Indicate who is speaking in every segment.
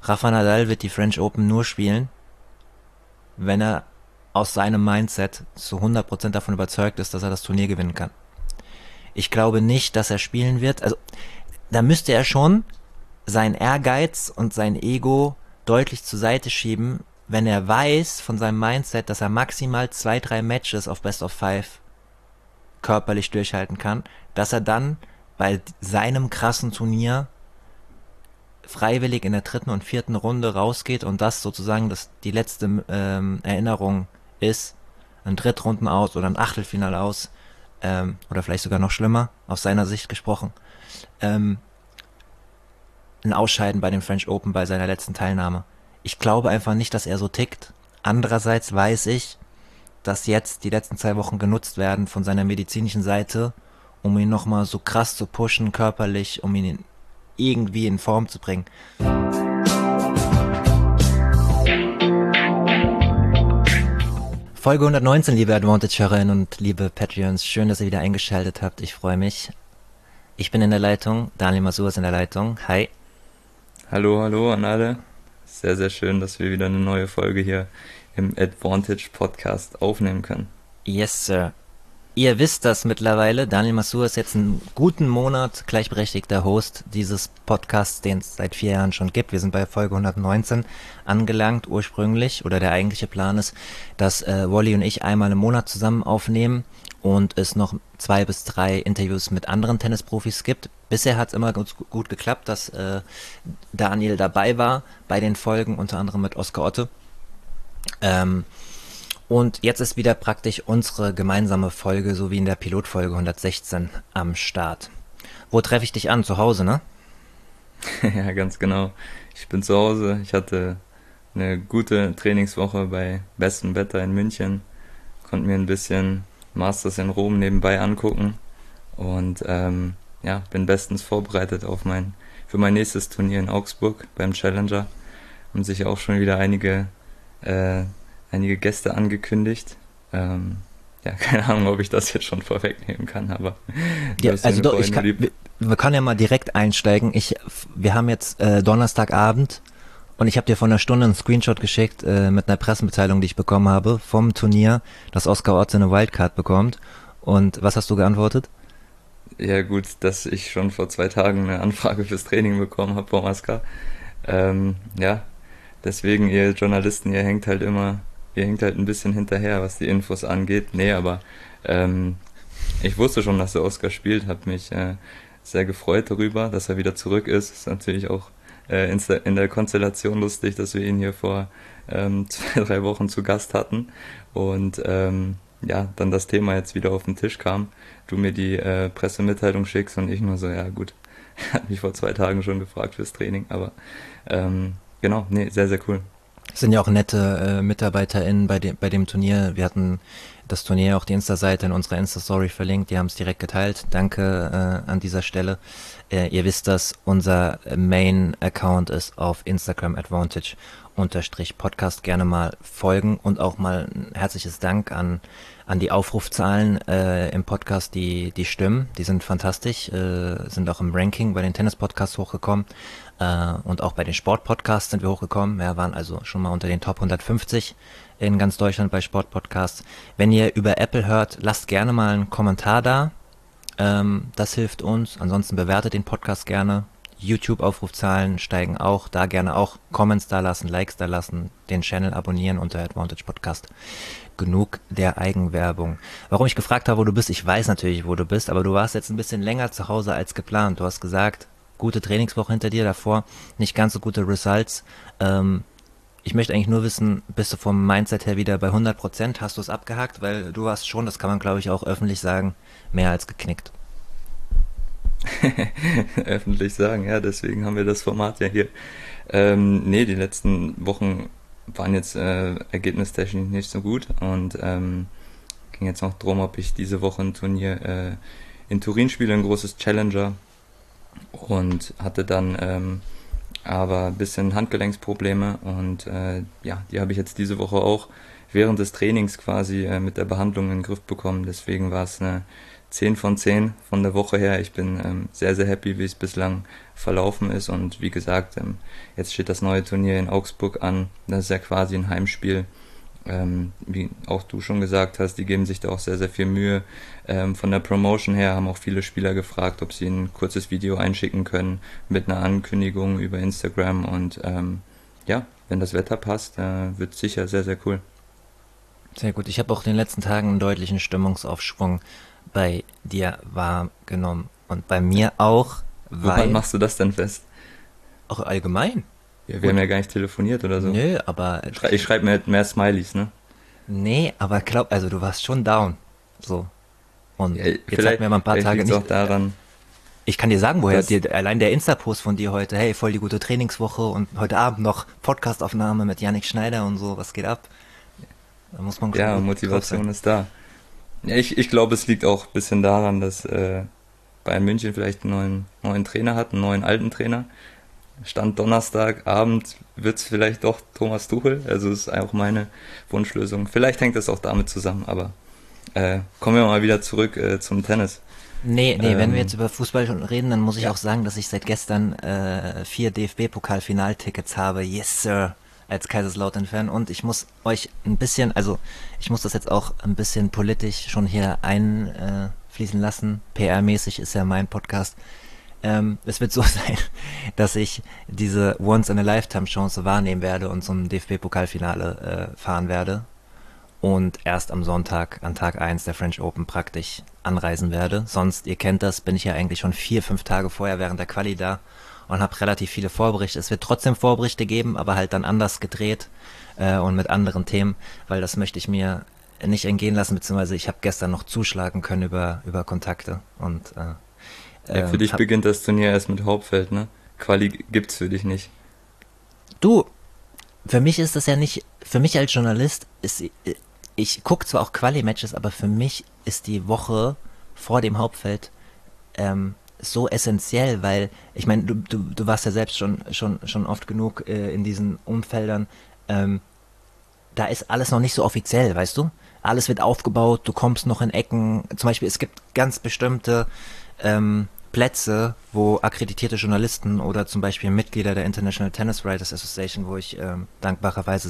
Speaker 1: Rafa Nadal wird die French Open nur spielen, wenn er aus seinem Mindset zu 100% davon überzeugt ist, dass er das Turnier gewinnen kann. Ich glaube nicht, dass er spielen wird. Also, da müsste er schon sein Ehrgeiz und sein Ego deutlich zur Seite schieben, wenn er weiß von seinem Mindset, dass er maximal 2, 3 Matches auf Best of Five körperlich durchhalten kann, dass er dann bei seinem krassen Turnier freiwillig in der dritten und vierten Runde rausgeht und das sozusagen die letzte Erinnerung ist, ein Drittrunden aus oder ein Achtelfinale aus, oder vielleicht sogar noch schlimmer, aus seiner Sicht gesprochen, ähm, ein Ausscheiden bei den French Open bei seiner letzten Teilnahme. Ich glaube einfach nicht, dass er so tickt. Andererseits weiß ich, dass jetzt die letzten 2 Wochen genutzt werden von seiner medizinischen Seite, um ihn nochmal so krass zu pushen, körperlich, um ihn irgendwie in Form zu bringen. Folge 119, liebe Advantage-Hörerinnen und liebe Patreons. Schön, dass ihr wieder eingeschaltet habt. Ich freue mich. Ich bin in der Leitung. Daniel Masur ist in der Leitung. Hi.
Speaker 2: Hallo, hallo an alle. Sehr, sehr schön, dass wir wieder eine neue Folge hier im Advantage Podcast aufnehmen können.
Speaker 1: Yes, Sir. Ihr wisst das mittlerweile. Daniel Masur ist jetzt einen guten Monat gleichberechtigter Host dieses Podcasts, den es seit 4 Jahren schon gibt. Wir sind bei Folge 119 angelangt ursprünglich. Oder der eigentliche Plan ist, dass Wally und ich einmal im Monat zusammen aufnehmen und es noch 2 bis 3 Interviews mit anderen Tennisprofis gibt. Bisher hat es immer gut geklappt, dass Daniel dabei war bei den Folgen, unter anderem mit Oskar Otte. Und jetzt ist wieder praktisch unsere gemeinsame Folge, so wie in der Pilotfolge 116, am Start. Wo treffe ich dich an? Zu Hause, ne?
Speaker 2: Ja, ganz genau. Ich bin zu Hause. Ich hatte eine gute Trainingswoche bei bestem Wetter in München. Konnte mir ein bisschen Masters in Rom nebenbei angucken. Und ja, bin bestens vorbereitet für mein nächstes Turnier in Augsburg beim Challenger. Haben sich auch schon wieder einige Gäste angekündigt. Ja, keine Ahnung, ob ich das jetzt schon vorwegnehmen kann, aber du
Speaker 1: Ja,
Speaker 2: hast ja
Speaker 1: also
Speaker 2: mir
Speaker 1: doch,
Speaker 2: vorhin nur die...
Speaker 1: wir können ja mal direkt einsteigen. Wir haben jetzt Donnerstagabend und ich habe dir vor einer Stunde einen Screenshot geschickt mit einer Pressemitteilung, die ich bekommen habe vom Turnier, dass Oskar Otte eine Wildcard bekommt. Und was hast du geantwortet?
Speaker 2: Ja gut, dass ich schon vor 2 Tagen eine Anfrage fürs Training bekommen habe vom Aska. Ja, deswegen ihr Journalisten, ihr hängt halt ein bisschen hinterher, was die Infos angeht. Nee, aber ich wusste schon, dass der Oscar spielt, habe mich sehr gefreut darüber, dass er wieder zurück ist. Ist natürlich auch in der Konstellation lustig, dass wir ihn hier vor 2, 3 Wochen zu Gast hatten und ja, dann das Thema jetzt wieder auf den Tisch kam, du mir die Pressemitteilung schickst und ich nur so, ja gut, hat mich vor 2 Tagen schon gefragt fürs Training, aber genau, nee, sehr, sehr cool.
Speaker 1: Es sind ja auch nette MitarbeiterInnen bei dem Turnier. Wir hatten das Turnier, auch die Insta-Seite in unserer Insta-Story verlinkt. Die haben es direkt geteilt. Danke an dieser Stelle. Ihr wisst das, unser Main-Account ist auf Instagram Advantage_Podcast. Gerne mal folgen und auch mal ein herzliches Dank an die Aufrufzahlen im Podcast, die stimmen. Die sind fantastisch, sind auch im Ranking bei den Tennis-Podcasts hochgekommen. Und auch bei den Sport-Podcasts sind wir hochgekommen. Wir waren also schon mal unter den Top 150 in ganz Deutschland bei Sport-Podcasts. Wenn ihr über Apple hört, lasst gerne mal einen Kommentar da. Das hilft uns. Ansonsten bewertet den Podcast gerne. YouTube-Aufrufzahlen steigen auch. Da gerne auch Comments da lassen, Likes da lassen, den Channel abonnieren unter Advantage Podcast. Genug der Eigenwerbung. Warum ich gefragt habe, wo du bist, ich weiß natürlich, wo du bist, aber du warst jetzt ein bisschen länger zu Hause als geplant. Du hast gesagt, gute Trainingswoche hinter dir, davor nicht ganz so gute Results. Ich möchte eigentlich nur wissen, bist du vom Mindset her wieder bei 100%? Hast du es abgehakt? Weil du warst schon, das kann man glaube ich auch öffentlich sagen, mehr als geknickt.
Speaker 2: Öffentlich sagen, ja, deswegen haben wir das Format ja hier. Nee, die letzten Wochen waren jetzt ergebnistechnisch nicht so gut und ging jetzt noch drum, ob ich diese Woche ein Turnier in Turin spiele, ein großes Challenger, und hatte dann aber ein bisschen Handgelenksprobleme und ja, die habe ich jetzt diese Woche auch während des Trainings quasi mit der Behandlung in den Griff bekommen. Deswegen war es eine 10 von 10 von der Woche her. Ich bin sehr, sehr happy, wie es bislang verlaufen ist. Und wie gesagt, jetzt steht das neue Turnier in Augsburg an. Das ist ja quasi ein Heimspiel. Wie auch du schon gesagt hast, die geben sich da auch sehr, sehr viel Mühe. Von der Promotion her haben auch viele Spieler gefragt, ob sie ein kurzes Video einschicken können mit einer Ankündigung über Instagram. Und ja, wenn das Wetter passt, wird es sicher sehr, sehr cool.
Speaker 1: Sehr gut. Ich habe auch in den letzten Tagen einen deutlichen Stimmungsaufschwung bei dir wahrgenommen. Und bei mir auch,
Speaker 2: Woran
Speaker 1: weil
Speaker 2: machst du das denn fest?
Speaker 1: auch allgemein.
Speaker 2: Ja, wir haben ja gar nicht telefoniert oder so.
Speaker 1: Nö, aber
Speaker 2: Ich schreibe mir mehr Smileys, ne?
Speaker 1: nee, aber glaub, also du warst schon down. So. Und
Speaker 2: Ja,
Speaker 1: jetzt hatten wir mal ein paar
Speaker 2: vielleicht
Speaker 1: Tage
Speaker 2: liegt's auch
Speaker 1: nicht.
Speaker 2: daran,
Speaker 1: Ich kann dir sagen, woher
Speaker 2: dass,
Speaker 1: dir allein der Insta-Post von dir heute, hey, voll die gute Trainingswoche und heute Abend noch Podcastaufnahme mit Yannick Schneider und so, was geht ab? Da muss man schon
Speaker 2: ja,
Speaker 1: gut drauf
Speaker 2: Motivation
Speaker 1: sein.
Speaker 2: ist da. Ja, ich glaube, es liegt auch ein bisschen daran, dass Bayern München vielleicht einen neuen Trainer hat, einen neuen alten Trainer. Stand Donnerstagabend wird es vielleicht doch Thomas Tuchel, also ist auch meine Wunschlösung. Vielleicht hängt das auch damit zusammen, aber kommen wir mal wieder zurück zum Tennis.
Speaker 1: Nee, wenn wir
Speaker 2: Ähm,
Speaker 1: jetzt über Fußball schon reden, dann muss ich
Speaker 2: ja,
Speaker 1: auch sagen, dass ich seit gestern 4 DFB-Pokal-Finaltickets habe. Yes, Sir, als Kaiserslautern-Fan. Und ich muss euch ein bisschen, also ich muss das jetzt auch ein bisschen politisch schon hier einfließen lassen. PR-mäßig ist ja mein Podcast. Es wird so sein, dass ich diese Once-in-a-Lifetime-Chance wahrnehmen werde und zum DFB-Pokalfinale fahren werde und erst am Sonntag an Tag eins der French Open praktisch anreisen werde. Sonst, ihr kennt das, bin ich ja eigentlich schon 4, 5 Tage vorher während der Quali da und habe relativ viele Vorberichte. Es wird trotzdem Vorberichte geben, aber halt dann anders gedreht und mit anderen Themen, weil das möchte ich mir nicht entgehen lassen, beziehungsweise ich habe gestern noch zuschlagen können über Kontakte und
Speaker 2: ja, für dich
Speaker 1: hab,
Speaker 2: beginnt das Turnier erst mit Hauptfeld, ne? Quali gibt's für dich nicht.
Speaker 1: du, für mich ist das ja nicht, für mich als Journalist ist, ich gucke zwar auch Quali-Matches, aber für mich ist die Woche vor dem Hauptfeld so essentiell, weil ich meine, du warst ja selbst schon oft genug in diesen Umfeldern. Ähm, Da ist alles noch nicht so offiziell, weißt du? Alles wird aufgebaut, du kommst noch in Ecken. Zum Beispiel, es gibt ganz bestimmte Plätze, wo akkreditierte Journalisten oder zum Beispiel Mitglieder der International Tennis Writers Association, wo ich dankbarerweise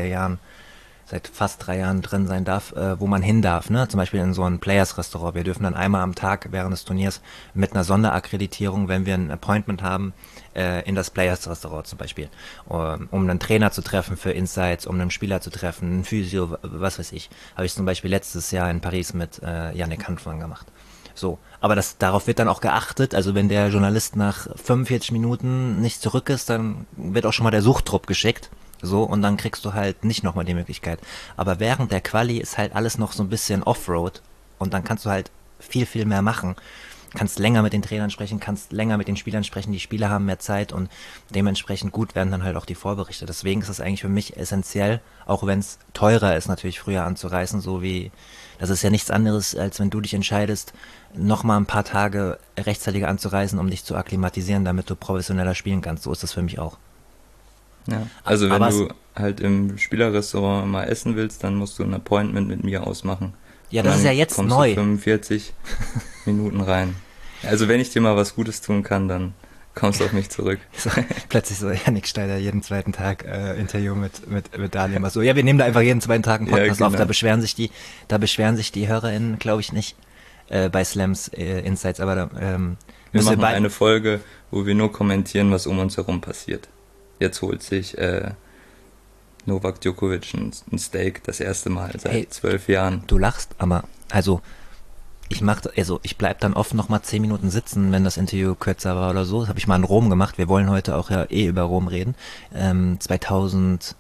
Speaker 1: seit fast 3 Jahren drin sein darf, wo man hin darf, ne? Zum Beispiel in so ein Players-Restaurant. Wir dürfen dann einmal am Tag während des Turniers mit einer Sonderakkreditierung, wenn wir ein Appointment haben, in das Players-Restaurant zum Beispiel, um einen Trainer zu treffen für Insights, um einen Spieler zu treffen, einen Physio, was weiß ich. Habe ich zum Beispiel letztes Jahr in Paris mit Yannick Hanfmann gemacht. So, aber darauf wird dann auch geachtet. Also wenn der Journalist nach 45 Minuten nicht zurück ist, dann wird auch schon mal der Suchtrupp geschickt. So, und dann kriegst du halt nicht nochmal die Möglichkeit. Aber während der Quali ist halt alles noch so ein bisschen Offroad und dann kannst du halt viel, viel mehr machen. Kannst länger mit den Trainern sprechen, kannst länger mit den Spielern sprechen, die Spieler haben mehr Zeit und dementsprechend gut werden dann halt auch die Vorberichte. Deswegen ist es eigentlich für mich essentiell, auch wenn es teurer ist, natürlich früher anzureisen, so wie, das ist ja nichts anderes, als wenn du dich entscheidest, nochmal ein paar Tage rechtzeitiger anzureisen, um dich zu akklimatisieren, damit du professioneller spielen kannst. So ist das für mich auch.
Speaker 2: Ja. Also wenn
Speaker 1: Aber es,
Speaker 2: du halt im Spielerrestaurant mal essen willst, dann musst du ein Appointment mit mir ausmachen.
Speaker 1: ja,
Speaker 2: Und
Speaker 1: das ist ja
Speaker 2: dann
Speaker 1: jetzt
Speaker 2: kommst du
Speaker 1: neu.
Speaker 2: 45 Minuten rein. Also wenn ich dir mal was Gutes tun kann, dann kommst du auf mich zurück.
Speaker 1: So, plötzlich so Yannick Schneider jeden zweiten Tag Interview mit Daniel. So, ja, wir nehmen da einfach jeden zweiten Tag einen
Speaker 2: Ja,
Speaker 1: Podcast auf.
Speaker 2: genau.
Speaker 1: Da beschweren sich die HörerInnen, glaube ich, nicht bei Slams Insights, aber da
Speaker 2: Wir
Speaker 1: müssen wir
Speaker 2: machen
Speaker 1: bei.
Speaker 2: eine Folge, wo wir nur kommentieren, was um uns herum passiert. Jetzt holt sich Novak Djokovic ein Steak das erste Mal seit
Speaker 1: Hey,
Speaker 2: 12 Jahren.
Speaker 1: du lachst, aber also ich bleib dann oft noch mal 10 Minuten sitzen, wenn das Interview kürzer war oder so. Das habe ich mal in Rom gemacht. Wir wollen heute auch ja über Rom reden. 2018,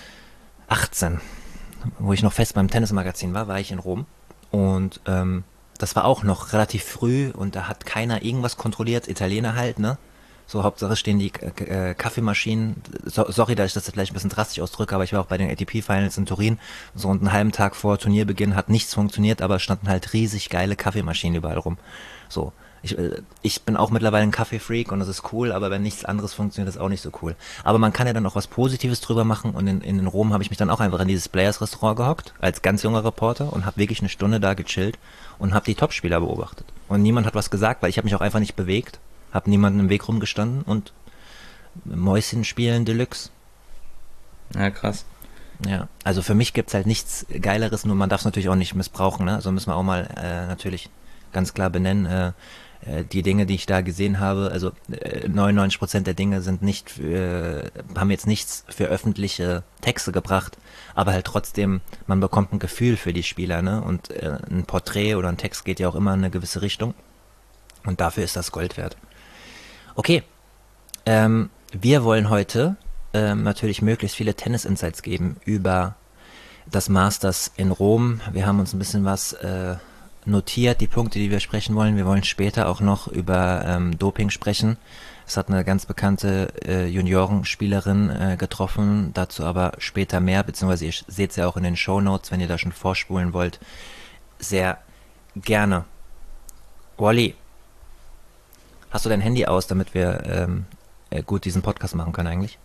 Speaker 1: wo ich noch fest beim Tennismagazin war ich in Rom und das war auch noch relativ früh und da hat keiner irgendwas kontrolliert, Italiener halt, ne? So, Hauptsache stehen die Kaffeemaschinen. Sorry, dass ich das jetzt vielleicht ein bisschen drastisch ausdrücke, aber ich war auch bei den ATP-Finals in Turin. So, und einen halben Tag vor Turnierbeginn hat nichts funktioniert, aber es standen halt riesig geile Kaffeemaschinen überall rum. So, Ich bin auch mittlerweile ein Kaffee-Freak und das ist cool, aber wenn nichts anderes funktioniert, ist auch nicht so cool. Aber man kann ja dann auch was Positives drüber machen und in Rom habe ich mich dann auch einfach in dieses Players-Restaurant gehockt, als ganz junger Reporter und habe wirklich eine Stunde da gechillt und habe die Topspieler beobachtet. Und niemand hat was gesagt, weil ich habe mich auch einfach nicht bewegt, habe niemanden im Weg rumgestanden und Mäuschen spielen Deluxe.
Speaker 2: Ja, krass.
Speaker 1: Ja, also für mich gibt's halt nichts Geileres, nur man darf es natürlich auch nicht missbrauchen, ne? Also müssen wir auch mal natürlich ganz klar benennen, die Dinge, die ich da gesehen habe, also 99% der Dinge sind nicht, haben jetzt nichts für öffentliche Texte gebracht, aber halt trotzdem, man bekommt ein Gefühl für die Spieler, ne? Und ein Porträt oder ein Text geht ja auch immer in eine gewisse Richtung und dafür ist das Gold wert. Okay, wir wollen heute natürlich möglichst viele Tennis-Insights geben über das Masters in Rom. Wir haben uns ein bisschen was notiert, die Punkte, die wir sprechen wollen. Wir wollen später auch noch über Doping sprechen. Es hat eine ganz bekannte Juniorenspielerin getroffen, dazu aber später mehr, beziehungsweise ihr seht es ja auch in den Shownotes, wenn ihr da schon vorspulen wollt. Sehr gerne. Wally, hast du dein Handy aus, damit wir gut diesen Podcast machen können eigentlich?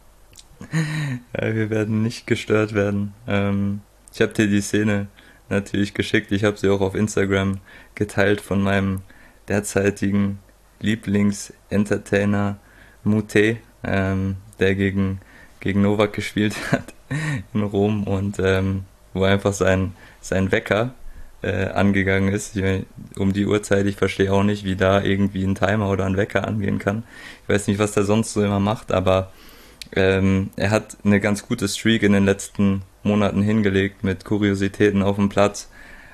Speaker 2: Ja, wir werden nicht gestört werden. Ich habe dir die Szene natürlich geschickt. Ich habe sie auch auf Instagram geteilt von meinem derzeitigen Lieblings-Entertainer Mute, der gegen Novak gespielt hat in Rom und wo einfach sein Wecker angegangen ist. Um die Uhrzeit, ich verstehe auch nicht, wie da irgendwie ein Timer oder ein Wecker angehen kann. Ich weiß nicht, was der sonst so immer macht, aber er hat eine ganz gute Streak in den letzten Monaten hingelegt mit Kuriositäten auf dem Platz.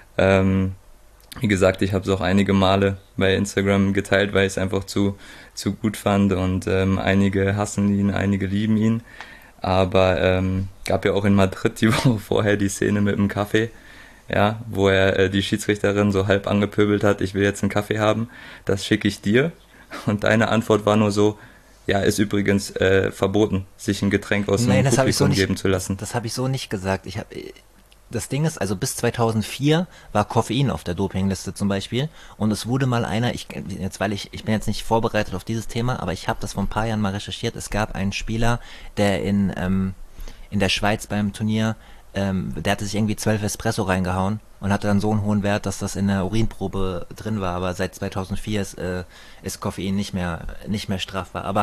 Speaker 2: Wie gesagt, ich habe es auch einige Male bei Instagram geteilt, weil ich es einfach zu gut fand und einige hassen ihn, einige lieben ihn. Aber gab ja auch in Madrid die Woche vorher die Szene mit dem Kaffee, ja, wo er die Schiedsrichterin so halb angepöbelt hat, ich will jetzt einen Kaffee haben, das schicke ich dir. Und deine Antwort war nur so, ja, ist übrigens verboten, sich ein Getränk aus dem Publikum geben zu lassen.
Speaker 1: Das habe ich so nicht gesagt. Das Ding ist, also bis 2004 war Koffein auf der Dopingliste zum Beispiel und es wurde mal einer, ich bin jetzt nicht vorbereitet auf dieses Thema, aber ich habe das vor ein paar Jahren mal recherchiert, es gab einen Spieler, der in der Schweiz beim Turnier, der hatte sich irgendwie 12 Espresso reingehauen und hatte dann so einen hohen Wert, dass das in der Urinprobe drin war, aber seit 2004 ist Koffein nicht mehr strafbar. Aber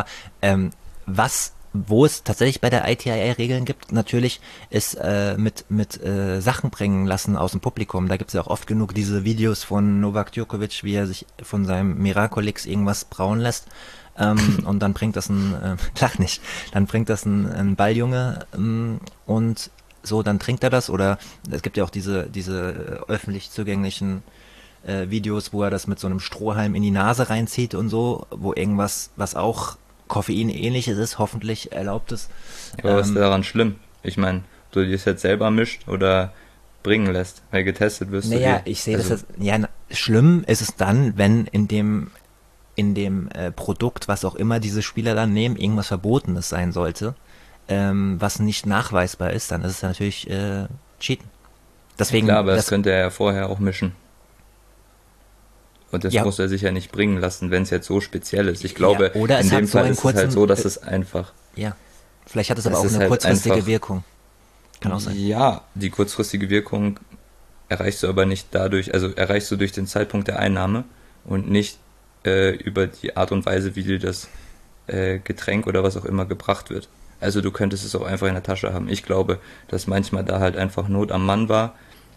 Speaker 1: wo es tatsächlich bei der ITIA Regeln gibt, natürlich ist mit Sachen bringen lassen aus dem Publikum. Da gibt es ja auch oft genug diese Videos von Novak Djokovic, wie er sich von seinem Miracolix irgendwas brauen lässt. Und dann bringt das lach nicht, dann bringt das ein Balljunge und so, dann trinkt er das, oder es gibt ja auch diese öffentlich zugänglichen Videos, wo er das mit so einem Strohhalm in die Nase reinzieht und so, wo irgendwas, was auch Koffein-ähnliches ist, hoffentlich erlaubt ist.
Speaker 2: Aber was ist daran schlimm? Ich meine, du dir es jetzt selber mischt oder bringen lässt, weil getestet wirst du.
Speaker 1: Naja, ich sehe das jetzt, schlimm ist es dann, wenn in dem Produkt, was auch immer diese Spieler dann nehmen, irgendwas Verbotenes sein sollte, was nicht nachweisbar ist, dann ist es natürlich Cheaten. Deswegen,
Speaker 2: klar, aber das könnte er ja vorher auch mischen. Und das muss er sich ja nicht bringen lassen, wenn es jetzt so speziell ist. Ich glaube,
Speaker 1: oder
Speaker 2: in dem Fall ist es halt so, dass es einfach...
Speaker 1: Ja, vielleicht hat es aber auch eine kurzfristige Wirkung. Kann auch sein.
Speaker 2: Ja, die kurzfristige Wirkung erreichst du aber nicht dadurch, also erreichst du durch den Zeitpunkt der Einnahme und nicht über die Art und Weise, wie dir das Getränk oder was auch immer gebracht wird. Also du könntest es auch einfach in der Tasche haben. Ich glaube, dass manchmal da halt einfach Not am Mann war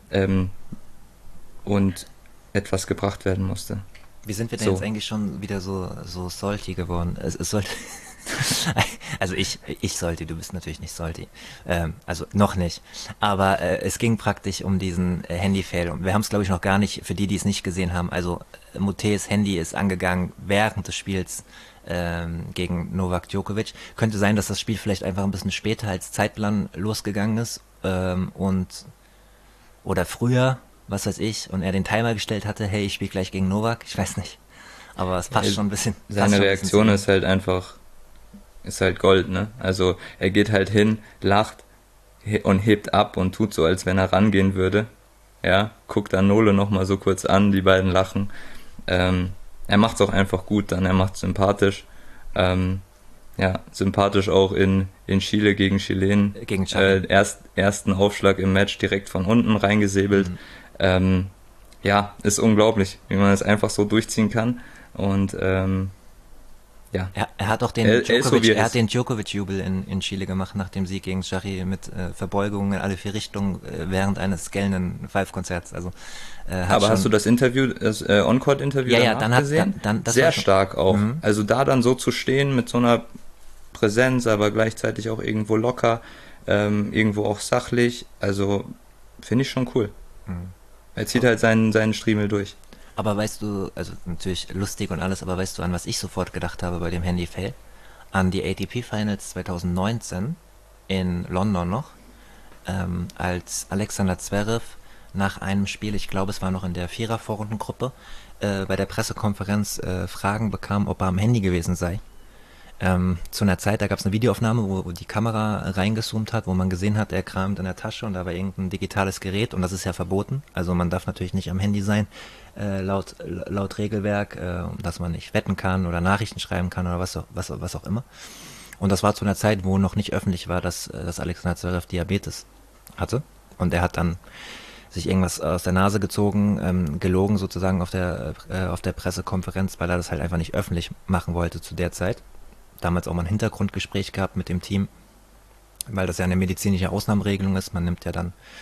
Speaker 2: und etwas gebracht werden musste.
Speaker 1: Wie sind wir denn jetzt eigentlich schon wieder so salty geworden? Es sollte... Also ich sollte, du bist natürlich nicht salty. Also noch nicht. Aber es ging praktisch um diesen Handy-Fail. Und wir haben es, glaube ich, noch gar nicht, für die es nicht gesehen haben. Also Mutees Handy ist angegangen während des Spiels gegen Novak Djokovic. Könnte sein, dass das Spiel vielleicht einfach ein bisschen später als Zeitplan losgegangen ist oder früher, was weiß ich, und er den Timer gestellt hatte, hey, ich spiele gleich gegen Novak. Ich weiß nicht. Aber es passt schon ein bisschen.
Speaker 2: Seine Reaktion ist halt einfach, ist halt Gold, ne? Also er geht halt hin, lacht und hebt ab und tut so, als wenn er rangehen würde. Ja, guckt dann Nole nochmal so kurz an, die beiden lachen. er macht es auch einfach gut dann, er macht es sympathisch. Ja, sympathisch auch in Chile gegen Chilen.
Speaker 1: Gegen Xavi.
Speaker 2: Ersten Aufschlag im Match direkt von unten reingesäbelt. Ja, ist unglaublich, wie man es einfach so durchziehen kann. Und ja.
Speaker 1: Er hat auch den Djokovic-Jubel in Chile gemacht nach dem Sieg gegen Xavi mit Verbeugungen in alle 4 Richtungen während eines gellenden Five-Konzerts. Also,
Speaker 2: aber hast du das Interview, das On-Court-Interview danach gesehen?
Speaker 1: Das
Speaker 2: sehr stark auch. Also da dann so zu stehen mit so einer Präsenz, aber gleichzeitig auch irgendwo locker, irgendwo auch sachlich. Also finde ich schon cool. Er zieht halt seinen Striemel durch.
Speaker 1: Aber weißt du, also natürlich lustig und alles, aber weißt du, an was ich sofort gedacht habe bei dem Handy-Fail? An die ATP Finals 2019 in London noch, als Alexander Zverev nach einem Spiel, ich glaube es war noch in der Vierer-Vorrundengruppe, bei der Pressekonferenz Fragen bekam, ob er am Handy gewesen sei. Zu einer Zeit, da gab es eine Videoaufnahme, wo die Kamera reingezoomt hat, wo man gesehen hat, er kramt in der Tasche und da war irgendein digitales Gerät und das ist ja verboten. Also man darf natürlich nicht am Handy sein, laut Regelwerk, dass man nicht wetten kann oder Nachrichten schreiben kann oder was auch immer. Und das war zu einer Zeit, wo noch nicht öffentlich war, dass Alexander Zverev Diabetes hatte. Und er hat dann sich irgendwas aus der Nase gezogen, gelogen sozusagen auf der Pressekonferenz, weil er das halt einfach nicht öffentlich machen wollte zu der Zeit. Damals auch mal ein Hintergrundgespräch gehabt mit dem Team, weil das ja eine medizinische Ausnahmeregelung ist. Man nimmt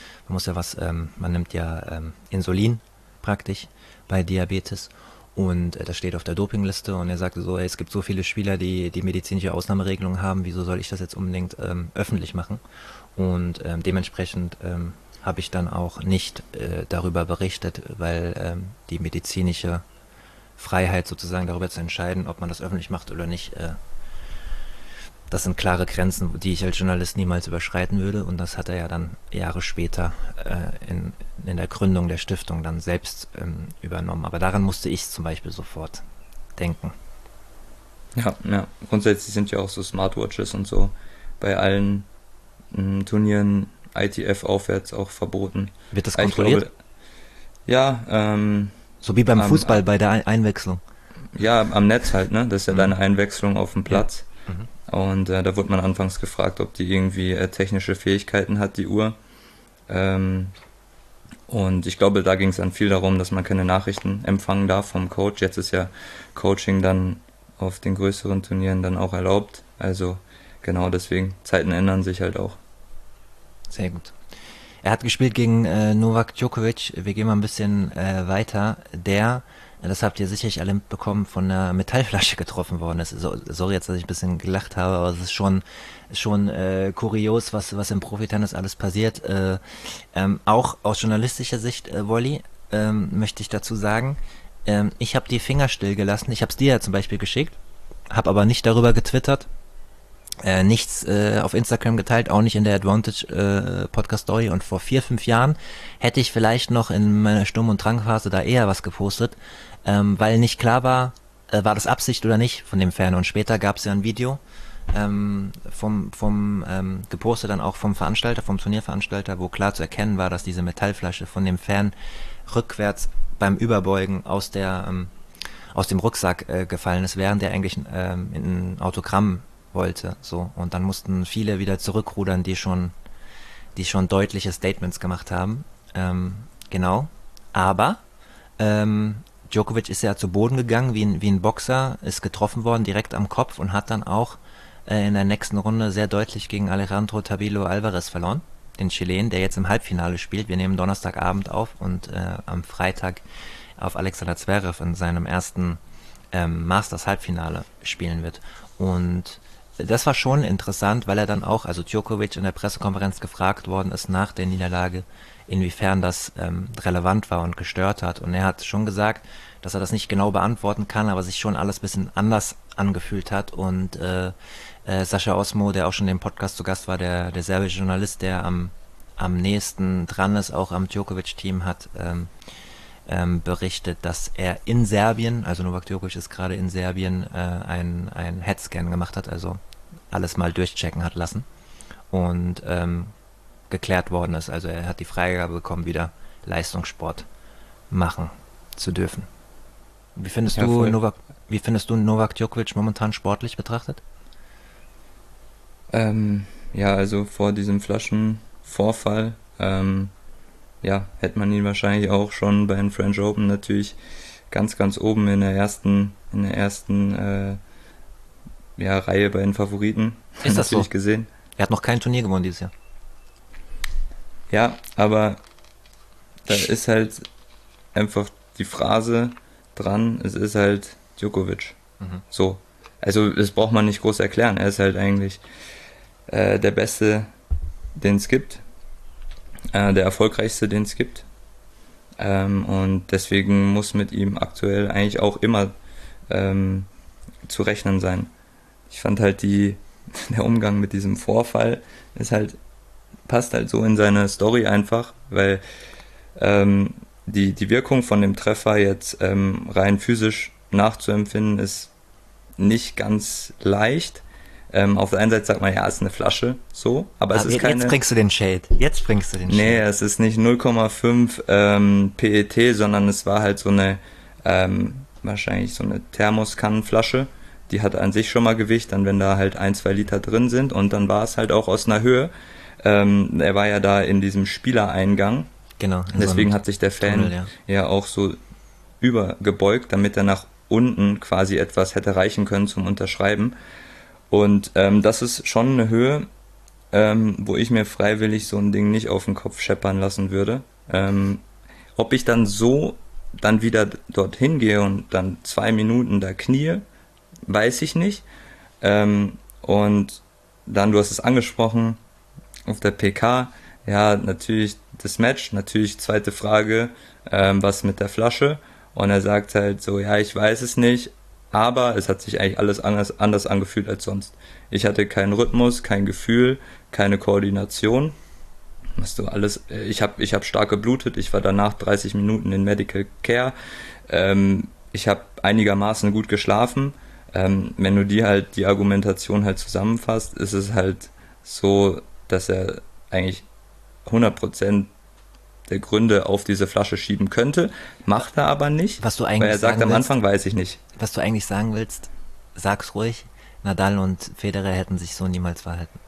Speaker 1: ja Insulin praktisch bei Diabetes und das steht auf der Dopingliste und er sagte so, es gibt so viele Spieler, die medizinische Ausnahmeregelungen haben, wieso soll ich das jetzt unbedingt öffentlich machen? Und dementsprechend habe ich dann auch nicht darüber berichtet, weil die medizinische Freiheit sozusagen darüber zu entscheiden, ob man das öffentlich macht oder nicht, das sind klare Grenzen, die ich als Journalist niemals überschreiten würde und das hat er ja dann Jahre später in der Gründung der Stiftung dann selbst übernommen. Aber daran musste ich zum Beispiel sofort denken.
Speaker 2: Ja, grundsätzlich sind ja auch so Smartwatches und so bei allen Turnieren ITF aufwärts auch verboten.
Speaker 1: Wird das kontrolliert? So wie beim Fußball bei der Einwechslung.
Speaker 2: Ja, am Netz halt, ne? Das ist ja deine Einwechslung auf dem Platz. Und da wurde man anfangs gefragt, ob die irgendwie technische Fähigkeiten hat, die Uhr. Und ich glaube, da ging es dann viel darum, dass man keine Nachrichten empfangen darf vom Coach. Jetzt ist ja Coaching dann auf den größeren Turnieren dann auch erlaubt. Also genau deswegen, Zeiten ändern sich halt auch.
Speaker 1: Sehr gut. Er hat gespielt gegen Novak Djokovic. Wir gehen mal ein bisschen weiter. Das habt ihr sicherlich alle mitbekommen, von einer Metallflasche getroffen worden ist. Sorry jetzt, dass ich ein bisschen gelacht habe, aber es ist schon kurios, was im Profitennis alles passiert. Auch aus journalistischer Sicht, Wolli, möchte ich dazu sagen, ich habe die Finger still gelassen. Ich habe es dir ja zum Beispiel geschickt, habe aber nicht darüber getwittert. Nichts auf Instagram geteilt, auch nicht in der Advantage Podcast Story und vor 4-5 Jahren hätte ich vielleicht noch in meiner Sturm- und Drangphase da eher was gepostet, weil nicht klar war das Absicht oder nicht von dem Fan und später gab es ja ein Video gepostet dann auch vom Turnierveranstalter, wo klar zu erkennen war, dass diese Metallflasche von dem Fan rückwärts beim Überbeugen aus dem Rucksack gefallen ist, während er eigentlich in ein Autogramm wollte, so. Und dann mussten viele wieder zurückrudern, die schon deutliche Statements gemacht haben. Genau. Aber Djokovic ist ja zu Boden gegangen wie ein Boxer, ist getroffen worden direkt am Kopf und hat dann auch in der nächsten Runde sehr deutlich gegen Alejandro Tabilo Alvarez verloren, den Chilen, der jetzt im Halbfinale spielt. Wir nehmen Donnerstagabend auf und am Freitag auf Alexander Zverev in seinem ersten Masters Halbfinale spielen wird. Und das war schon interessant, weil er dann auch, also Djokovic in der Pressekonferenz gefragt worden ist nach der Niederlage, inwiefern das relevant war und gestört hat. Und er hat schon gesagt, dass er das nicht genau beantworten kann, aber sich schon alles ein bisschen anders angefühlt hat. Und Sascha Osmo, der auch schon im Podcast zu Gast war, der serbische Journalist, der am nächsten dran ist, auch am Djokovic-Team, hat berichtet, dass er in Serbien, also Novak Djokovic ist gerade in Serbien, ein Headscan gemacht hat, also alles mal durchchecken hat lassen und geklärt worden ist. Also er hat die Freigabe bekommen, wieder Leistungssport machen zu dürfen. Wie findest
Speaker 2: Ja,
Speaker 1: du
Speaker 2: voll.
Speaker 1: Novak, wie findest du Novak Djokovic momentan sportlich betrachtet?
Speaker 2: Ja, also vor diesem Flaschenvorfall, ja, hätte man ihn wahrscheinlich auch schon bei den French Open natürlich ganz, ganz oben in der ersten ja, Reihe bei den Favoriten
Speaker 1: Ist das so?
Speaker 2: natürlich gesehen.
Speaker 1: Er hat noch kein Turnier gewonnen dieses Jahr.
Speaker 2: Ja, aber da ist halt einfach die Phrase dran, es ist halt Djokovic.
Speaker 1: Mhm.
Speaker 2: So. Also das braucht man nicht groß erklären. Er ist halt eigentlich der Beste, den es gibt, der erfolgreichste, den es gibt. Und deswegen muss mit ihm aktuell eigentlich auch immer zu rechnen sein. Ich fand halt der Umgang mit diesem Vorfall ist halt, passt halt so in seine Story einfach, weil die Wirkung von dem Treffer jetzt rein physisch nachzuempfinden ist nicht ganz leicht. Auf der einen Seite sagt man, ja, es ist eine Flasche, so, aber es ist
Speaker 1: Jetzt
Speaker 2: keine.
Speaker 1: bringst du den Shade. Jetzt bringst du den
Speaker 2: Nee,
Speaker 1: Shade.
Speaker 2: es ist nicht 0,5 PET, sondern es war halt so eine, wahrscheinlich so eine Thermoskannenflasche. Die hat an sich schon mal Gewicht, dann wenn da halt 1, 2 Liter drin sind und dann war es halt auch aus einer Höhe. Er war ja da in diesem Spielereingang,
Speaker 1: Genau. In so
Speaker 2: deswegen
Speaker 1: einem
Speaker 2: hat sich der Fan
Speaker 1: Tunnel, ja.
Speaker 2: ja auch so übergebeugt, damit er nach unten quasi etwas hätte reichen können zum Unterschreiben. Und das ist schon eine Höhe, wo ich mir freiwillig so ein Ding nicht auf den Kopf scheppern lassen würde. Ob ich dann so dann wieder dorthin gehe und dann 2 Minuten da knie, weiß ich nicht. Und dann, du hast es angesprochen, auf der PK, ja, natürlich das Match, natürlich zweite Frage, was mit der Flasche? Und er sagt halt so, ja, ich weiß es nicht, aber es hat sich eigentlich alles anders angefühlt als sonst. Ich hatte keinen Rhythmus, kein Gefühl, keine Koordination. Hast du alles, ich hab stark geblutet, ich war danach 30 Minuten in Medical Care. Ich habe einigermaßen gut geschlafen. Wenn du die Argumentation halt zusammenfasst, ist es halt so, dass er eigentlich 100% der Gründe auf diese Flasche schieben könnte, macht er aber nicht,
Speaker 1: Was du
Speaker 2: weil
Speaker 1: eigentlich
Speaker 2: er sagt
Speaker 1: sagen
Speaker 2: am
Speaker 1: willst,
Speaker 2: Anfang, weiß ich nicht.
Speaker 1: was du eigentlich sagen willst, sag's ruhig. Nadal und Federer hätten sich so niemals verhalten.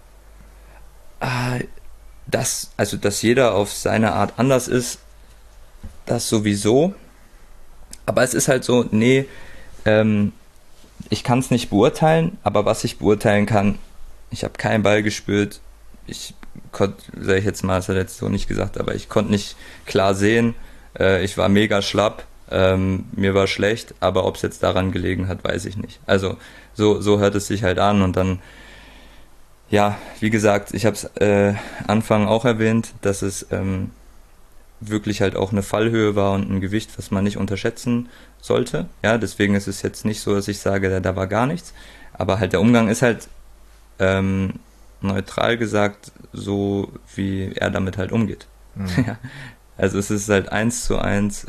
Speaker 2: Dass jeder auf seine Art anders ist, das sowieso, aber es ist halt so, nee, ähm, ich kann es nicht beurteilen, aber was ich beurteilen kann, ich habe keinen Ball gespürt, ich konnte, sag ich jetzt mal, das hat er jetzt so nicht gesagt, aber ich konnte nicht klar sehen, ich war mega schlapp, mir war schlecht, aber ob es jetzt daran gelegen hat, weiß ich nicht. Also so hört es sich halt an und dann, ja, wie gesagt, ich habe es Anfang auch erwähnt, dass es wirklich halt auch eine Fallhöhe war und ein Gewicht, was man nicht unterschätzen sollte. Ja, deswegen ist es jetzt nicht so, dass ich sage, da war gar nichts. Aber halt der Umgang ist halt ähm, neutral gesagt so, wie er damit halt umgeht.
Speaker 1: Mhm.
Speaker 2: Ja. Also es ist halt 1:1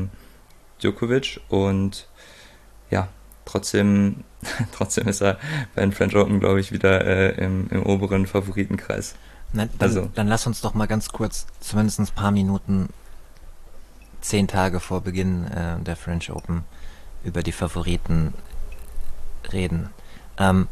Speaker 2: Djokovic und ja, trotzdem, trotzdem ist er bei den French Open, glaube ich, wieder im oberen Favoritenkreis.
Speaker 1: Na,
Speaker 2: Also,
Speaker 1: dann lass uns doch mal ganz kurz, zumindest ein paar Minuten, 10 Tage vor Beginn der French Open, über die Favoriten reden. Ähm,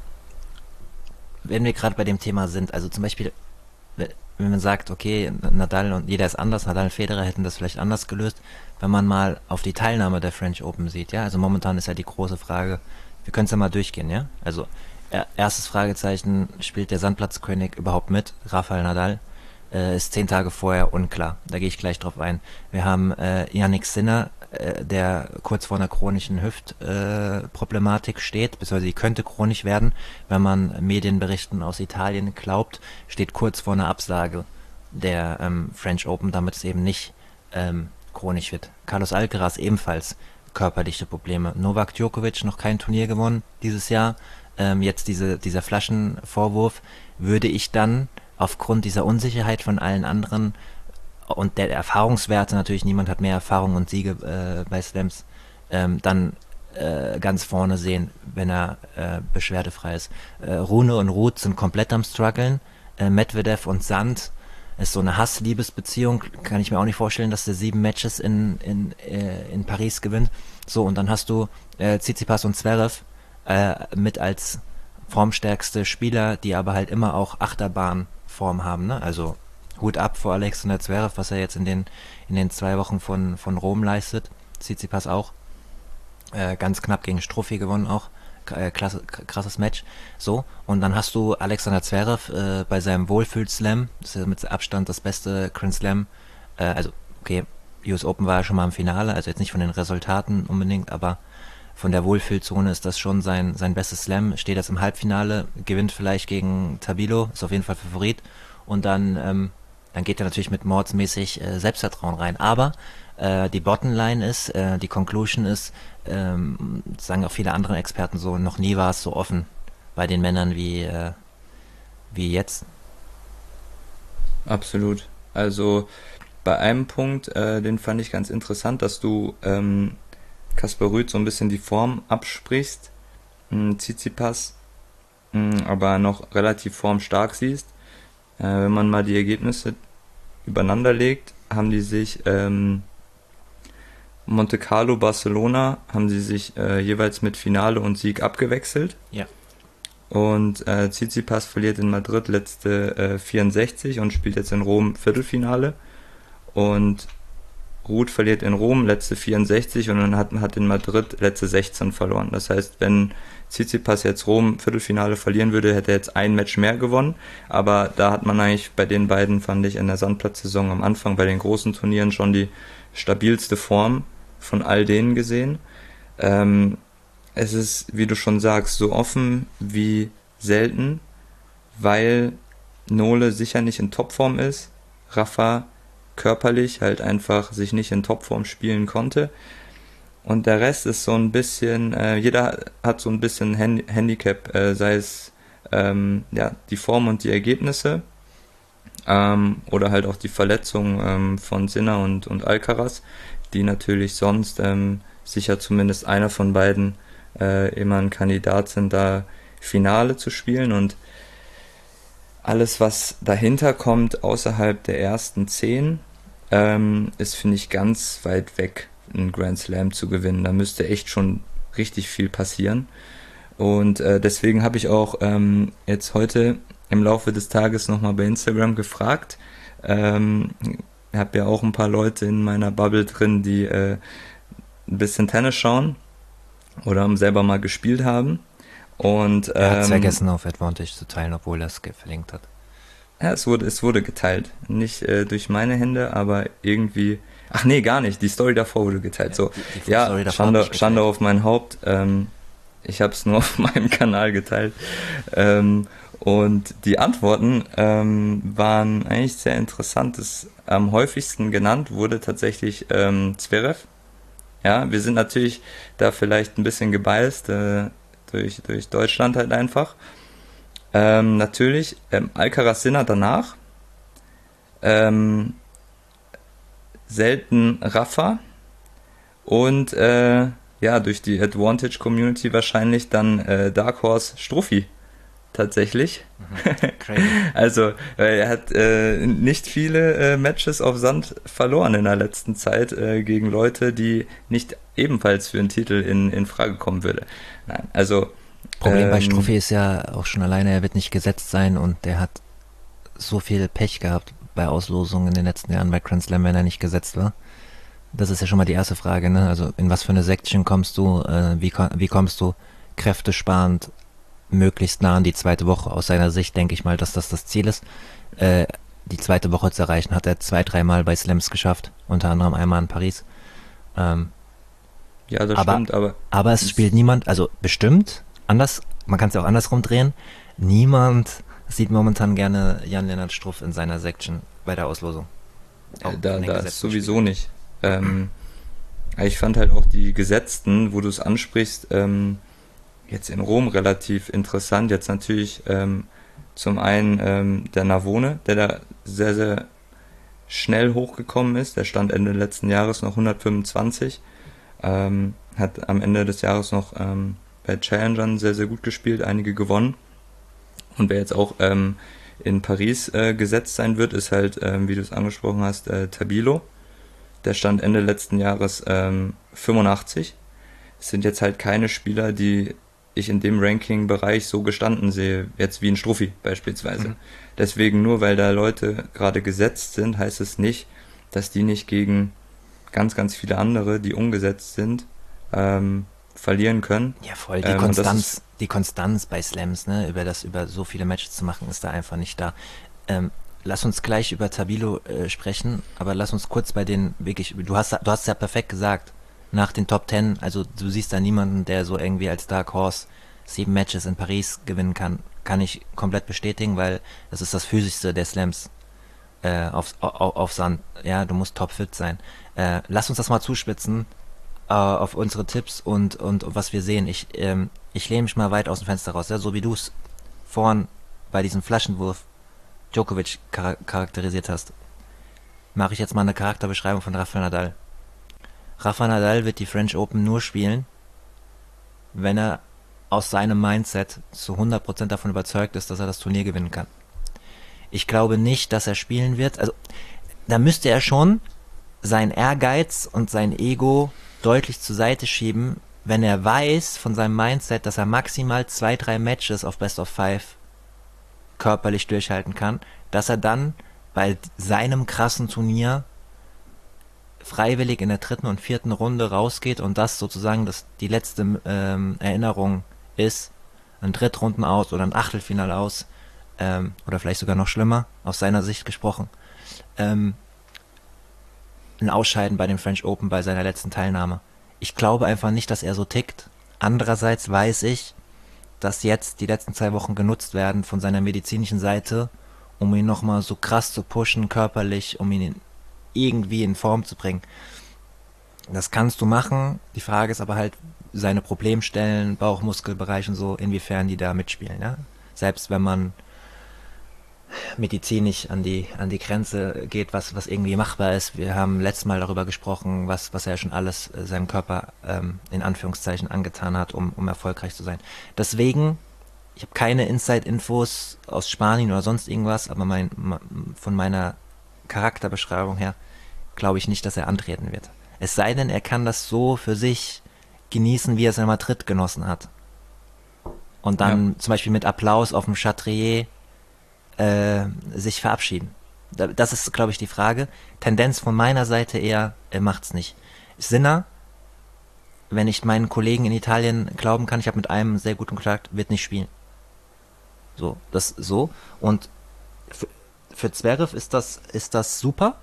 Speaker 1: wenn wir gerade bei dem Thema sind, also zum Beispiel, wenn man sagt, okay, Nadal und jeder ist anders, Nadal und Federer hätten das vielleicht anders gelöst, wenn man mal auf die Teilnahme der French Open sieht, ja, also momentan ist ja die große Frage, wir können es ja mal durchgehen, ja, also erstes Fragezeichen, spielt der Sandplatzkönig überhaupt mit, Rafael Nadal, ist 10 Tage vorher unklar, da gehe ich gleich drauf ein. Wir haben Jannik Sinner, der kurz vor einer chronischen Hüftproblematik steht, beziehungsweise die könnte chronisch werden, wenn man Medienberichten aus Italien glaubt, steht kurz vor einer Absage der French Open, damit es eben nicht chronisch wird. Carlos Alcaraz ebenfalls körperliche Probleme. Novak Djokovic noch kein Turnier gewonnen dieses Jahr. Jetzt dieser Flaschenvorwurf würde ich dann aufgrund dieser Unsicherheit von allen anderen und der Erfahrungswerte, natürlich niemand hat mehr Erfahrung und Siege bei Slams, dann ganz vorne sehen, wenn er beschwerdefrei ist. Rune und Ruth sind komplett am struggeln. Medvedev und Sand ist so eine Hass-Liebes-Beziehung. Kann ich mir auch nicht vorstellen, dass der 7 Matches in Paris gewinnt. So, und dann hast du Tsitsipas und Zverev mit als formstärkste Spieler, die aber halt immer auch Achterbahnform haben. Ne? Also Hut ab vor Alexander Zverev, was er jetzt in den 2 Wochen von Rom leistet. Tsitsipas auch. Ganz knapp gegen Struffi gewonnen auch. Krasses Match. So, und dann hast du Alexander Zverev bei seinem Wohlfühl-Slam. Das ist ja mit Abstand das beste Grand Slam. Also, okay, US Open war ja schon mal im Finale, also jetzt nicht von den Resultaten unbedingt, aber von der Wohlfühlzone ist das schon sein bestes Slam. Steht jetzt im Halbfinale, gewinnt vielleicht gegen Tabilo, ist auf jeden Fall Favorit. Und dann geht er natürlich mit mordsmäßig Selbstvertrauen rein. Aber die Bottomline ist, die Conclusion ist, sagen auch viele andere Experten so, noch nie war es so offen bei den Männern wie jetzt.
Speaker 2: Absolut. Also bei einem Punkt, den fand ich ganz interessant, dass du Casper Ruud so ein bisschen die Form absprichst, Tsitsipas, aber noch relativ formstark siehst. Wenn man mal die Ergebnisse übereinander legt, haben die sich Monte Carlo, Barcelona, haben sie sich jeweils mit Finale und Sieg abgewechselt.
Speaker 1: Ja.
Speaker 2: Und Tsitsipas verliert in Madrid letzte 64 und spielt jetzt in Rom Viertelfinale. Und Ruud verliert in Rom letzte 64 und dann hat in Madrid letzte 16 verloren. Das heißt, wenn Tsitsipas jetzt Rom Viertelfinale verlieren würde, hätte er jetzt ein Match mehr gewonnen. Aber da hat man eigentlich bei den beiden, fand ich, in der Sandplatzsaison am Anfang bei den großen Turnieren schon die stabilste Form von all denen gesehen. Es ist, wie du schon sagst, so offen wie selten, weil Nole sicher nicht in Topform ist, Rafa körperlich halt einfach sich nicht in Topform spielen konnte. Und der Rest ist so ein bisschen, jeder hat so ein bisschen Handicap, sei es die Form und die Ergebnisse oder halt auch die Verletzung von Sinner und Alcaraz, die natürlich sonst sicher zumindest einer von beiden immer ein Kandidat sind, da Finale zu spielen. Und alles, was dahinter kommt, außerhalb der ersten 10, ist, finde ich, ganz weit weg, einen Grand Slam zu gewinnen. Da müsste echt schon richtig viel passieren. Und deswegen habe ich auch jetzt heute im Laufe des Tages nochmal bei Instagram gefragt. Habe ja auch ein paar Leute in meiner Bubble drin, die ein bisschen Tennis schauen oder selber mal gespielt haben. Und
Speaker 1: Er hat es vergessen, auf Advantage zu teilen, obwohl er es verlinkt hat.
Speaker 2: ja, es wurde geteilt. Nicht durch meine Hände, aber irgendwie. Ach nee, gar nicht. Die Story davor wurde geteilt. So,
Speaker 1: Die
Speaker 2: ja,
Speaker 1: Story davor hab ich
Speaker 2: Schande
Speaker 1: geteilt.
Speaker 2: auf mein Haupt. Ich habe es nur auf meinem Kanal geteilt. Und die Antworten waren eigentlich sehr interessant. Am häufigsten genannt wurde tatsächlich Zverev. Ja, wir sind natürlich da vielleicht ein bisschen gebiased durch Deutschland halt einfach. Natürlich Alcaraz Sinner danach. Selten Rafa. Und durch die Advantage Community wahrscheinlich dann Dark Horse Struffi. Tatsächlich.
Speaker 1: Crazy.
Speaker 2: Also, er hat nicht viele Matches auf Sand verloren in der letzten Zeit gegen Leute, die nicht ebenfalls für einen Titel in Frage kommen würde. Nein, also
Speaker 1: Problem bei Struffi ist ja auch schon alleine, er wird nicht gesetzt sein und der hat so viel Pech gehabt bei Auslosungen in den letzten Jahren bei Grand Slam, wenn er nicht gesetzt war. Das ist ja schon mal die erste Frage, ne? Also in was für eine Section kommst du, wie kommst du kräftesparend möglichst nah an die zweite Woche? Aus seiner Sicht denke ich mal, dass das Ziel ist, die zweite Woche zu erreichen. Hat er 2-3 Mal bei Slams geschafft, unter anderem einmal in Paris.
Speaker 2: ja, das stimmt,
Speaker 1: Aber es spielt niemand, also bestimmt, anders, man kann es ja auch andersrum drehen, niemand sieht momentan gerne Jan-Lennart Struff in seiner Section bei der Auslosung. Auch von den
Speaker 2: da
Speaker 1: gesetzten
Speaker 2: ist sowieso nicht. Ich fand halt auch die Gesetzten, wo du es ansprichst, jetzt in Rom relativ interessant. Jetzt natürlich zum einen der Navone, der da sehr, sehr schnell hochgekommen ist. Der stand Ende letzten Jahres noch 125. Hat am Ende des Jahres noch bei Challengern sehr, sehr gut gespielt, einige gewonnen. Und wer jetzt auch in Paris gesetzt sein wird, ist halt, wie du es angesprochen hast, Tabilo. Der stand Ende letzten Jahres 85. Es sind jetzt halt keine Spieler, die ich in dem Ranking-Bereich so gestanden sehe, jetzt wie ein Struffi beispielsweise. Deswegen, nur weil da Leute gerade gesetzt sind, heißt es nicht, dass die nicht gegen ganz, ganz viele andere, die umgesetzt sind, verlieren können.
Speaker 1: Ja, voll, die Konstanz bei Slams, ne, über so viele Matches zu machen, ist da einfach nicht da. Lass uns gleich über Tabilo sprechen, aber lass uns kurz bei den wirklich, du hast es ja perfekt gesagt, nach den Top 10, also du siehst da niemanden, der so irgendwie als Dark Horse 7 Matches in Paris gewinnen kann ich komplett bestätigen, weil das ist das Physischste der Slams auf Sand. Ja, du musst topfit sein. Lass uns das mal zuspitzen auf unsere Tipps und was wir sehen. Ich lehne mich mal weit aus dem Fenster raus, ja, so wie du es vorhin bei diesem Flaschenwurf Djokovic charakterisiert hast. Mache ich jetzt mal eine Charakterbeschreibung von Rafael Nadal. Rafa Nadal wird die French Open nur spielen, wenn er aus seinem Mindset zu 100% davon überzeugt ist, dass er das Turnier gewinnen kann. Ich glaube nicht, dass er spielen wird. Also, da müsste er schon sein Ehrgeiz und sein Ego deutlich zur Seite schieben, wenn er weiß von seinem Mindset, dass er maximal 2-3 Matches auf Best of 5 körperlich durchhalten kann, dass er dann bei seinem krassen Turnier freiwillig in der 3. und 4. Runde rausgeht und das sozusagen die letzte Erinnerung ist, ein Drittrunden aus oder ein Achtelfinale aus, oder vielleicht sogar noch schlimmer, aus seiner Sicht gesprochen, ein Ausscheiden bei den French Open bei seiner letzten Teilnahme. Ich glaube einfach nicht, dass er so tickt. Andererseits weiß ich, dass jetzt die letzten 2 Wochen genutzt werden von seiner medizinischen Seite, um ihn nochmal so krass zu pushen, körperlich, um ihn irgendwie in Form zu bringen. Das kannst du machen. Die Frage ist aber halt, seine Problemstellen, Bauchmuskelbereich und so, inwiefern die da mitspielen. Ja? Selbst wenn man medizinisch an die Grenze geht, was irgendwie machbar ist. Wir haben letztes Mal darüber gesprochen, was er schon alles seinem Körper in Anführungszeichen angetan hat, um erfolgreich zu sein. Deswegen, ich habe keine Inside-Infos aus Spanien oder sonst irgendwas, aber von meiner Charakterbeschreibung her glaube ich nicht, dass er antreten wird. Es sei denn, er kann das so für sich genießen, wie er es in Madrid genossen hat. Und dann zum Beispiel mit Applaus auf dem Chatrier sich verabschieden. Das ist, glaube ich, die Frage. Tendenz von meiner Seite eher, er macht's nicht. Sinner, wenn ich meinen Kollegen in Italien glauben kann, ich habe mit einem sehr guten Kontakt, wird nicht spielen. So, das so. Und für Zverev ist das super,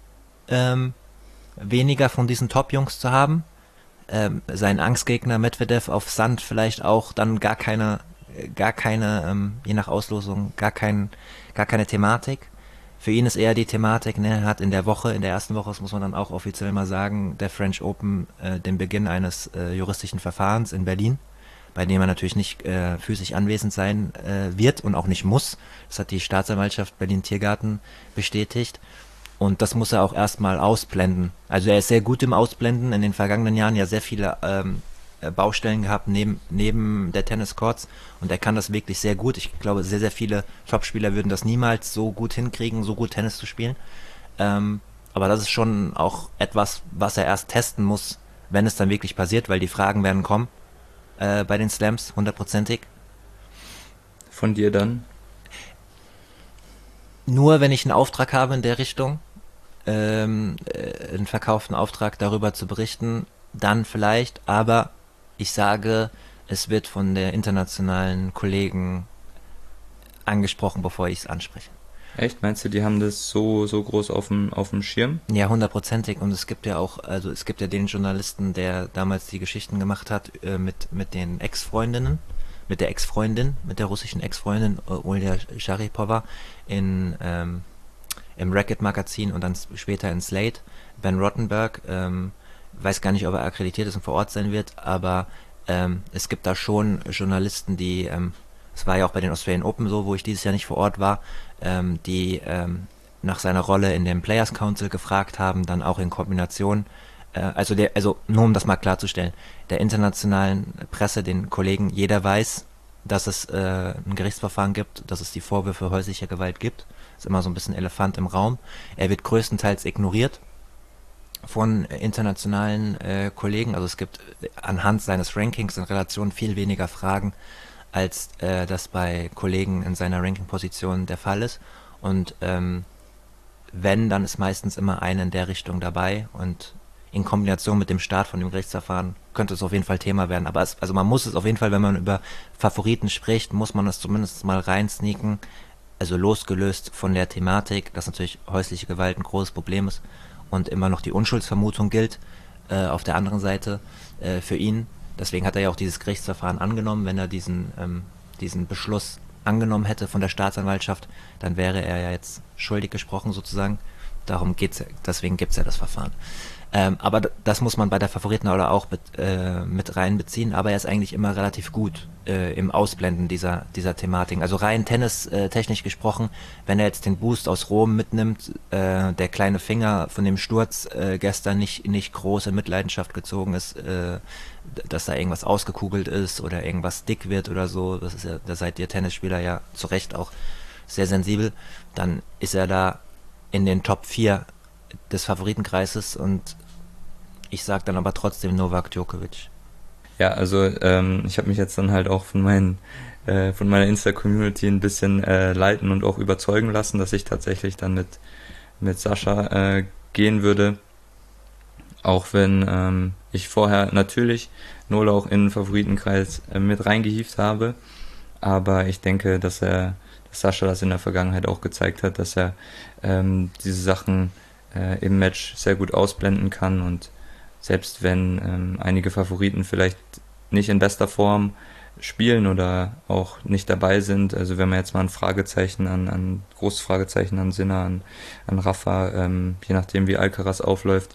Speaker 1: weniger von diesen Top-Jungs zu haben. Sein Angstgegner Medvedev auf Sand vielleicht auch dann gar keine, je nach Auslosung, gar keine Thematik. Für ihn ist eher die Thematik, ne, er hat in der ersten Woche, das muss man dann auch offiziell mal sagen, der French Open den Beginn eines juristischen Verfahrens in Berlin, bei dem er natürlich nicht physisch anwesend sein wird und auch nicht muss. Das hat die Staatsanwaltschaft Berlin-Tiergarten bestätigt. Und das muss er auch erstmal ausblenden. Also er ist sehr gut im Ausblenden, in den vergangenen Jahren ja sehr viele Baustellen gehabt neben der Tenniscourts und er kann das wirklich sehr gut. Ich glaube, sehr, sehr viele Topspieler würden das niemals so gut hinkriegen, so gut Tennis zu spielen. Aber das ist schon auch etwas, was er erst testen muss, wenn es dann wirklich passiert, weil die Fragen werden kommen bei den Slams, 100%ig.
Speaker 2: Von dir dann?
Speaker 1: Nur wenn ich einen Auftrag habe in der Richtung, einen verkauften Auftrag darüber zu berichten, dann vielleicht, aber ich sage, es wird von der internationalen Kollegen angesprochen, bevor ich es anspreche.
Speaker 2: Echt? Meinst du, die haben das so groß auf dem Schirm?
Speaker 1: Ja, 100%ig. Und es gibt ja auch, also es gibt ja den Journalisten, der damals die Geschichten gemacht hat mit den Ex-Freundinnen, mit der russischen Ex-Freundin Olja Sharipova im Racket-Magazin und dann später in Slate, Ben Rottenberg, weiß gar nicht, ob er akkreditiert ist und vor Ort sein wird, aber es gibt da schon Journalisten, die, es war ja auch bei den Australian Open so, wo ich dieses Jahr nicht vor Ort war, die nach seiner Rolle in dem Players Council gefragt haben, dann auch in Kombination, also nur um das mal klarzustellen, der internationalen Presse, den Kollegen, jeder weiß, dass es ein Gerichtsverfahren gibt, dass es die Vorwürfe häuslicher Gewalt gibt. Ist immer so ein bisschen Elefant im Raum. Er wird größtenteils ignoriert von internationalen Kollegen. Also es gibt anhand seines Rankings in Relation viel weniger Fragen, als das bei Kollegen in seiner Ranking-Position der Fall ist. Und wenn, dann ist meistens immer eine in der Richtung dabei, und in Kombination mit dem Start von dem Gerichtsverfahren könnte es auf jeden Fall Thema werden. Aber also man muss es auf jeden Fall, wenn man über Favoriten spricht, muss man es zumindest mal reinsneaken, also losgelöst von der Thematik, dass natürlich häusliche Gewalt ein großes Problem ist und immer noch die Unschuldsvermutung gilt auf der anderen Seite für ihn. Deswegen hat er ja auch dieses Gerichtsverfahren angenommen. Wenn er diesen Beschluss angenommen hätte von der Staatsanwaltschaft, dann wäre er ja jetzt schuldig gesprochen sozusagen. Deswegen gibt's ja das Verfahren. Aber das muss man bei der Favoritenrolle auch mit reinbeziehen. Aber er ist eigentlich immer relativ gut im Ausblenden dieser Thematik. Also rein technisch gesprochen, wenn er jetzt den Boost aus Rom mitnimmt, der kleine Finger von dem Sturz gestern nicht groß in Mitleidenschaft gezogen ist, dass da irgendwas ausgekugelt ist oder irgendwas dick wird oder so, das ist ja, da seid ihr Tennisspieler ja zu Recht auch sehr sensibel, dann ist er da in den Top 4 des Favoritenkreises, und ich sag dann aber trotzdem Novak Djokovic.
Speaker 2: Ja, also ich habe mich jetzt dann halt auch von meiner Insta-Community ein bisschen leiten und auch überzeugen lassen, dass ich tatsächlich dann mit Sascha gehen würde. Auch wenn ich vorher natürlich Nola auch in den Favoritenkreis mit reingehievt habe. Aber ich denke, dass Sascha das in der Vergangenheit auch gezeigt hat, dass er diese Sachen im Match sehr gut ausblenden kann, und selbst wenn einige Favoriten vielleicht nicht in bester Form spielen oder auch nicht dabei sind, also wenn man jetzt mal ein Fragezeichen an großes Fragezeichen an Sinner, an Rafa, je nachdem wie Alcaraz aufläuft,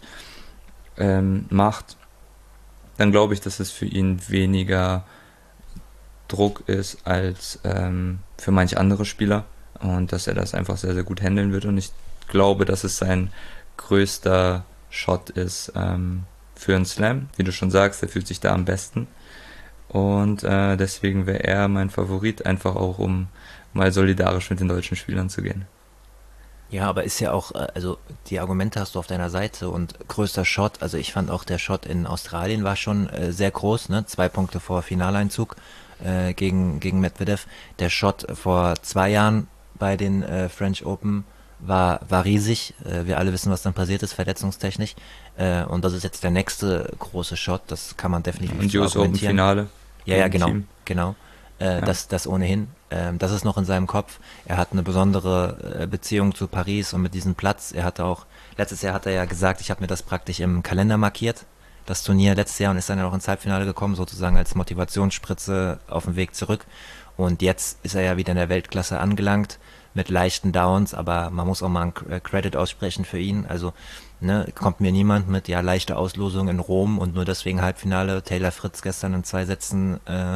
Speaker 2: macht, dann glaube ich, dass es für ihn weniger Druck ist als für manche andere Spieler, und dass er das einfach sehr, sehr gut handeln wird, und ich glaube, dass es sein größter Shot ist für einen Slam. Wie du schon sagst, er fühlt sich da am besten, und deswegen wäre er mein Favorit, einfach auch um mal solidarisch mit den deutschen Spielern zu gehen.
Speaker 1: Ja, aber ist ja auch, also die Argumente hast du auf deiner Seite, und größter Shot, also ich fand auch der Shot in Australien war schon sehr groß, ne? 2 Punkte vor Finaleinzug gegen Medvedev. Der Shot vor 2 Jahren bei den French Open war riesig. Wir alle wissen, was dann passiert ist, verletzungstechnisch. Und das ist jetzt der nächste große Shot, das kann man definitiv
Speaker 2: Und
Speaker 1: so
Speaker 2: US Open
Speaker 1: argumentieren.
Speaker 2: Finale.
Speaker 1: Ja, genau,
Speaker 2: Team.
Speaker 1: genau.
Speaker 2: Ja.
Speaker 1: Das ohnehin. Das ist noch in seinem Kopf. Er hat eine besondere Beziehung zu Paris und mit diesem Platz. Letztes Jahr hat er ja gesagt, ich habe mir das praktisch im Kalender markiert, das Turnier letztes Jahr, und ist dann ja noch ins Halbfinale gekommen, sozusagen als Motivationsspritze auf dem Weg zurück. Und jetzt ist er ja wieder in der Weltklasse angelangt, mit leichten Downs, aber man muss auch mal einen Credit aussprechen für ihn. Also, ne, kommt mir niemand mit, ja, leichte Auslosung in Rom und nur deswegen Halbfinale. Taylor Fritz gestern in 2 Sätzen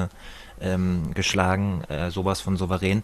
Speaker 1: geschlagen, sowas von souverän.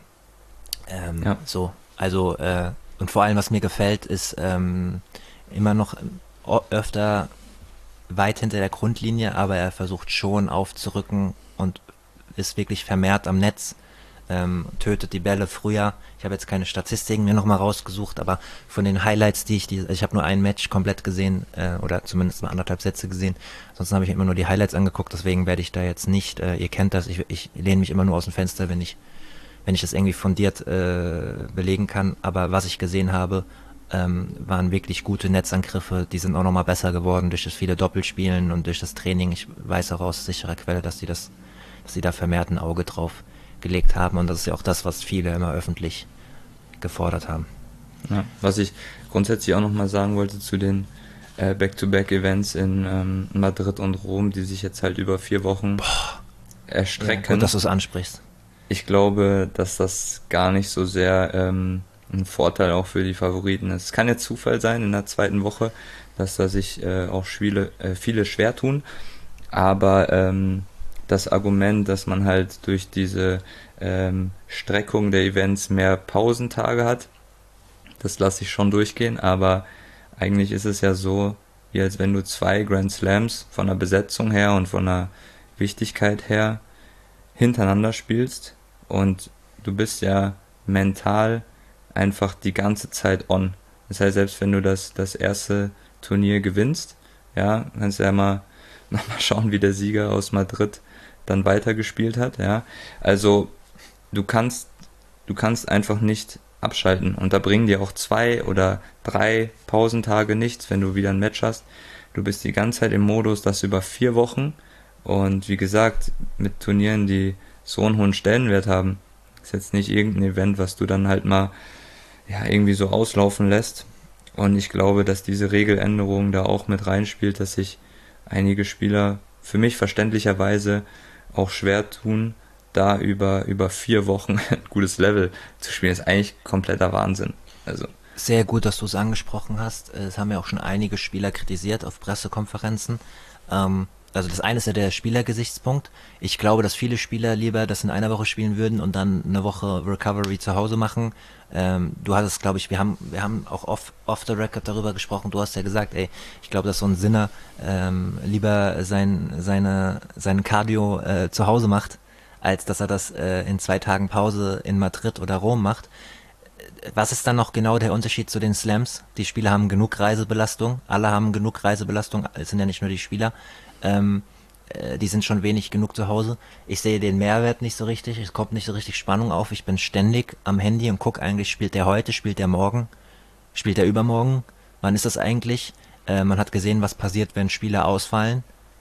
Speaker 2: Ja.
Speaker 1: So, also, und vor allem, was mir gefällt, ist immer noch öfter weit hinter der Grundlinie, aber er versucht schon aufzurücken und ist wirklich vermehrt am Netz, tötet die Bälle früher. Ich habe jetzt keine Statistiken mir nochmal rausgesucht, aber von den Highlights, ich habe nur ein Match komplett gesehen, oder zumindest mal 1,5 Sätze gesehen, ansonsten habe ich immer nur die Highlights angeguckt, deswegen werde ich da jetzt nicht, ihr kennt das, ich lehne mich immer nur aus dem Fenster, wenn ich das irgendwie fundiert belegen kann, aber was ich gesehen habe, waren wirklich gute Netzangriffe, die sind auch nochmal besser geworden durch das viele Doppelspielen und durch das Training. Ich weiß auch aus sicherer Quelle, dass sie da vermehrt ein Auge drauf gelegt haben, und das ist ja auch das, was viele immer öffentlich gefordert haben.
Speaker 2: Ja, was ich grundsätzlich auch nochmal sagen wollte zu den Back-to-Back-Events in Madrid und Rom, die sich jetzt halt über 4 Wochen erstrecken.
Speaker 1: Ja, gut, dass du es ansprichst.
Speaker 2: Ich glaube, dass das gar nicht so sehr ein Vorteil auch für die Favoriten ist. Es kann jetzt Zufall sein in der 2. Woche, dass da sich auch viele schwer tun, aber das Argument, dass man halt durch diese Streckung der Events mehr Pausentage hat, das lasse ich schon durchgehen, aber eigentlich ist es ja so, wie als wenn du 2 Grand Slams von der Besetzung her und von der Wichtigkeit her hintereinander spielst und du bist ja mental einfach die ganze Zeit on. Das heißt, selbst wenn du das erste Turnier gewinnst, ja, kannst du ja nochmal schauen, wie der Sieger aus Madrid dann weitergespielt hat, ja. Also du kannst einfach nicht abschalten und da bringen dir auch 2 oder 3 Pausentage nichts, wenn du wieder ein Match hast. Du bist die ganze Zeit im Modus, das über 4 Wochen und wie gesagt, mit Turnieren, die so einen hohen Stellenwert haben, ist jetzt nicht irgendein Event, was du dann halt mal ja irgendwie so auslaufen lässt. Und ich glaube, dass diese Regeländerung da auch mit reinspielt, dass sich einige Spieler für mich verständlicherweise auch schwer tun, da über 4 Wochen ein gutes Level zu spielen. Das ist eigentlich kompletter Wahnsinn. Also,
Speaker 1: Sehr gut, dass du es angesprochen hast. Es haben ja auch schon einige Spieler kritisiert auf Pressekonferenzen. Also das eine ist ja der Spielergesichtspunkt. Ich glaube, dass viele Spieler lieber das in einer Woche spielen würden und dann eine Woche Recovery zu Hause machen. Du hattest, glaube ich, wir haben auch off the record darüber gesprochen. Du hast ja gesagt, ey, ich glaube, dass so ein Sinner lieber sein Cardio zu Hause macht, als dass er das in 2 Tagen Pause in Madrid oder Rom macht. Was ist dann noch genau der Unterschied zu den Slams? Die Spieler haben genug Reisebelastung, alle haben genug Reisebelastung, es sind ja nicht nur die Spieler. Ähm, die sind schon wenig genug zu Hause. Ich sehe den Mehrwert nicht so richtig, es kommt nicht so richtig Spannung auf. Ich bin ständig am Handy und gucke eigentlich, spielt der heute, spielt der morgen, spielt der übermorgen? Wann ist das eigentlich? Man hat gesehen, was passiert, wenn Spieler ausfallen.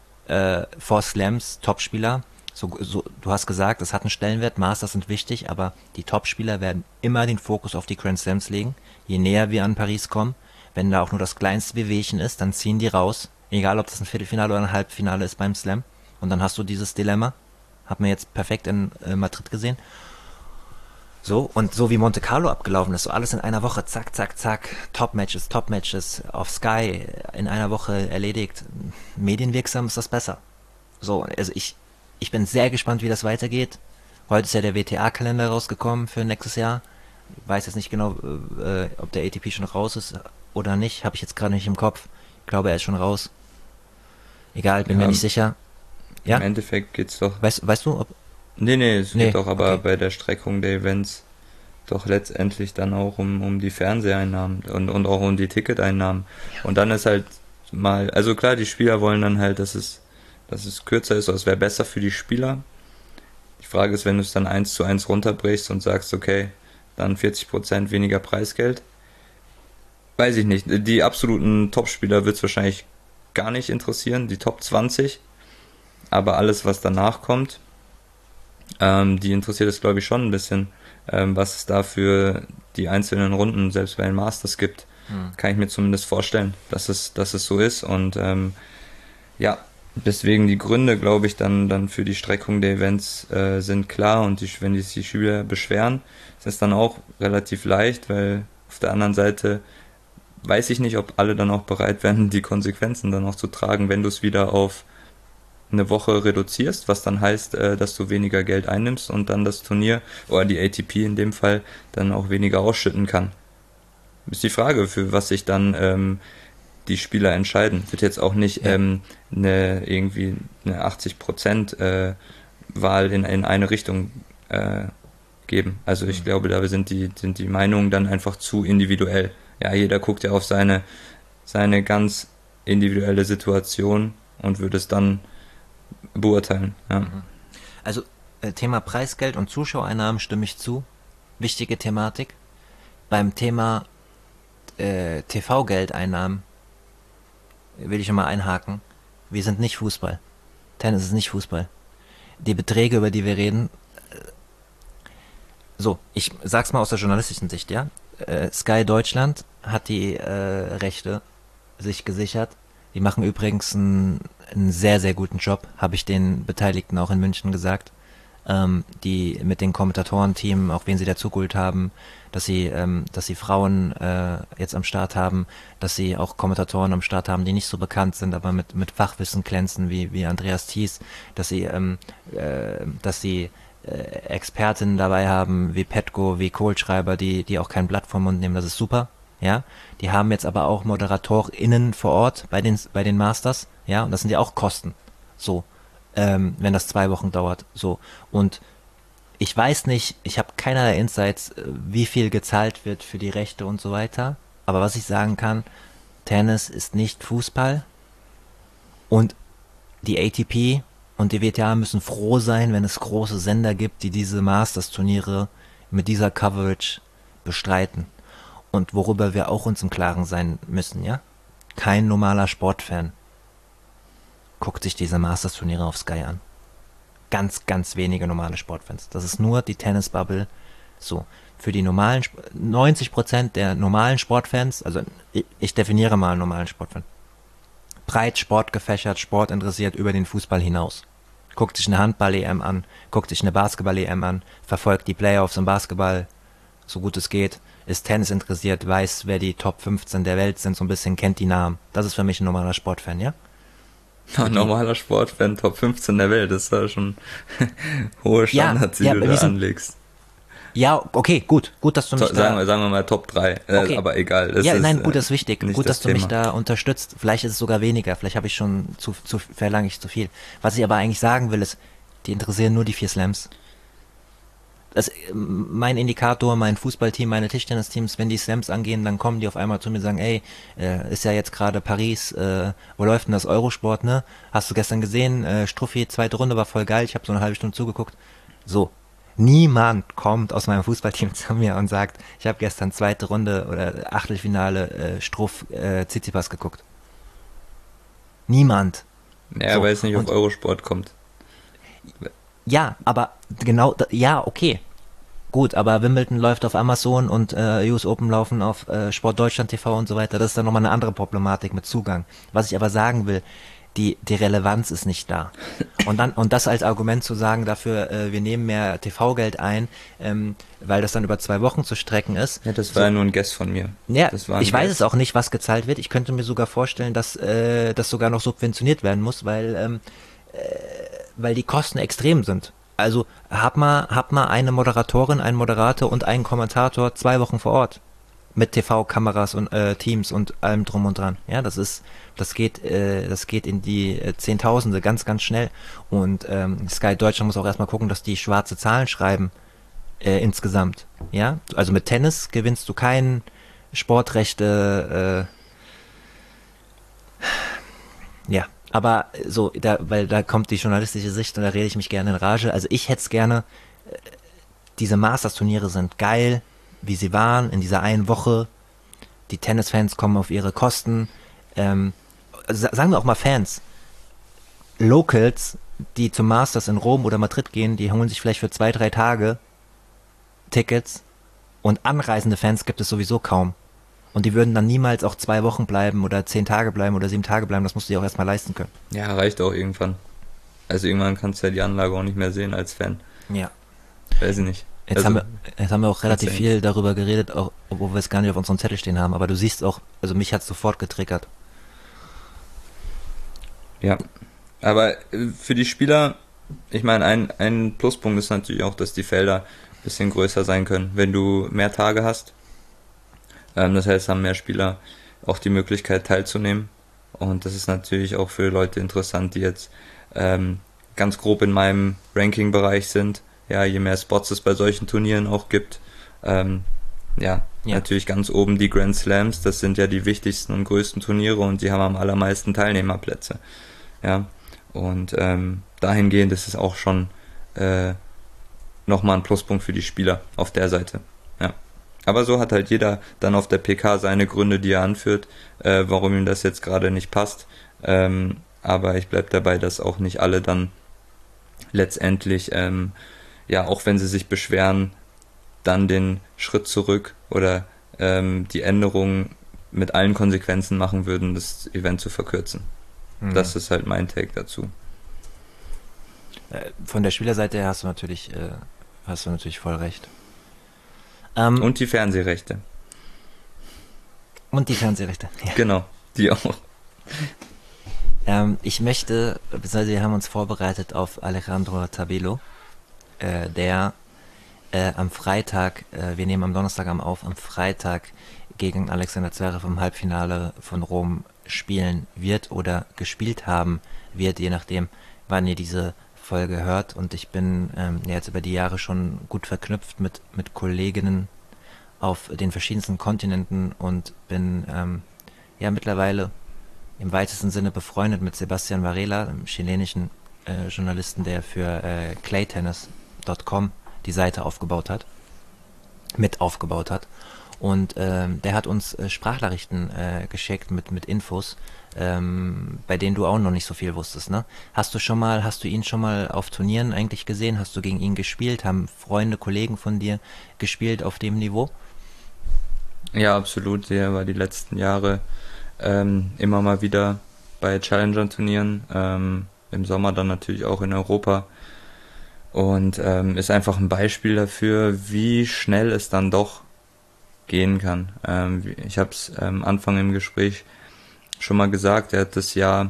Speaker 1: Vor Slams, Topspieler. Du hast gesagt, es hat einen Stellenwert, Masters sind wichtig, aber die Topspieler werden immer den Fokus auf die Grand Slams legen. Je näher wir an Paris kommen, wenn da auch nur das kleinste Wehwehchen ist, dann ziehen die raus. Egal, ob das ein Viertelfinale oder ein Halbfinale ist beim Slam. Und dann hast du dieses Dilemma. Hat man jetzt perfekt in Madrid gesehen. So, und so wie Monte Carlo abgelaufen ist, so alles in einer Woche, zack, zack, zack, Top-Matches auf Sky, in einer Woche erledigt. Medienwirksam ist das besser. So, also ich bin sehr gespannt, wie das weitergeht. Heute ist ja der WTA-Kalender rausgekommen für nächstes Jahr. Ich weiß jetzt nicht genau, ob der ATP schon raus ist oder nicht. Habe ich jetzt gerade nicht im Kopf. Ich glaube, er ist schon raus. Egal, bin mir
Speaker 2: ja,
Speaker 1: nicht sicher.
Speaker 2: im
Speaker 1: Ja?
Speaker 2: Endeffekt geht's doch.
Speaker 1: Weißt du, ob...
Speaker 2: Nee, es
Speaker 1: Nee,
Speaker 2: geht doch aber
Speaker 1: okay.
Speaker 2: bei der Streckung der Events doch letztendlich dann auch um die Fernseheinnahmen und auch um die Ticketeinnahmen. Und dann ist halt mal, also klar, die Spieler wollen dann halt, dass es kürzer ist, oder es wäre besser für die Spieler. Die Frage ist, wenn du es dann 1:1 runterbrichst und sagst, okay, dann 40% weniger Preisgeld. Weiß ich nicht. Die absoluten Topspieler wird es wahrscheinlich gar nicht interessieren, die Top 20. Aber alles, was danach kommt, die interessiert es, glaube ich, schon ein bisschen, was es da für die einzelnen Runden, selbst bei den Masters gibt. Kann ich mir zumindest vorstellen, dass es so ist. Und ja, deswegen die Gründe, glaube ich, dann für die Streckung der Events sind klar. Und wenn die sich Spieler beschweren, ist es dann auch relativ leicht, weil auf der anderen Seite weiß ich nicht, ob alle dann auch bereit wären, die Konsequenzen dann auch zu tragen, wenn du es wieder auf eine Woche reduzierst, was dann heißt, dass du weniger Geld einnimmst und dann das Turnier oder die ATP in dem Fall dann auch weniger ausschütten kann. Ist die Frage, für was sich dann die Spieler entscheiden. Wird jetzt auch nicht
Speaker 1: Ja.
Speaker 2: irgendwie eine 80% Wahl in eine Richtung geben. Also ich glaube, da sind die Meinungen dann einfach zu individuell. Ja, jeder guckt ja auf seine ganz individuelle Situation und würde es dann beurteilen. Ja.
Speaker 1: Also Thema Preisgeld und Zuschauereinnahmen stimme ich zu. Wichtige Thematik. Beim Thema TV-Geldeinnahmen will ich immer einhaken. Wir sind nicht Fußball. Tennis ist nicht Fußball. Die Beträge, über die wir reden, so, ich sag's mal aus der journalistischen Sicht, ja. Sky Deutschland hat die Rechte sich gesichert. Die machen übrigens einen sehr, sehr guten Job, habe ich den Beteiligten auch in München gesagt. Die mit den Kommentatorenteam, auch wen sie dazugeholt haben, dass sie Frauen jetzt am Start haben, dass sie auch Kommentatoren am Start haben, die nicht so bekannt sind, aber mit Fachwissen glänzen, wie Andreas Thies, dass sie Expertinnen dabei haben, wie Petko, wie Kohlschreiber, die auch kein Blatt vom Mund nehmen, das ist super, ja. Die haben jetzt aber auch ModeratorInnen vor Ort bei den Masters, ja, und das sind ja auch Kosten. So. wenn das 2 Wochen dauert. So. Und ich weiß nicht, ich habe keinerlei Insights, wie viel gezahlt wird für die Rechte und so weiter. Aber was ich sagen kann, Tennis ist nicht Fußball und die ATP und die WTA müssen froh sein, wenn es große Sender gibt, die diese Masters-Turniere mit dieser Coverage bestreiten. Und worüber wir auch uns im Klaren sein müssen, ja? Kein normaler Sportfan guckt sich diese Masters-Turniere auf Sky an. Ganz, ganz wenige normale Sportfans. Das ist nur die Tennis-Bubble. So, für die normalen, 90% der normalen Sportfans, also ich definiere mal einen normalen Sportfan, breit sportgefächert, sportinteressiert über den Fußball hinaus. Guckt sich eine Handball-EM an, guckt sich eine Basketball-EM an, verfolgt die Playoffs im Basketball, so gut es geht, ist Tennis interessiert, weiß, wer die Top 15 der Welt sind, so ein bisschen kennt die Namen. Das ist für mich ein normaler Sportfan, ja?
Speaker 2: Ein normaler Sportfan, Top 15 der Welt, das ist ja schon hohe Standards, die du da anlegst.
Speaker 1: Ja, okay, gut, dass du mich
Speaker 2: sagen wir mal Top 3,
Speaker 1: okay.
Speaker 2: Aber egal.
Speaker 1: Das ist wichtig. Gut, dass du mich da unterstützt. Vielleicht ist es sogar weniger, vielleicht habe ich schon verlange ich zu viel. Was ich aber eigentlich sagen will, ist, die interessieren nur die 4 Slams. Mein Indikator, mein Fußballteam, meine Tischtennisteams, wenn die Slams angehen, dann kommen die auf einmal zu mir und sagen, ey, ist ja jetzt gerade Paris, wo läuft denn das Eurosport, ne? Hast du gestern gesehen, Struffi, 2. Runde war voll geil, ich habe so eine halbe Stunde zugeguckt. So, niemand kommt aus meinem Fußballteam zu mir und sagt, ich habe gestern 2. Runde oder Achtelfinale Struff Tsitsipas geguckt. Niemand.
Speaker 2: Ja, so, weil es nicht auf Eurosport kommt.
Speaker 1: Ja, aber genau, ja, okay. Gut, aber Wimbledon läuft auf Amazon und US Open laufen auf Sport Deutschland TV und so weiter. Das ist dann nochmal eine andere Problematik mit Zugang. Was ich aber sagen will, die Relevanz ist nicht da. Und das als Argument zu sagen dafür, wir nehmen mehr TV-Geld ein, weil das dann über 2 Wochen zu strecken ist.
Speaker 2: Ja, das war ja nur ein Guess von mir.
Speaker 1: Ja, ich weiß es auch nicht, was gezahlt wird. Ich könnte mir sogar vorstellen, dass das sogar noch subventioniert werden muss, weil die Kosten extrem sind. Also hab mal eine Moderatorin, einen Moderator und einen Kommentator 2 Wochen vor Ort. Mit TV-Kameras und Teams und allem drum und dran. Ja, das geht in die Zehntausende ganz, ganz schnell. Und Sky Deutschland muss auch erstmal gucken, dass die schwarze Zahlen schreiben insgesamt. Ja, also mit Tennis gewinnst du keinen Sportrechte. Ja, aber so, weil da kommt die journalistische Sicht und da rede ich mich gerne in Rage. Also ich hätte es gerne, diese Masters-Turniere sind geil, wie sie waren, in dieser einen Woche. Die Tennisfans kommen auf ihre Kosten. Also sagen wir auch mal Fans. Locals, die zum Masters in Rom oder Madrid gehen, die holen sich vielleicht für 2-3 Tage Tickets und anreisende Fans gibt es sowieso kaum. Und die würden dann niemals auch 2 Wochen bleiben oder 10 Tage bleiben oder 7 Tage bleiben. Das musst du dir auch erstmal leisten können.
Speaker 2: Ja, reicht auch irgendwann. Also irgendwann kannst du ja die Anlage auch nicht mehr sehen als Fan.
Speaker 1: Ja.
Speaker 2: Weiß ich nicht.
Speaker 1: Jetzt haben wir auch relativ viel darüber geredet, auch, obwohl wir es gar nicht auf unserem Zettel stehen haben. Aber du siehst auch, also mich hat es sofort getriggert.
Speaker 2: Ja, aber für die Spieler, ich meine, ein Pluspunkt ist natürlich auch, dass die Felder ein bisschen größer sein können, wenn du mehr Tage hast. Das heißt, haben mehr Spieler auch die Möglichkeit teilzunehmen. Und das ist natürlich auch für Leute interessant, die jetzt ganz grob in meinem Ranking-Bereich sind. Ja, je mehr Spots es bei solchen Turnieren auch gibt. Natürlich ganz oben die Grand Slams, das sind ja die wichtigsten und größten Turniere und die haben am allermeisten Teilnehmerplätze. Ja, und dahingehend ist es auch schon nochmal ein Pluspunkt für die Spieler auf der Seite. Ja. Aber so hat halt jeder dann auf der PK seine Gründe, die er anführt, warum ihm das jetzt gerade nicht passt. Aber ich bleib dabei, dass auch nicht alle dann letztendlich, auch wenn sie sich beschweren, dann den Schritt zurück oder die Änderungen mit allen Konsequenzen machen würden, das Event zu verkürzen. Mhm. Das ist halt mein Take dazu.
Speaker 1: Von der Spielerseite her hast du natürlich voll recht.
Speaker 2: Und die Fernsehrechte.
Speaker 1: Und die Fernsehrechte. Ja.
Speaker 2: Genau, die auch.
Speaker 1: Ich möchte, beziehungsweise wir haben uns vorbereitet auf Alejandro Tabilo, der am Freitag, wir nehmen am Donnerstagabend auf, am Freitag gegen Alexander Zverev im Halbfinale von Rom spielen wird oder gespielt haben wird, je nachdem, wann ihr diese Folge hört. Und ich bin jetzt über die Jahre schon gut verknüpft mit Kolleginnen auf den verschiedensten Kontinenten und bin mittlerweile im weitesten Sinne befreundet mit Sebastian Varela, einem chilenischen Journalisten, der für claytennis.com die Seite mit aufgebaut hat. Und der hat uns Sprachnachrichten geschickt mit Infos, bei denen du auch noch nicht so viel wusstest, ne? Hast du ihn schon mal auf Turnieren eigentlich gesehen? Hast du gegen ihn gespielt? Haben Freunde, Kollegen von dir gespielt auf dem Niveau?
Speaker 2: Ja, absolut. Der war die letzten Jahre immer mal wieder bei Challenger-Turnieren, im Sommer dann natürlich auch in Europa und ist einfach ein Beispiel dafür, wie schnell es dann doch gehen kann. Ich habe es Anfang im Gespräch schon mal gesagt, er hat das Jahr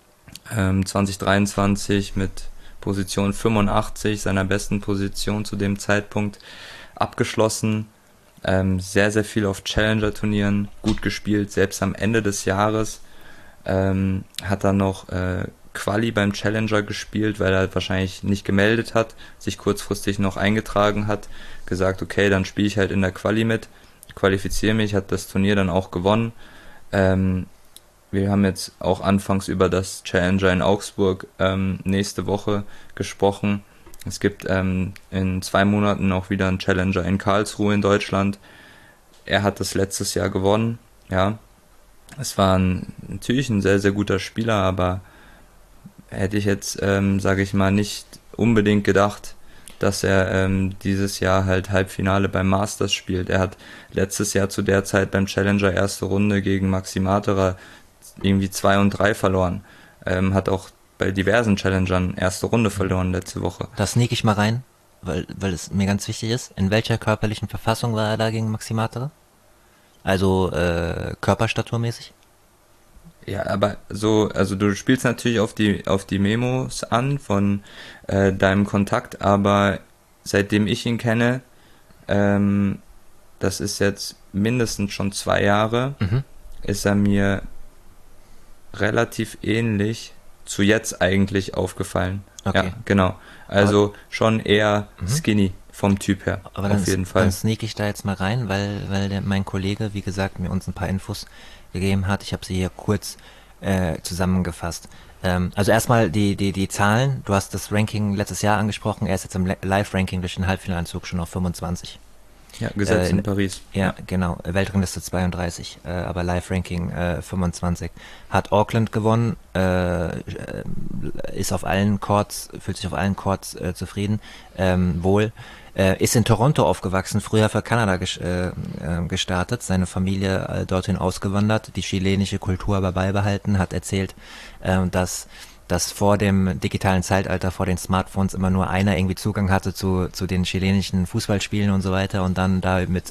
Speaker 2: 2023 mit Position 85, seiner besten Position zu dem Zeitpunkt, abgeschlossen. Sehr, sehr viel auf Challenger-Turnieren gut gespielt, selbst am Ende des Jahres hat er noch Quali beim Challenger gespielt, weil er wahrscheinlich nicht gemeldet hat, sich kurzfristig noch eingetragen hat, gesagt, okay, dann spiele ich halt in der Quali mit, qualifiziere mich, hat das Turnier dann auch gewonnen. Wir haben jetzt auch anfangs über das Challenger in Augsburg nächste Woche gesprochen. Es gibt in 2 Monaten auch wieder einen Challenger in Karlsruhe in Deutschland. Er hat das letztes Jahr gewonnen, ja. Es war natürlich ein sehr, sehr guter Spieler, aber hätte ich jetzt, sage ich mal, nicht unbedingt gedacht, dass er dieses Jahr halt Halbfinale beim Masters spielt. Er hat letztes Jahr zu der Zeit beim Challenger erste Runde gegen Maxi Materer irgendwie 2 und 3 verloren. Hat auch bei diversen Challengern erste Runde verloren letzte Woche.
Speaker 1: Da sneak ich mal rein, weil es mir ganz wichtig ist. In welcher körperlichen Verfassung war er da gegen Maxi Materer? Also körperstaturmäßig?
Speaker 2: Ja, aber so, also du spielst natürlich auf die Memos an von deinem Kontakt, aber seitdem ich ihn kenne, das ist jetzt mindestens schon 2 Jahre, ist er mir relativ ähnlich zu jetzt eigentlich aufgefallen.
Speaker 1: Okay.
Speaker 2: Ja, genau. Also schon eher skinny vom Typ her,
Speaker 1: Aber
Speaker 2: auf jeden Fall.
Speaker 1: Dann sneak ich da jetzt mal rein, weil mein Kollege, wie gesagt, mir uns ein paar Infos gegeben hat. Ich habe sie hier kurz zusammengefasst. Also erstmal die Zahlen. Du hast das Ranking letztes Jahr angesprochen. Er ist jetzt im Live-Ranking durch den Halbfinaleinzug schon auf 25.
Speaker 2: Ja, gesetzt in Paris.
Speaker 1: Ja, genau. Weltrangliste 32, aber Live-Ranking 25. Hat Auckland gewonnen, ist auf allen Courts, fühlt sich auf allen Courts zufrieden, wohl. Ist in Toronto aufgewachsen, früher für Kanada gestartet, seine Familie dorthin ausgewandert, die chilenische Kultur aber beibehalten, hat erzählt, dass vor dem digitalen Zeitalter, vor den Smartphones immer nur einer irgendwie Zugang hatte zu den chilenischen Fußballspielen und so weiter und dann da mit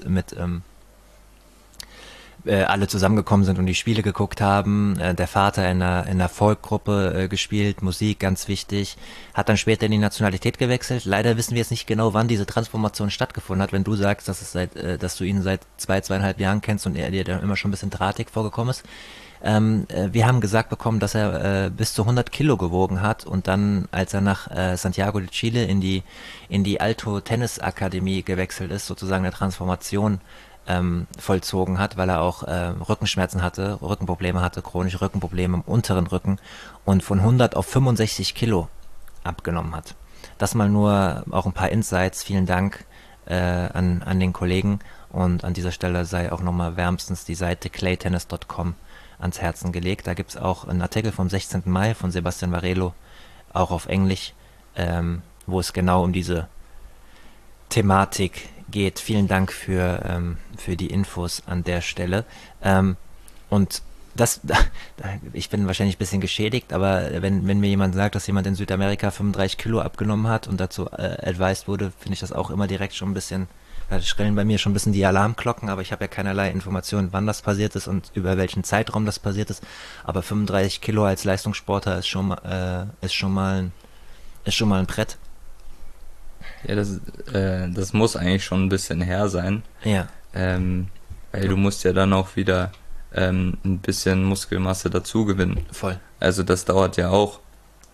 Speaker 1: alle zusammengekommen sind und die Spiele geguckt haben. Der Vater in einer Folkgruppe gespielt, Musik, ganz wichtig. Hat dann später in die Nationalität gewechselt. Leider wissen wir jetzt nicht genau, wann diese Transformation stattgefunden hat. Wenn du sagst, dass du ihn seit 2,5 Jahren kennst und er dir dann immer schon ein bisschen drahtig vorgekommen ist. Wir haben gesagt bekommen, dass er bis zu 100 Kilo gewogen hat und dann, als er nach Santiago de Chile in die Alto Tennis Akademie gewechselt ist, sozusagen eine Transformation vollzogen hat, weil er auch Rückenschmerzen hatte, Rückenprobleme hatte, chronische Rückenprobleme im unteren Rücken und von 100 auf 65 Kilo abgenommen hat. Das mal nur auch ein paar Insights. Vielen Dank an den Kollegen und an dieser Stelle sei auch nochmal wärmstens die Seite claytennis.com ans Herzen gelegt. Da gibt es auch einen Artikel vom 16. Mai von Sebastian Varelo, auch auf Englisch, wo es genau um diese Thematik geht. Vielen Dank für die Infos an der Stelle. Und ich bin wahrscheinlich ein bisschen geschädigt, aber wenn mir jemand sagt, dass jemand in Südamerika 35 Kilo abgenommen hat und dazu advised wurde, finde ich das auch immer direkt schon ein bisschen, da schrillen bei mir schon ein bisschen die Alarmglocken, aber ich habe ja keinerlei Informationen, wann das passiert ist und über welchen Zeitraum das passiert ist. Aber 35 Kilo als Leistungssportler ist schon mal ein Brett.
Speaker 2: Ja, das muss eigentlich schon ein bisschen her sein.
Speaker 1: Ja.
Speaker 2: Weil du musst ja dann auch wieder ein bisschen Muskelmasse dazu gewinnen.
Speaker 1: Voll.
Speaker 2: Also das dauert ja auch.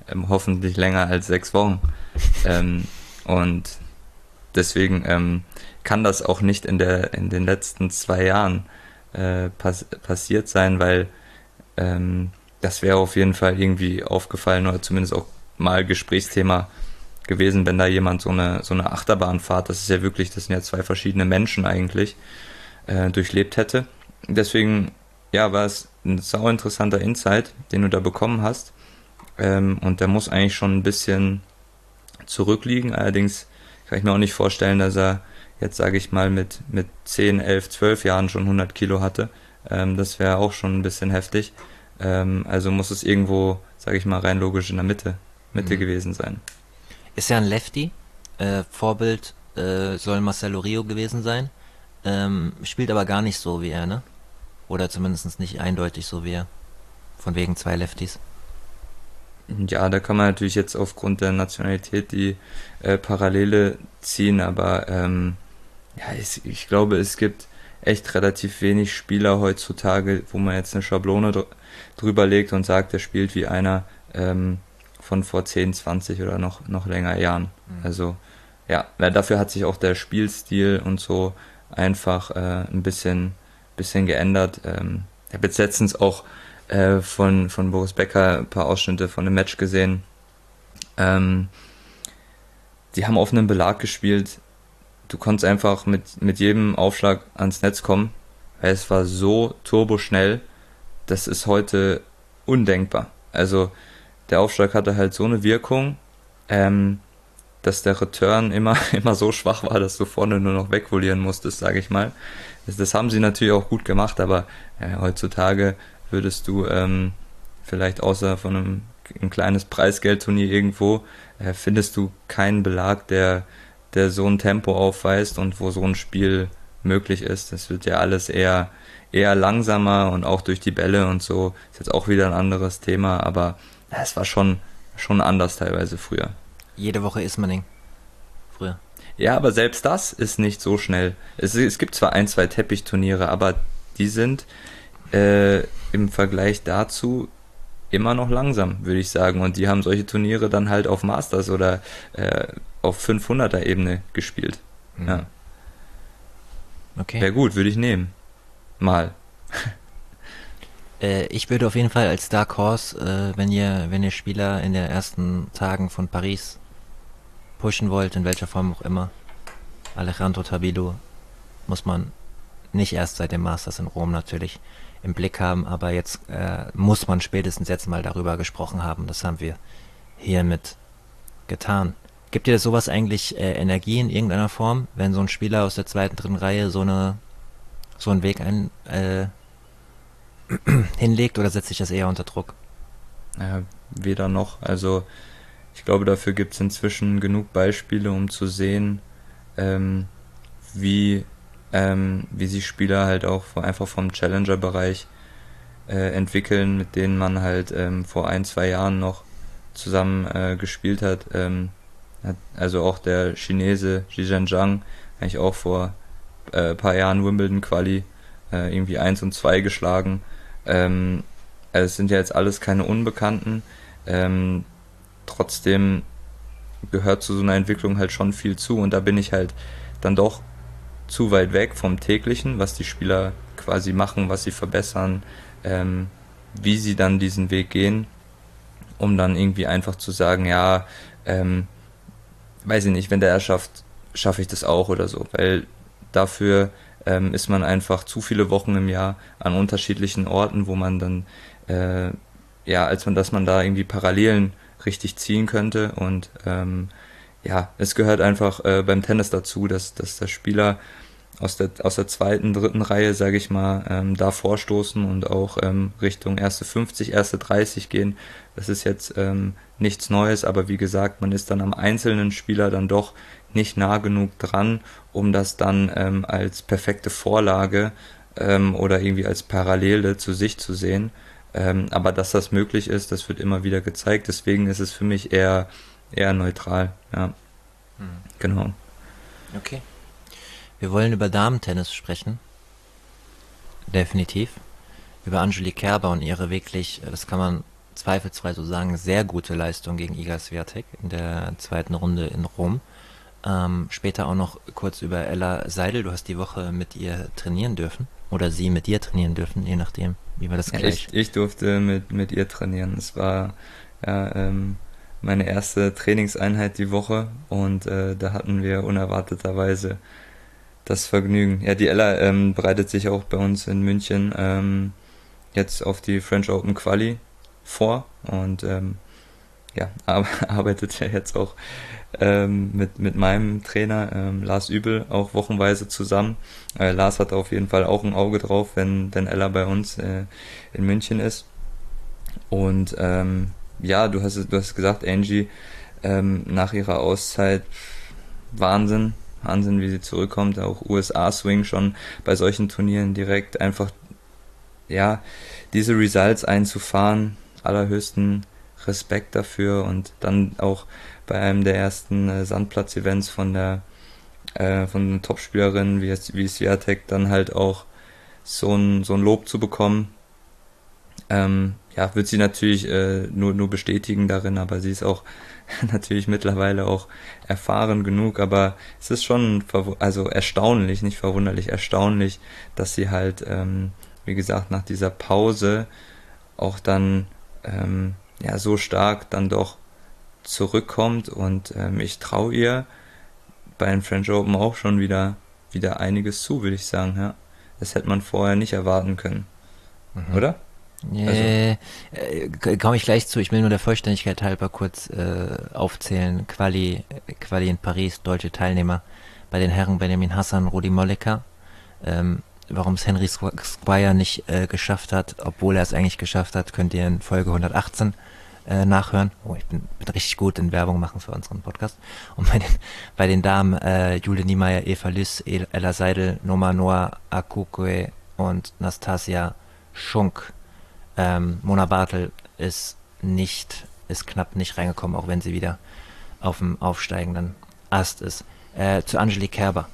Speaker 2: hoffentlich länger als 6 Wochen. Und deswegen kann das auch nicht in den letzten 2 Jahren passiert sein, weil das wäre auf jeden Fall irgendwie aufgefallen oder zumindest auch mal Gesprächsthema gewesen, wenn da jemand so eine Achterbahnfahrt, das ist ja wirklich, das sind ja 2 verschiedene Menschen eigentlich, durchlebt hätte. Deswegen, ja, war es ein sau interessanter Insight, den du da bekommen hast. Und der muss eigentlich schon ein bisschen zurückliegen. Allerdings kann ich mir auch nicht vorstellen, dass er jetzt, sage ich mal, mit 10, 11, 12 Jahren schon 100 Kilo hatte. Das wäre auch schon ein bisschen heftig. Also muss es irgendwo, sage ich mal, rein logisch in der Mitte gewesen sein.
Speaker 1: Ist ja ein Lefty. Vorbild soll Marcelo Rio gewesen sein. Spielt aber gar nicht so wie er, ne? Oder zumindest nicht eindeutig so wie er. Von wegen 2 Lefties.
Speaker 2: Ja, da kann man natürlich jetzt aufgrund der Nationalität die Parallele ziehen, aber ja, ich glaube, es gibt echt relativ wenig Spieler heutzutage, wo man jetzt eine Schablone drüber legt und sagt, der spielt wie einer von vor 10, 20 oder noch länger Jahren. Also ja, dafür hat sich auch der Spielstil und so einfach ein bisschen geändert. Ich habe jetzt letztens auch von Boris Becker ein paar Ausschnitte von dem Match gesehen. Die haben auf einem Belag gespielt. Du konntest einfach mit jedem Aufschlag ans Netz kommen, weil es war so turboschnell, das ist heute undenkbar. Also der Aufschlag hatte halt so eine Wirkung, dass der Return immer so schwach war, dass du vorne nur noch wegvolieren musstest, sage ich mal. Das haben sie natürlich auch gut gemacht, aber heutzutage würdest du vielleicht außer von ein kleines Preisgeldturnier irgendwo, findest du keinen Belag, der so ein Tempo aufweist und wo so ein Spiel möglich ist. Das wird ja alles eher langsamer und auch durch die Bälle und so. Ist jetzt auch wieder ein anderes Thema, aber es war schon anders teilweise früher.
Speaker 1: Jede Woche Ismaning. Früher.
Speaker 2: Ja, aber selbst das ist nicht so schnell. Es gibt zwar 1, 2 Teppichturniere, aber die sind im Vergleich dazu immer noch langsam, würde ich sagen. Und die haben solche Turniere dann halt auf Masters oder auf 500er Ebene gespielt. Ja.
Speaker 1: Okay.
Speaker 2: Wäre gut, würde ich nehmen. Mal.
Speaker 1: Ich würde auf jeden Fall als Dark Horse, wenn ihr Spieler in den ersten Tagen von Paris pushen wollt, in welcher Form auch immer, Alejandro Tabilo muss man nicht erst seit dem Masters in Rom natürlich im Blick haben, aber jetzt muss man spätestens jetzt mal darüber gesprochen haben. Das haben wir hiermit getan. Gibt dir das sowas eigentlich Energie in irgendeiner Form, wenn so ein Spieler aus der 2., 3. Reihe so einen Weg hinlegt, oder setzt sich das eher unter Druck?
Speaker 2: Ja, weder noch. Also ich glaube, dafür gibt es inzwischen genug Beispiele, um zu sehen, wie sich Spieler halt auch einfach vom Challenger-Bereich entwickeln, mit denen man halt vor 1, 2 Jahren noch zusammen gespielt hat. Also auch der Chinese Zhizhen Zhang, eigentlich auch vor paar Jahren Wimbledon-Quali irgendwie 1 und 2 geschlagen. Also es sind ja jetzt alles keine Unbekannten. Trotzdem gehört zu so einer Entwicklung halt schon viel zu, und da bin ich halt dann doch zu weit weg vom Täglichen, was die Spieler quasi machen, was sie verbessern, wie sie dann diesen Weg gehen, um dann irgendwie einfach zu sagen, ja, weiß ich nicht, wenn der schafft, schaffe ich das auch oder so, weil dafür ist man einfach zu viele Wochen im Jahr an unterschiedlichen Orten, wo man dann, dass man da irgendwie Parallelen richtig ziehen könnte, und es gehört einfach beim Tennis dazu, dass der Spieler aus der 2., 3. Reihe, sage ich mal, da vorstoßen und auch Richtung erste 50, erste 30 gehen. Das ist jetzt nichts Neues, aber wie gesagt, man ist dann am einzelnen Spieler dann doch nicht nah genug dran, um das dann als perfekte Vorlage oder irgendwie als Parallele zu sich zu sehen. Aber dass das möglich ist, das wird immer wieder gezeigt. Deswegen ist es für mich eher neutral. Ja, genau.
Speaker 1: Okay. Wir wollen über Damen-Tennis sprechen. Definitiv. Über Angelique Kerber und ihre wirklich, das kann man zweifelsfrei so sagen, sehr gute Leistung gegen Iga Swiatek in der zweiten Runde in Rom. Später auch noch kurz über Ella Seidel. Du hast die Woche mit ihr trainieren dürfen. Oder sie mit dir trainieren dürfen, je nachdem, wie wir das
Speaker 2: Ja,
Speaker 1: gleich.
Speaker 2: ich durfte mit ihr trainieren. Es war ja, meine erste Trainingseinheit die Woche und da hatten wir unerwarteterweise das Vergnügen. Ja, die Ella bereitet sich auch bei uns in München jetzt auf die French Open Quali vor und ja, arbeitet ja jetzt auch mit meinem Trainer Lars Übel auch wochenweise zusammen. Lars hat auf jeden Fall auch ein Auge drauf, wenn Ella bei uns in München ist. Und ja, du hast gesagt, Angie nach ihrer Auszeit Wahnsinn, wie sie zurückkommt, auch USA-Swing schon bei solchen Turnieren direkt einfach, ja, diese Results einzufahren, allerhöchsten Respekt dafür und dann auch bei einem der ersten Sandplatz-Events von einer Topspielerin wie Swiatek dann halt auch so ein Lob zu bekommen. Ja, wird sie natürlich nur bestätigen darin, aber sie ist auch natürlich mittlerweile auch erfahren genug, aber es ist schon also erstaunlich, nicht verwunderlich, erstaunlich, dass sie halt, wie gesagt, nach dieser Pause auch dann ja so stark dann doch zurückkommt und ich traue ihr bei den French Open auch schon wieder einiges zu, würde ich sagen, ja. Das hätte man vorher nicht erwarten können, oder? Also,
Speaker 1: Komme ich gleich zu. Ich will nur der Vollständigkeit halber kurz aufzählen. Quali in Paris, deutsche Teilnehmer. Bei den Herren Benjamin Hassan, Rudi Molleker. Warum es Henry Squire nicht geschafft hat, obwohl er es eigentlich geschafft hat, könnt ihr in Folge 118 nachhören. Oh, ich bin richtig gut in Werbung machen für unseren Podcast. Und bei den Damen Jule Niemeyer, Eva Lys, Ella Seidel, Noma Noah Akukwe und Nastasia Schunk. Mona Bartel ist knapp nicht reingekommen, auch wenn sie wieder auf dem aufsteigenden Ast ist. Zu Angelique Kerber.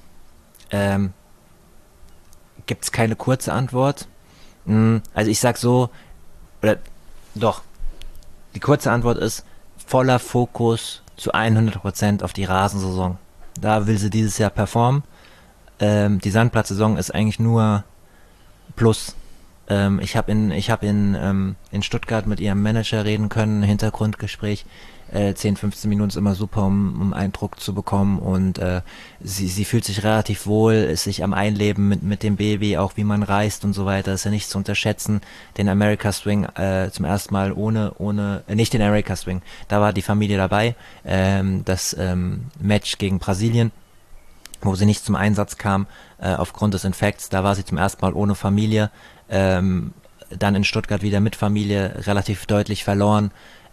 Speaker 1: Gibt's keine kurze Antwort? Also ich sag so, oder doch, die kurze Antwort ist voller Fokus zu 100% auf die Rasensaison. Da will sie dieses Jahr performen. Die Sandplatzsaison ist eigentlich nur Plus. Ich habe in Stuttgart mit ihrem Manager reden können, Hintergrundgespräch. 10, 15 Minuten ist immer super, um Eindruck zu bekommen und sie fühlt sich relativ wohl, ist sich am Einleben mit dem Baby, auch wie man reist und so weiter, ist ja nicht zu unterschätzen. Den America Swing zum ersten Mal nicht den America Swing, da war die Familie dabei, das Match gegen Brasilien, wo sie nicht zum Einsatz kam aufgrund des Infekts, da war sie zum ersten Mal ohne Familie, dann in Stuttgart wieder mit Familie, relativ deutlich verloren,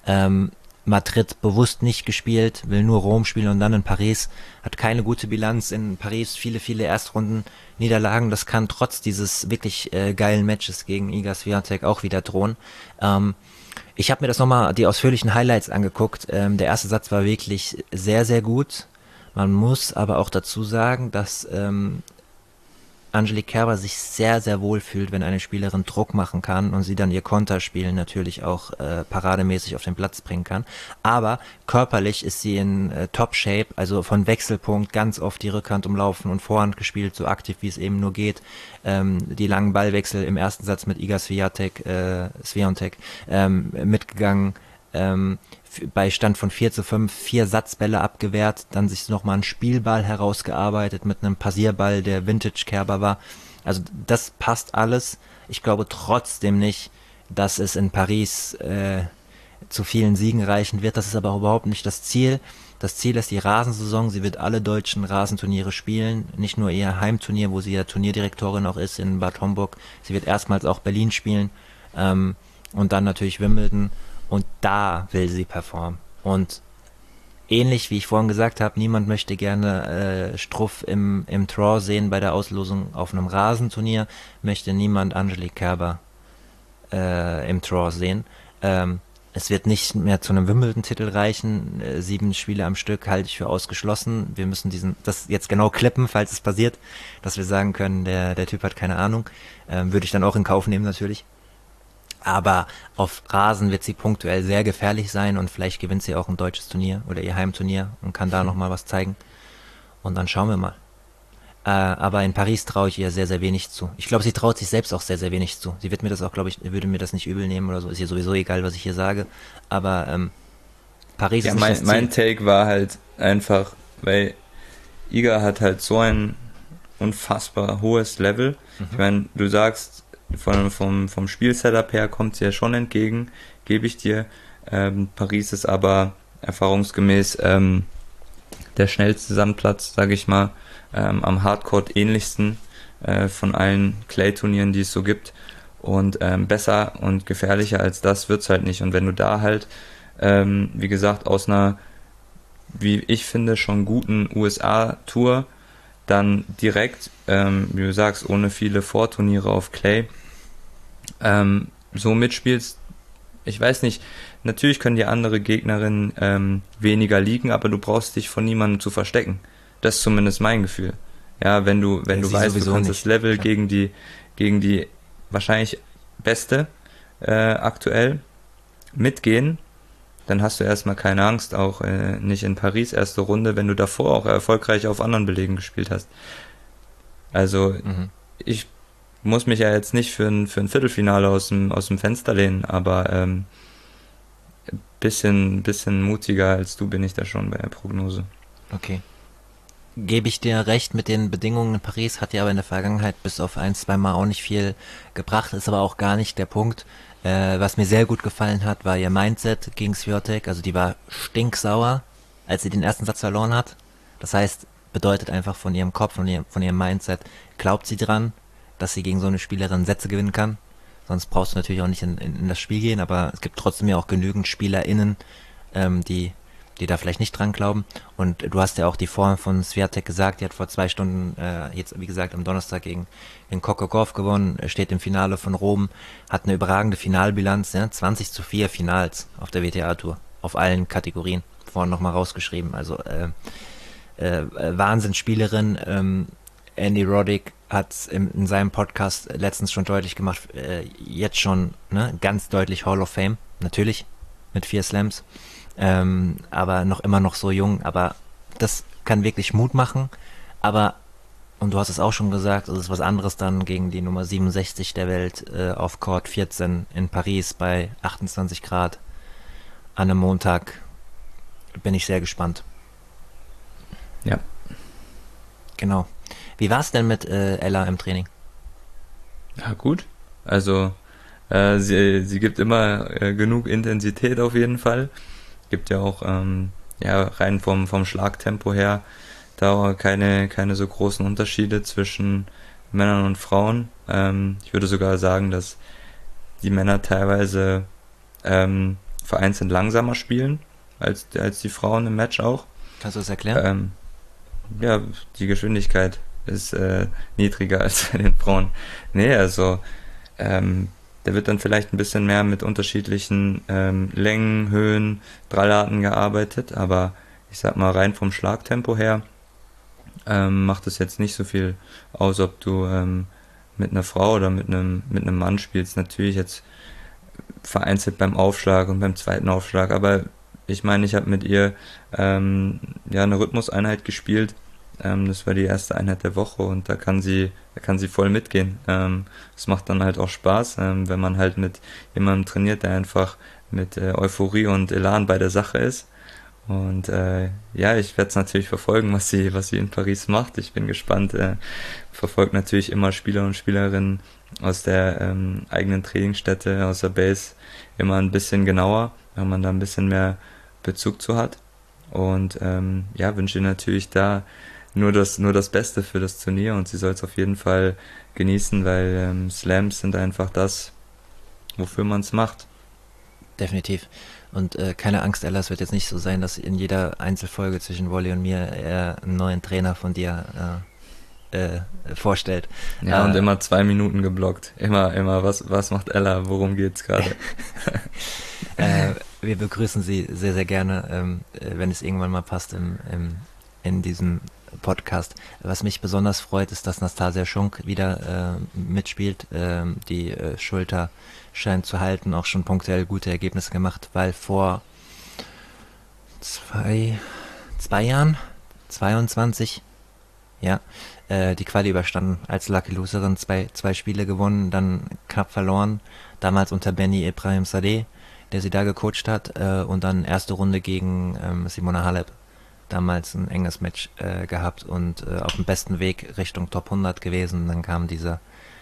Speaker 1: Madrid bewusst nicht gespielt, will nur Rom spielen und dann in Paris, hat keine gute Bilanz, in Paris viele Erstrunden Niederlagen, das kann trotz dieses wirklich geilen Matches gegen Iga Swiatek auch wieder drohen. Ich habe mir das nochmal, die ausführlichen Highlights angeguckt, der erste Satz war wirklich sehr, sehr gut, man muss aber auch dazu sagen, dass Angelique Kerber sich sehr, sehr wohl fühlt, wenn eine Spielerin Druck machen kann und sie dann ihr Konterspiel natürlich auch parademäßig auf den Platz bringen kann. Aber körperlich ist sie in Top-Shape, also von Wechselpunkt ganz oft die Rückhand umlaufen und Vorhand gespielt, so aktiv wie es eben nur geht. Die langen Ballwechsel im ersten Satz mit Iga Swiatek mitgegangen. Bei Stand von 4:5 4 Satzbälle abgewehrt, dann sich nochmal einen Spielball herausgearbeitet mit einem Passierball, der Vintage Kerber war. Also das passt alles. Ich glaube trotzdem nicht, dass es in Paris zu vielen Siegen reichen wird. Das ist aber überhaupt nicht das Ziel. Das Ziel ist die Rasensaison. Sie wird alle deutschen Rasenturniere spielen. Nicht nur ihr Heimturnier, wo sie ja Turnierdirektorin auch ist in Bad Homburg. Sie wird erstmals auch Berlin spielen. Und dann natürlich Wimbledon. Und da will sie performen. Und ähnlich wie ich vorhin gesagt habe, niemand möchte gerne Struff im Draw sehen bei der Auslosung auf einem Rasenturnier, möchte niemand Angelique Kerber im Draw sehen. Es wird nicht mehr zu einem Wimbledon-Titel reichen. 7 Spiele am Stück halte ich für ausgeschlossen. Wir müssen das jetzt genau klippen, falls es passiert, dass wir sagen können, der Typ hat keine Ahnung. Würde ich dann auch in Kauf nehmen natürlich. Aber auf Rasen wird sie punktuell sehr gefährlich sein und vielleicht gewinnt sie auch ein deutsches Turnier oder ihr Heimturnier und kann da nochmal was zeigen. Und dann schauen wir mal. Aber in Paris traue ich ihr sehr, sehr wenig zu. Ich glaube, sie traut sich selbst auch sehr, sehr wenig zu. Sie wird mir das auch, glaube ich, würde mir das nicht übel nehmen oder so. Ist ihr sowieso egal, was ich hier sage. Aber Paris
Speaker 2: Ja,
Speaker 1: ist nicht das Ziel.
Speaker 2: mein Take war halt einfach, weil Iga hat halt so ein unfassbar hohes Level. Ich meine, du sagst, vom Spielsetup her kommt sie ja schon entgegen, gebe ich dir. Paris ist aber erfahrungsgemäß der schnellste Sandplatz, sage ich mal, am Hardcourt ähnlichsten von allen Clay-Turnieren, die es so gibt. Und besser und gefährlicher als das wird's halt nicht. Und wenn du da halt, wie gesagt, aus einer, wie ich finde, schon guten USA-Tour dann direkt, wie du sagst, ohne viele Vorturniere auf Clay, so mitspielst, ich weiß nicht, natürlich können die andere Gegnerinnen weniger liegen, aber du brauchst dich von niemandem zu verstecken. Das ist zumindest mein Gefühl. Ja, wenn du weißt, du kannst das Level gegen die wahrscheinlich beste aktuell mitgehen, dann hast du erstmal keine Angst, auch nicht in Paris erste Runde, wenn du davor auch erfolgreich auf anderen Belegen gespielt hast. Also ich muss mich ja jetzt nicht für ein Viertelfinale aus dem Fenster lehnen, aber bisschen mutiger als du bin ich da schon bei der Prognose.
Speaker 1: Okay. Gebe ich dir recht mit den Bedingungen in Paris, hat ja aber in der Vergangenheit bis auf 1-2 Mal auch nicht viel gebracht, ist aber auch gar nicht der Punkt. Was mir sehr gut gefallen hat, war ihr Mindset gegen Swiatek, also die war stinksauer, als sie den ersten Satz verloren hat. Das heißt, bedeutet einfach von ihrem Kopf, von ihrem Mindset, glaubt sie dran, dass sie gegen so eine Spielerin Sätze gewinnen kann. Sonst brauchst du natürlich auch nicht in das Spiel gehen, aber es gibt trotzdem ja auch genügend SpielerInnen, die da vielleicht nicht dran glauben. Und du hast ja auch die Form von Swiatek gesagt, die hat vor 2 Stunden, jetzt wie gesagt am Donnerstag gegen Coco Gauff gewonnen, steht im Finale von Rom, hat eine überragende Finalbilanz, ja, 20:4 Finals auf der WTA-Tour, auf allen Kategorien, vorhin nochmal rausgeschrieben, also Wahnsinnsspielerin. Andy Roddick hat in seinem Podcast letztens schon deutlich gemacht, jetzt schon ganz deutlich Hall of Fame, natürlich, mit 4 Slams. Aber immer noch so jung, aber das kann wirklich Mut machen, aber, und du hast es auch schon gesagt, es ist was anderes dann gegen die Nummer 67 der Welt auf Court 14 in Paris bei 28 Grad an einem Montag, bin ich sehr gespannt.
Speaker 2: Ja.
Speaker 1: Genau. Wie war es denn mit Ella im Training?
Speaker 2: Ja, gut. Also, sie gibt immer genug Intensität auf jeden Fall. Gibt ja auch, rein vom Schlagtempo her, da keine so großen Unterschiede zwischen Männern und Frauen. Ich würde sogar sagen, dass die Männer teilweise vereinzelt langsamer spielen als die Frauen im Match auch.
Speaker 1: Kannst du das erklären?
Speaker 2: Ja, die Geschwindigkeit ist niedriger als bei den Frauen. Nee, also da wird dann vielleicht ein bisschen mehr mit unterschiedlichen Längen, Höhen, Drallarten gearbeitet, aber ich sag mal rein vom Schlagtempo her macht es jetzt nicht so viel aus, ob du mit einer Frau oder mit einem Mann spielst. Natürlich jetzt vereinzelt beim Aufschlag und beim zweiten Aufschlag, aber ich meine, ich habe mit ihr eine Rhythmuseinheit gespielt. Das war die erste Einheit der Woche und da kann sie voll mitgehen. Es macht dann halt auch Spaß, wenn man halt mit jemandem trainiert, der einfach mit Euphorie und Elan bei der Sache ist. Und ich werde es natürlich verfolgen, was sie in Paris macht. Ich bin gespannt. Verfolgt natürlich immer Spieler und Spielerinnen aus der eigenen Trainingsstätte, aus der Base immer ein bisschen genauer, wenn man da ein bisschen mehr Bezug zu hat. Und wünsche ihr natürlich da nur das Beste für das Turnier und sie soll es auf jeden Fall genießen, weil Slams sind einfach das, wofür man es macht.
Speaker 1: Definitiv. Und keine Angst, Ella, es wird jetzt nicht so sein, dass in jeder Einzelfolge zwischen Wolli und mir einen neuen Trainer von dir vorstellt.
Speaker 2: Ja, und immer 2 Minuten geblockt. Immer, was macht Ella, worum geht's gerade?
Speaker 1: Wir begrüßen sie sehr, sehr gerne, wenn es irgendwann mal passt, in diesem Podcast. Was mich besonders freut, ist, dass Nastasia Schunk wieder mitspielt. Die Schulter scheint zu halten, auch schon punktuell gute Ergebnisse gemacht, weil vor zwei Jahren, 22, ja, die Quali überstanden als Lucky Loserin, zwei Spiele gewonnen, dann knapp verloren, damals unter Benny Ibrahim Sadeh, der sie da gecoacht hat, und dann erste Runde gegen Simona Halep, damals ein enges Match gehabt und auf dem besten Weg Richtung Top 100 gewesen. Dann kam dieser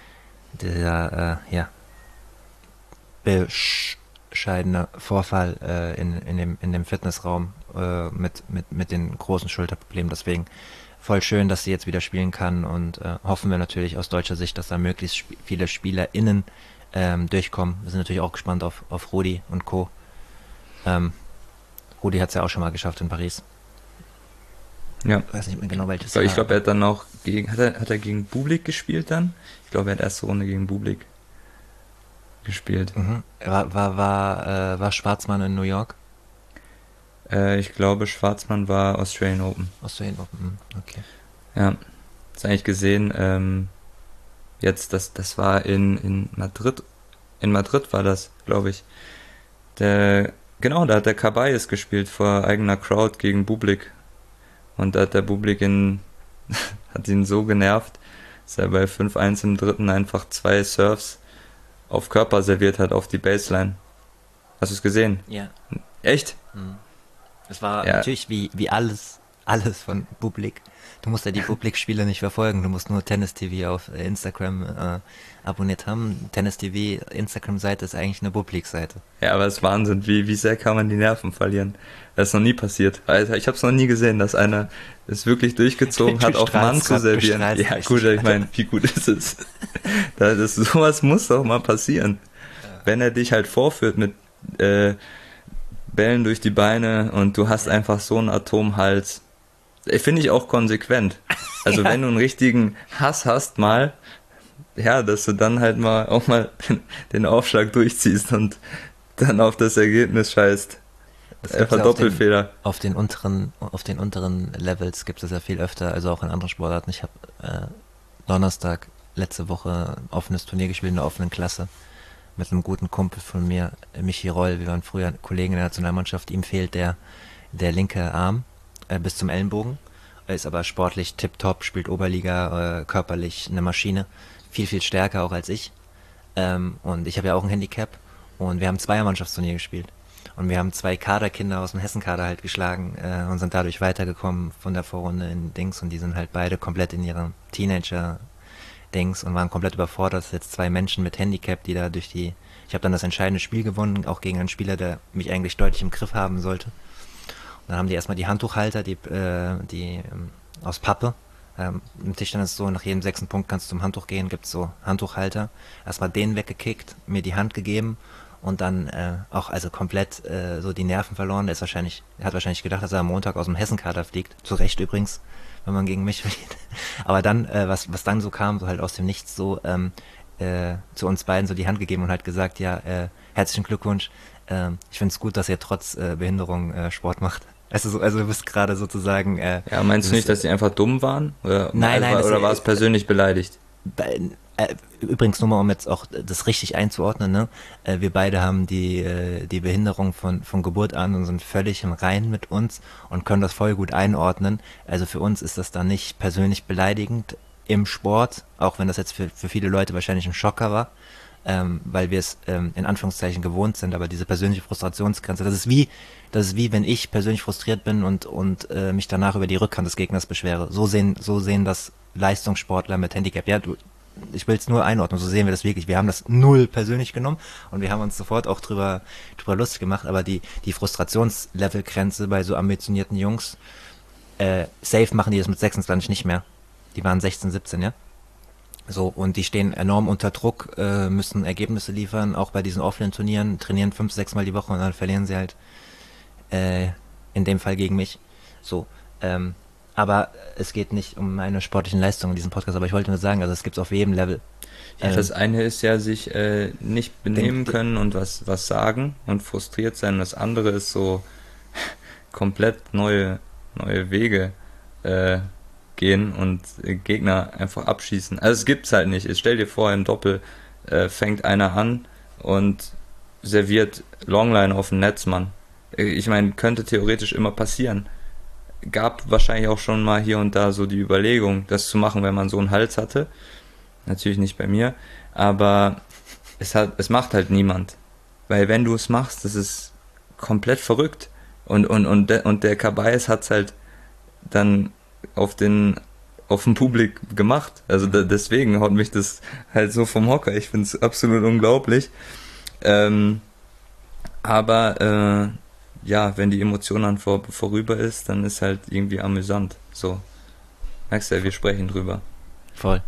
Speaker 1: ja, bescheidene Vorfall in dem Fitnessraum mit den großen Schulterproblemen. Deswegen voll schön, dass sie jetzt wieder spielen kann, und hoffen wir natürlich aus deutscher Sicht, dass da möglichst viele SpielerInnen durchkommen. Wir sind natürlich auch gespannt auf Rudi und Co. Rudi hat es ja auch schon mal geschafft in Paris.
Speaker 2: Ja.
Speaker 1: Ich weiß nicht mehr genau, welches
Speaker 2: Ich glaube, er hat dann auch hat er gegen Bublik gespielt dann? Ich glaube, er hat erste Runde gegen Bublik gespielt.
Speaker 1: Mhm. War Schwarzmann in New York?
Speaker 2: Ich glaube, Schwarzmann war Australian Open.
Speaker 1: Australian Open, okay.
Speaker 2: Ja, das eigentlich gesehen. Jetzt, das war in Madrid. In Madrid war das, glaube ich. Genau, da hat der Caballes gespielt vor eigener Crowd gegen Bublik. Und da hat der Bublik hat ihn so genervt, dass er bei 5-1 im dritten einfach 2 Serves auf Körper serviert hat, auf die Baseline. Hast du es gesehen?
Speaker 1: Ja.
Speaker 2: Echt?
Speaker 1: Mhm. Es war
Speaker 2: Ja.
Speaker 1: natürlich wie alles von Bublik. Du musst ja die Bublik-Spiele nicht verfolgen, du musst nur Tennis TV auf Instagram abonniert haben. Tennis TV Instagram-Seite ist eigentlich eine Bublik-Seite.
Speaker 2: Ja, aber es ist Wahnsinn, wie sehr kann man die Nerven verlieren. Das ist noch nie passiert. Also ich habe es noch nie gesehen, dass einer es wirklich durchgezogen hat, auf Mann zu servieren. Ja gut, ich meine, wie gut ist es? Sowas muss doch mal passieren. Wenn er dich halt vorführt mit Bällen durch die Beine und du hast einfach so einen Atomhals. Finde ich auch konsequent. Also wenn du einen richtigen Hass hast mal, ja, dass du dann halt auch mal den Aufschlag durchziehst und dann auf das Ergebnis scheißt. Einfach Doppelfehler.
Speaker 1: Auf den unteren Levels gibt es ja viel öfter, also auch in anderen Sportarten. Ich habe Donnerstag letzte Woche ein offenes Turnier gespielt in der offenen Klasse mit einem guten Kumpel von mir, Michi Roll. Wir waren früher Kollegen in der Nationalmannschaft. Ihm fehlt der linke Arm bis zum Ellenbogen. Er ist aber sportlich tipptopp, spielt Oberliga, körperlich eine Maschine. Viel, viel stärker auch als ich. Und ich habe ja auch ein Handicap. Und wir haben Zweiermannschaftsturnier gespielt. Und wir haben 2 Kaderkinder aus dem Hessenkader halt geschlagen und sind dadurch weitergekommen von der Vorrunde in Dings. Und die sind halt beide komplett in ihrem Teenager-Dings und waren komplett überfordert. Das sind jetzt 2 Menschen mit Handicap, die da ich habe dann das entscheidende Spiel gewonnen, auch gegen einen Spieler, der mich eigentlich deutlich im Griff haben sollte. Und dann haben die erstmal die Handtuchhalter, die aus Pappe. Im Tischtennis ist es so, nach jedem 6. Punkt kannst du zum Handtuch gehen, gibt's so Handtuchhalter. Erstmal den weggekickt, mir die Hand gegeben und dann auch also komplett so die Nerven verloren. Er hat wahrscheinlich gedacht, dass er am Montag aus dem Hessenkader fliegt. Zu Recht übrigens, wenn man gegen mich verliert. Aber dann, was dann so kam, so halt aus dem Nichts so zu uns beiden so die Hand gegeben und halt gesagt, ja, herzlichen Glückwunsch. Ich finde es gut, dass ihr trotz Behinderung Sport macht. Also du bist gerade sozusagen...
Speaker 2: ja, meinst du nicht, dass die einfach dumm waren?
Speaker 1: Nein.
Speaker 2: Oder war es persönlich beleidigt?
Speaker 1: Übrigens nur mal, um jetzt auch das richtig einzuordnen, ne? Wir beide haben die Behinderung von Geburt an und sind völlig im Reinen mit uns und können das voll gut einordnen. Also für uns ist das dann nicht persönlich beleidigend im Sport, auch wenn das jetzt für viele Leute wahrscheinlich ein Schocker war. Weil wir es in Anführungszeichen gewohnt sind, aber diese persönliche Frustrationsgrenze, das ist wie wenn ich persönlich frustriert bin und mich danach über die Rückhand des Gegners beschwere. So sehen das Leistungssportler mit Handicap. Ja, ich will es nur einordnen, so sehen wir das wirklich. Wir haben das null persönlich genommen und wir haben uns sofort auch drüber lustig gemacht, aber die Frustrationslevelgrenze bei so ambitionierten Jungs, safe machen die das mit 26 nicht mehr. Die waren 16, 17, ja? So, und die stehen enorm unter Druck, müssen Ergebnisse liefern, auch bei diesen Offline-Turnieren, trainieren 5-6 Mal die Woche und dann verlieren sie halt in dem Fall gegen mich. So, aber es geht nicht um meine sportlichen Leistungen in diesem Podcast, aber ich wollte nur sagen, also es gibt es auf jedem Level.
Speaker 2: Ja, das eine ist ja sich nicht benehmen können und was sagen und frustriert sein. Das andere ist so komplett neue Wege gehen und Gegner einfach abschießen. Also es gibt's halt nicht. Stell dir vor, im Doppel fängt einer an und serviert Longline auf den Netzmann. Ich meine, könnte theoretisch immer passieren. Gab wahrscheinlich auch schon mal hier und da so die Überlegung, das zu machen, wenn man so einen Hals hatte. Natürlich nicht bei mir, aber es macht halt niemand. Weil wenn du es machst, das ist komplett verrückt. Und der Kabais hat es halt dann auf dem Publik gemacht. Also deswegen haut mich das halt so vom Hocker. Ich finde es absolut unglaublich. Aber ja, wenn die Emotion dann vorüber ist, dann ist halt irgendwie amüsant. So. Merkst du ja, wir sprechen drüber.
Speaker 1: Voll.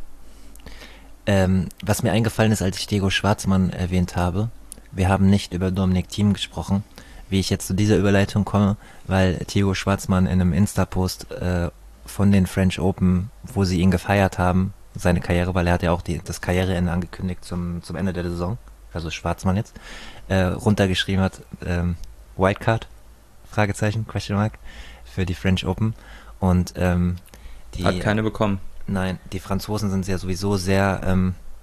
Speaker 1: Was mir eingefallen ist, als ich Diego Schwartzmann erwähnt habe, wir haben nicht über Dominic Thiem gesprochen, wie ich jetzt zu dieser Überleitung komme, weil Diego Schwartzmann in einem Insta-Post von den French Open, wo sie ihn gefeiert haben, seine Karriere, weil er hat ja auch das Karriereende angekündigt zum Ende der Saison, also Schwartzmann jetzt, runtergeschrieben hat, Wildcard, Fragezeichen, Question Mark, für die French Open. Und
Speaker 2: hat keine bekommen.
Speaker 1: Nein, die Franzosen sind ja sowieso sehr,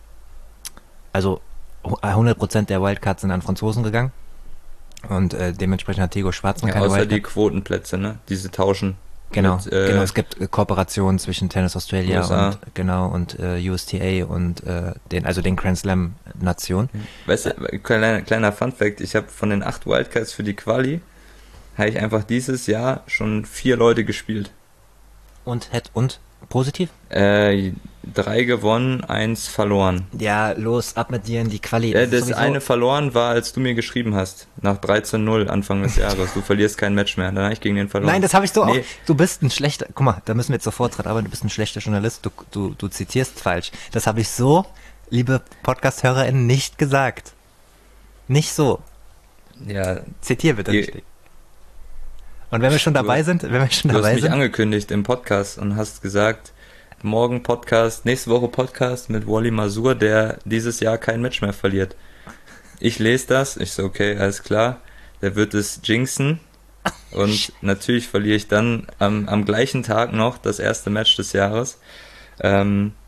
Speaker 1: also 100% der Wildcards sind an Franzosen gegangen. Und dementsprechend hat Diego Schwartzmann keine
Speaker 2: außer
Speaker 1: Wildcard.
Speaker 2: Die Quotenplätze, ne? Diese tauschen.
Speaker 1: Genau,
Speaker 2: mit,
Speaker 1: genau. Es gibt Kooperationen zwischen Tennis Australia
Speaker 2: USA.
Speaker 1: und USTA und den Grand Slam Nationen.
Speaker 2: Weißt du, kleiner Funfact, ich habe von den 8 Wildcards für die Quali, habe ich einfach dieses Jahr schon 4 Leute gespielt.
Speaker 1: Und positiv?
Speaker 2: 3 gewonnen, 1 verloren.
Speaker 1: Ja, los, ab mit dir in die Quali.
Speaker 2: Das eine verloren war, als du mir geschrieben hast, nach 13-0 Anfang des Jahres. Du verlierst kein Match mehr. Dann habe ich gegen den verloren.
Speaker 1: Nein, das habe ich so auch. Du bist ein schlechter, guck mal, da müssen wir jetzt sofort dran arbeiten, du bist ein schlechter Journalist, du zitierst falsch. Das habe ich so, liebe Podcast-HörerInnen, nicht gesagt. Nicht so.
Speaker 2: Ja.
Speaker 1: Zitier bitte richtig. Und wenn wir schon dabei sind,
Speaker 2: Du hast mich angekündigt im Podcast und hast gesagt, morgen Podcast, nächste Woche Podcast mit Wally Masur, der dieses Jahr kein Match mehr verliert. Ich lese das, ich so, okay, alles klar, der wird es jinxen und natürlich verliere ich dann am gleichen Tag noch das erste Match des Jahres. Ja,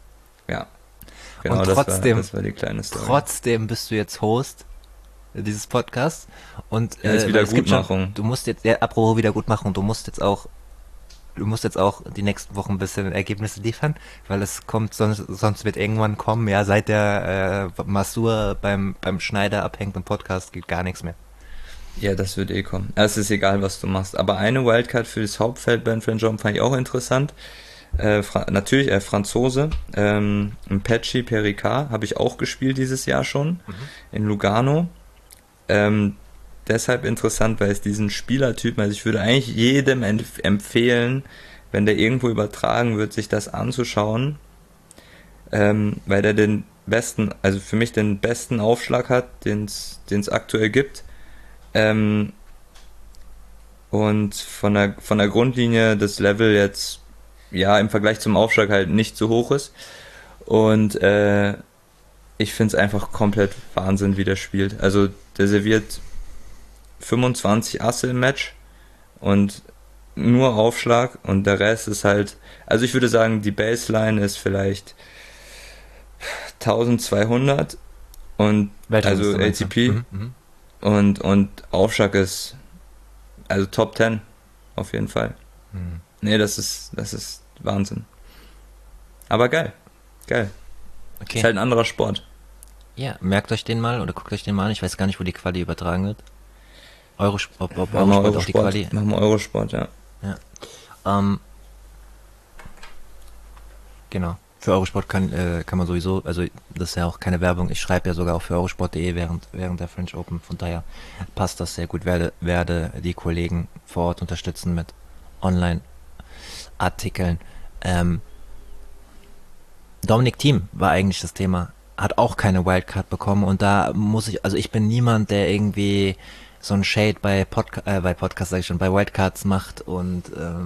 Speaker 2: genau,
Speaker 1: und trotzdem,
Speaker 2: das war die kleine Story.
Speaker 1: Trotzdem bist du jetzt Host dieses Podcasts und
Speaker 2: Wiedergutmachung.
Speaker 1: Du musst jetzt, apropos Wiedergutmachung, du musst jetzt auch die nächsten Wochen ein bisschen Ergebnisse liefern, weil es kommt, sonst wird irgendwann kommen, ja, seit der Masur beim Schneider abhängt im Podcast geht gar nichts mehr.
Speaker 2: Ja, das wird kommen. Es ist egal, was du machst. Aber eine Wildcard für das Hauptfeld bei den French Open fand ich auch interessant. Natürlich Franzose, Mpetshi Pericard habe ich auch gespielt dieses Jahr schon in Lugano. Deshalb interessant, weil es diesen Spielertypen, also ich würde eigentlich jedem empfehlen, wenn der irgendwo übertragen wird, sich das anzuschauen, weil der den besten, also für mich den besten Aufschlag hat, den es aktuell gibt. Und von der Grundlinie das Level jetzt, ja, im Vergleich zum Aufschlag halt nicht so hoch ist. Und ich finde es einfach komplett Wahnsinn, wie der spielt. Also der serviert 25 Asse im Match und nur Aufschlag und der Rest ist halt, also ich würde sagen, die Baseline ist vielleicht 1200 und also ATP und Aufschlag ist also Top 10 auf jeden Fall. Nee, das ist Wahnsinn. Aber geil. Okay. Ist halt ein anderer Sport.
Speaker 1: Ja, merkt euch den mal oder guckt euch den mal an. Ich weiß gar nicht, wo die Quali übertragen wird. Eurosport
Speaker 2: auf die Quali. Machen wir Eurosport, ja.
Speaker 1: Genau. Für Eurosport kann man sowieso, also das ist ja auch keine Werbung, ich schreibe ja sogar auch für eurosport.de während der French Open, von daher passt das sehr gut, werde die Kollegen vor Ort unterstützen mit Online-Artikeln. Dominic Thiem war eigentlich das Thema, hat auch keine Wildcard bekommen und da ich bin niemand, der irgendwie so ein Shade bei Podcasts, sag ich schon, bei Wildcards macht und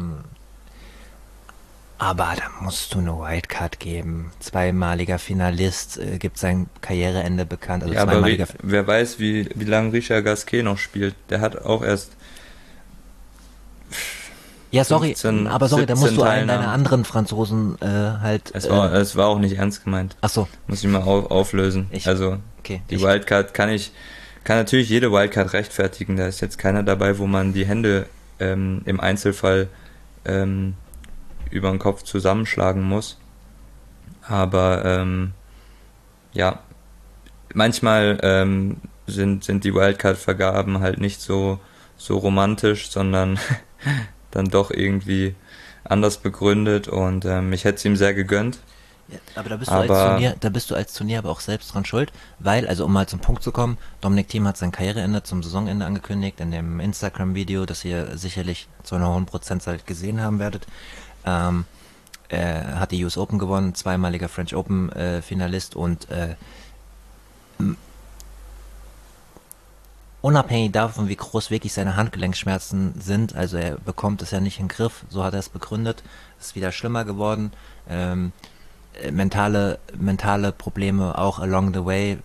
Speaker 1: aber da musst du eine Wildcard geben. Zweimaliger Finalist, gibt sein Karriereende bekannt. Also
Speaker 2: ja, aber wer weiß, wie lange Richard Gasquet noch spielt. Der hat auch erst
Speaker 1: Ja, sorry, aber sorry, da musst
Speaker 2: 17
Speaker 1: du einen deiner
Speaker 2: Teilnahmen.
Speaker 1: anderen Franzosen halt.
Speaker 2: Es war auch nicht ernst gemeint.
Speaker 1: Ach so,
Speaker 2: Muss ich mal auflösen.
Speaker 1: ich,
Speaker 2: Also
Speaker 1: okay,
Speaker 2: die Wildcard kann natürlich jede Wildcard rechtfertigen. Da ist jetzt keiner dabei, wo man die Hände im Einzelfall ähm, über den Kopf zusammenschlagen muss. Aber ja, manchmal sind die Wildcard-Vergaben halt nicht so romantisch, sondern dann doch irgendwie anders begründet und ich hätte es ihm sehr gegönnt.
Speaker 1: ja, aber
Speaker 2: Aber
Speaker 1: Da bist du als Turnier aber auch selbst dran schuld, weil, also um mal zum Punkt zu kommen, Dominik Thiem hat sein Karriereende zum Saisonende angekündigt in dem Instagram-Video, das ihr sicherlich zu einer hohen Prozentzahl gesehen haben werdet. Ähm, Er hat die US Open gewonnen, zweimaliger French Open Finalist und unabhängig davon, wie groß wirklich seine Handgelenkschmerzen sind, also er bekommt es ja nicht in den Griff, so hat er es begründet, es ist wieder schlimmer geworden. Mentale Probleme auch along the way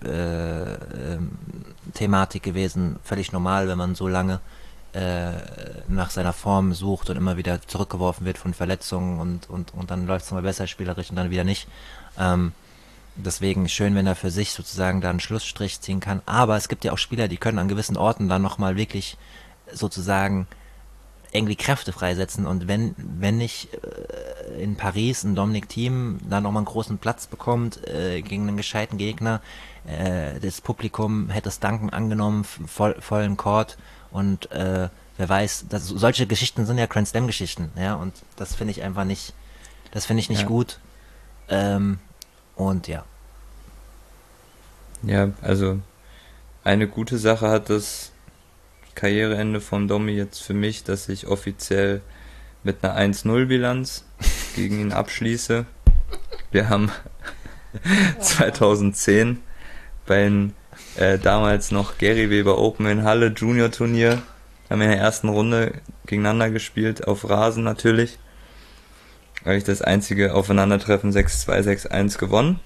Speaker 1: Thematik gewesen, völlig normal, wenn man so lange nach seiner Form sucht und immer wieder zurückgeworfen wird von Verletzungen und dann läuft es mal besser spielerisch und dann wieder nicht. Deswegen schön, wenn er für sich sozusagen da einen Schlussstrich ziehen kann. Aber es gibt ja auch Spieler, die können an gewissen Orten dann nochmal wirklich sozusagen irgendwie Kräfte freisetzen. Und wenn nicht in Paris ein Dominic Thiem da nochmal einen großen Platz bekommt gegen einen gescheiten Gegner, das Publikum hätte es dankend angenommen, vollen Court und wer weiß, solche Geschichten sind ja Grand Slam Geschichten, ja, und das finde ich einfach nicht, das finde ich nicht
Speaker 2: ja,
Speaker 1: gut. Ähm, und ja.
Speaker 2: ja, also eine gute Sache hat das Karriereende von Domi jetzt für mich, dass ich offiziell mit einer 1-0-Bilanz gegen ihn abschließe. Wir haben 2010 beim damals noch Gary Weber Open in Halle Junior Turnier haben wir in der ersten Runde gegeneinander gespielt, auf Rasen natürlich. Habe ich das einzige Aufeinandertreffen 6-2, 6-1 gewonnen.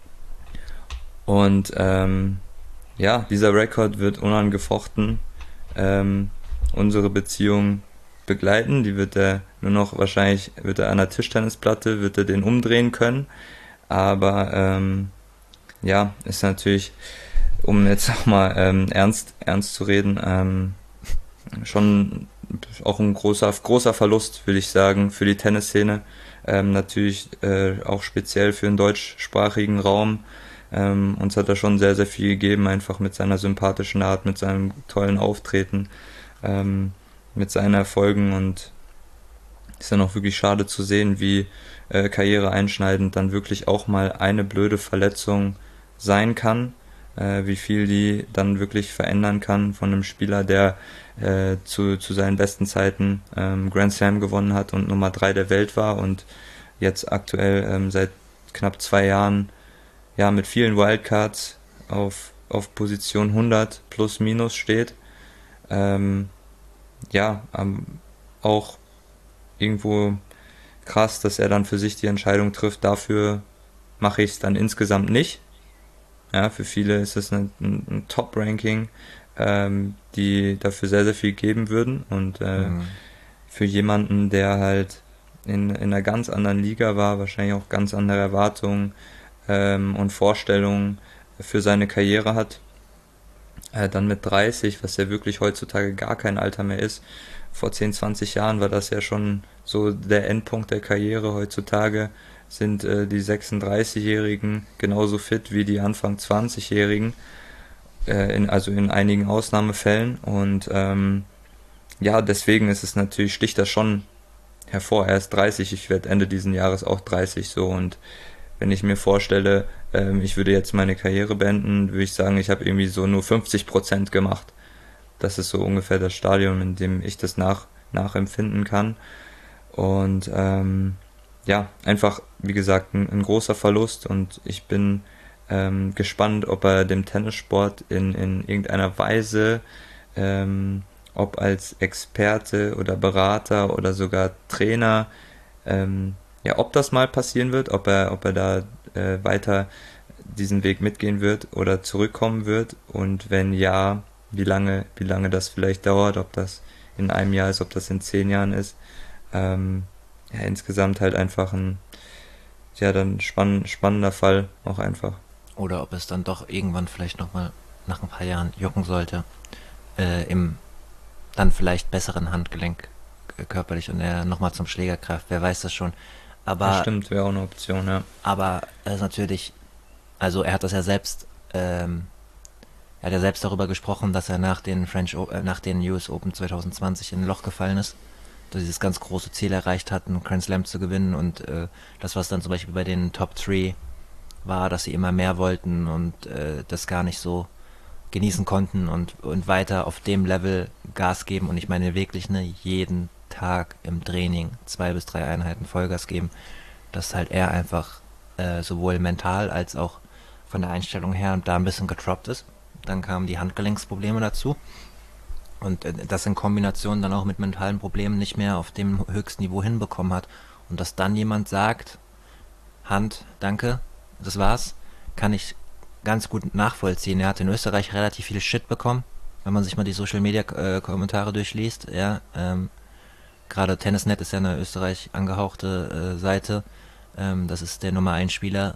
Speaker 2: Und ja, dieser Rekord wird unangefochten unsere Beziehung begleiten. Die wird er nur noch wahrscheinlich, wird er an der Tischtennisplatte, wird er den umdrehen können. Aber ja, ist natürlich, um jetzt auch mal ernst zu reden, schon auch ein großer Verlust, will ich sagen, für die Tennisszene. Natürlich auch speziell für den deutschsprachigen Raum. Uns hat er schon sehr, sehr viel gegeben, einfach mit seiner sympathischen Art, mit seinem tollen Auftreten, mit seinen Erfolgen, und ist dann auch wirklich schade zu sehen, wie karriereeinschneidend dann wirklich auch mal eine blöde Verletzung sein kann, wie viel die dann wirklich verändern kann von einem Spieler, der zu seinen besten Zeiten Grand Slam gewonnen hat und Nummer 3 der Welt war und jetzt aktuell seit knapp 2 Jahren ja mit vielen Wildcards auf Position 100 plus minus steht. Ja, auch irgendwo krass, dass er dann für sich die Entscheidung trifft, dafür mache ich es dann insgesamt nicht. Ja, für viele ist es ein Top-Ranking, die dafür sehr, sehr viel geben würden, und für jemanden, der halt in einer ganz anderen Liga war, wahrscheinlich auch ganz andere Erwartungen und Vorstellungen für seine Karriere hat, dann mit 30, was ja wirklich heutzutage gar kein Alter mehr ist. Vor 10, 20 Jahren war das ja schon so der Endpunkt der Karriere. Heutzutage sind die 36-Jährigen genauso fit wie die Anfang 20-Jährigen, also in einigen Ausnahmefällen. Und ja, deswegen ist es natürlich, sticht das schon hervor. Er ist 30, ich werde Ende diesen Jahres auch 30 so, und wenn ich mir vorstelle, ich würde jetzt meine Karriere beenden, würde ich sagen, ich habe irgendwie so nur 50% gemacht. Das ist so ungefähr das Stadium, in dem ich das nachempfinden kann. Und ja, einfach, wie gesagt, ein großer Verlust, und ich bin gespannt, ob er dem Tennissport in irgendeiner Weise, ob als Experte oder Berater oder sogar Trainer, ja, ob das mal passieren wird, ob er da weiter diesen Weg mitgehen wird oder zurückkommen wird, und wenn ja, wie lange das vielleicht dauert, ob das in einem Jahr ist, ob das in 10 Jahren ist. Ja, insgesamt halt einfach ein, ja, dann spannender Fall auch einfach.
Speaker 1: Oder ob es dann doch irgendwann vielleicht nochmal nach ein paar Jahren jucken sollte, im dann vielleicht besseren Handgelenk körperlich und er nochmal zum Schläger greift, wer weiß das schon.
Speaker 2: Ja,
Speaker 1: Aber,
Speaker 2: stimmt, wäre auch eine Option, ja.
Speaker 1: aber es ist natürlich, also er hat das ja selbst, er hat ja selbst darüber gesprochen, dass er nach den US Open 2020 in ein Loch gefallen ist, dieses ganz große Ziel erreicht hat, einen Grand Slam zu gewinnen und das, was dann zum Beispiel bei den Top 3 war, dass sie immer mehr wollten und das gar nicht so genießen konnten und weiter auf dem Level Gas geben und ich meine wirklich jeden Tag im Training 2 bis 3 Einheiten Vollgas geben, dass halt er einfach sowohl mental als auch von der Einstellung her da ein bisschen getroppt ist. Dann kamen die Handgelenksprobleme dazu und das in Kombination dann auch mit mentalen Problemen nicht mehr auf dem höchsten Niveau hinbekommen hat und dass dann jemand sagt, Hand, danke, das war's, kann ich ganz gut nachvollziehen. Er hat in Österreich relativ viel Shit bekommen, wenn man sich mal die Social Media Kommentare durchliest. Ja, gerade Tennisnet ist ja eine Österreich angehauchte Seite. Das ist der Nummer 1 Spieler.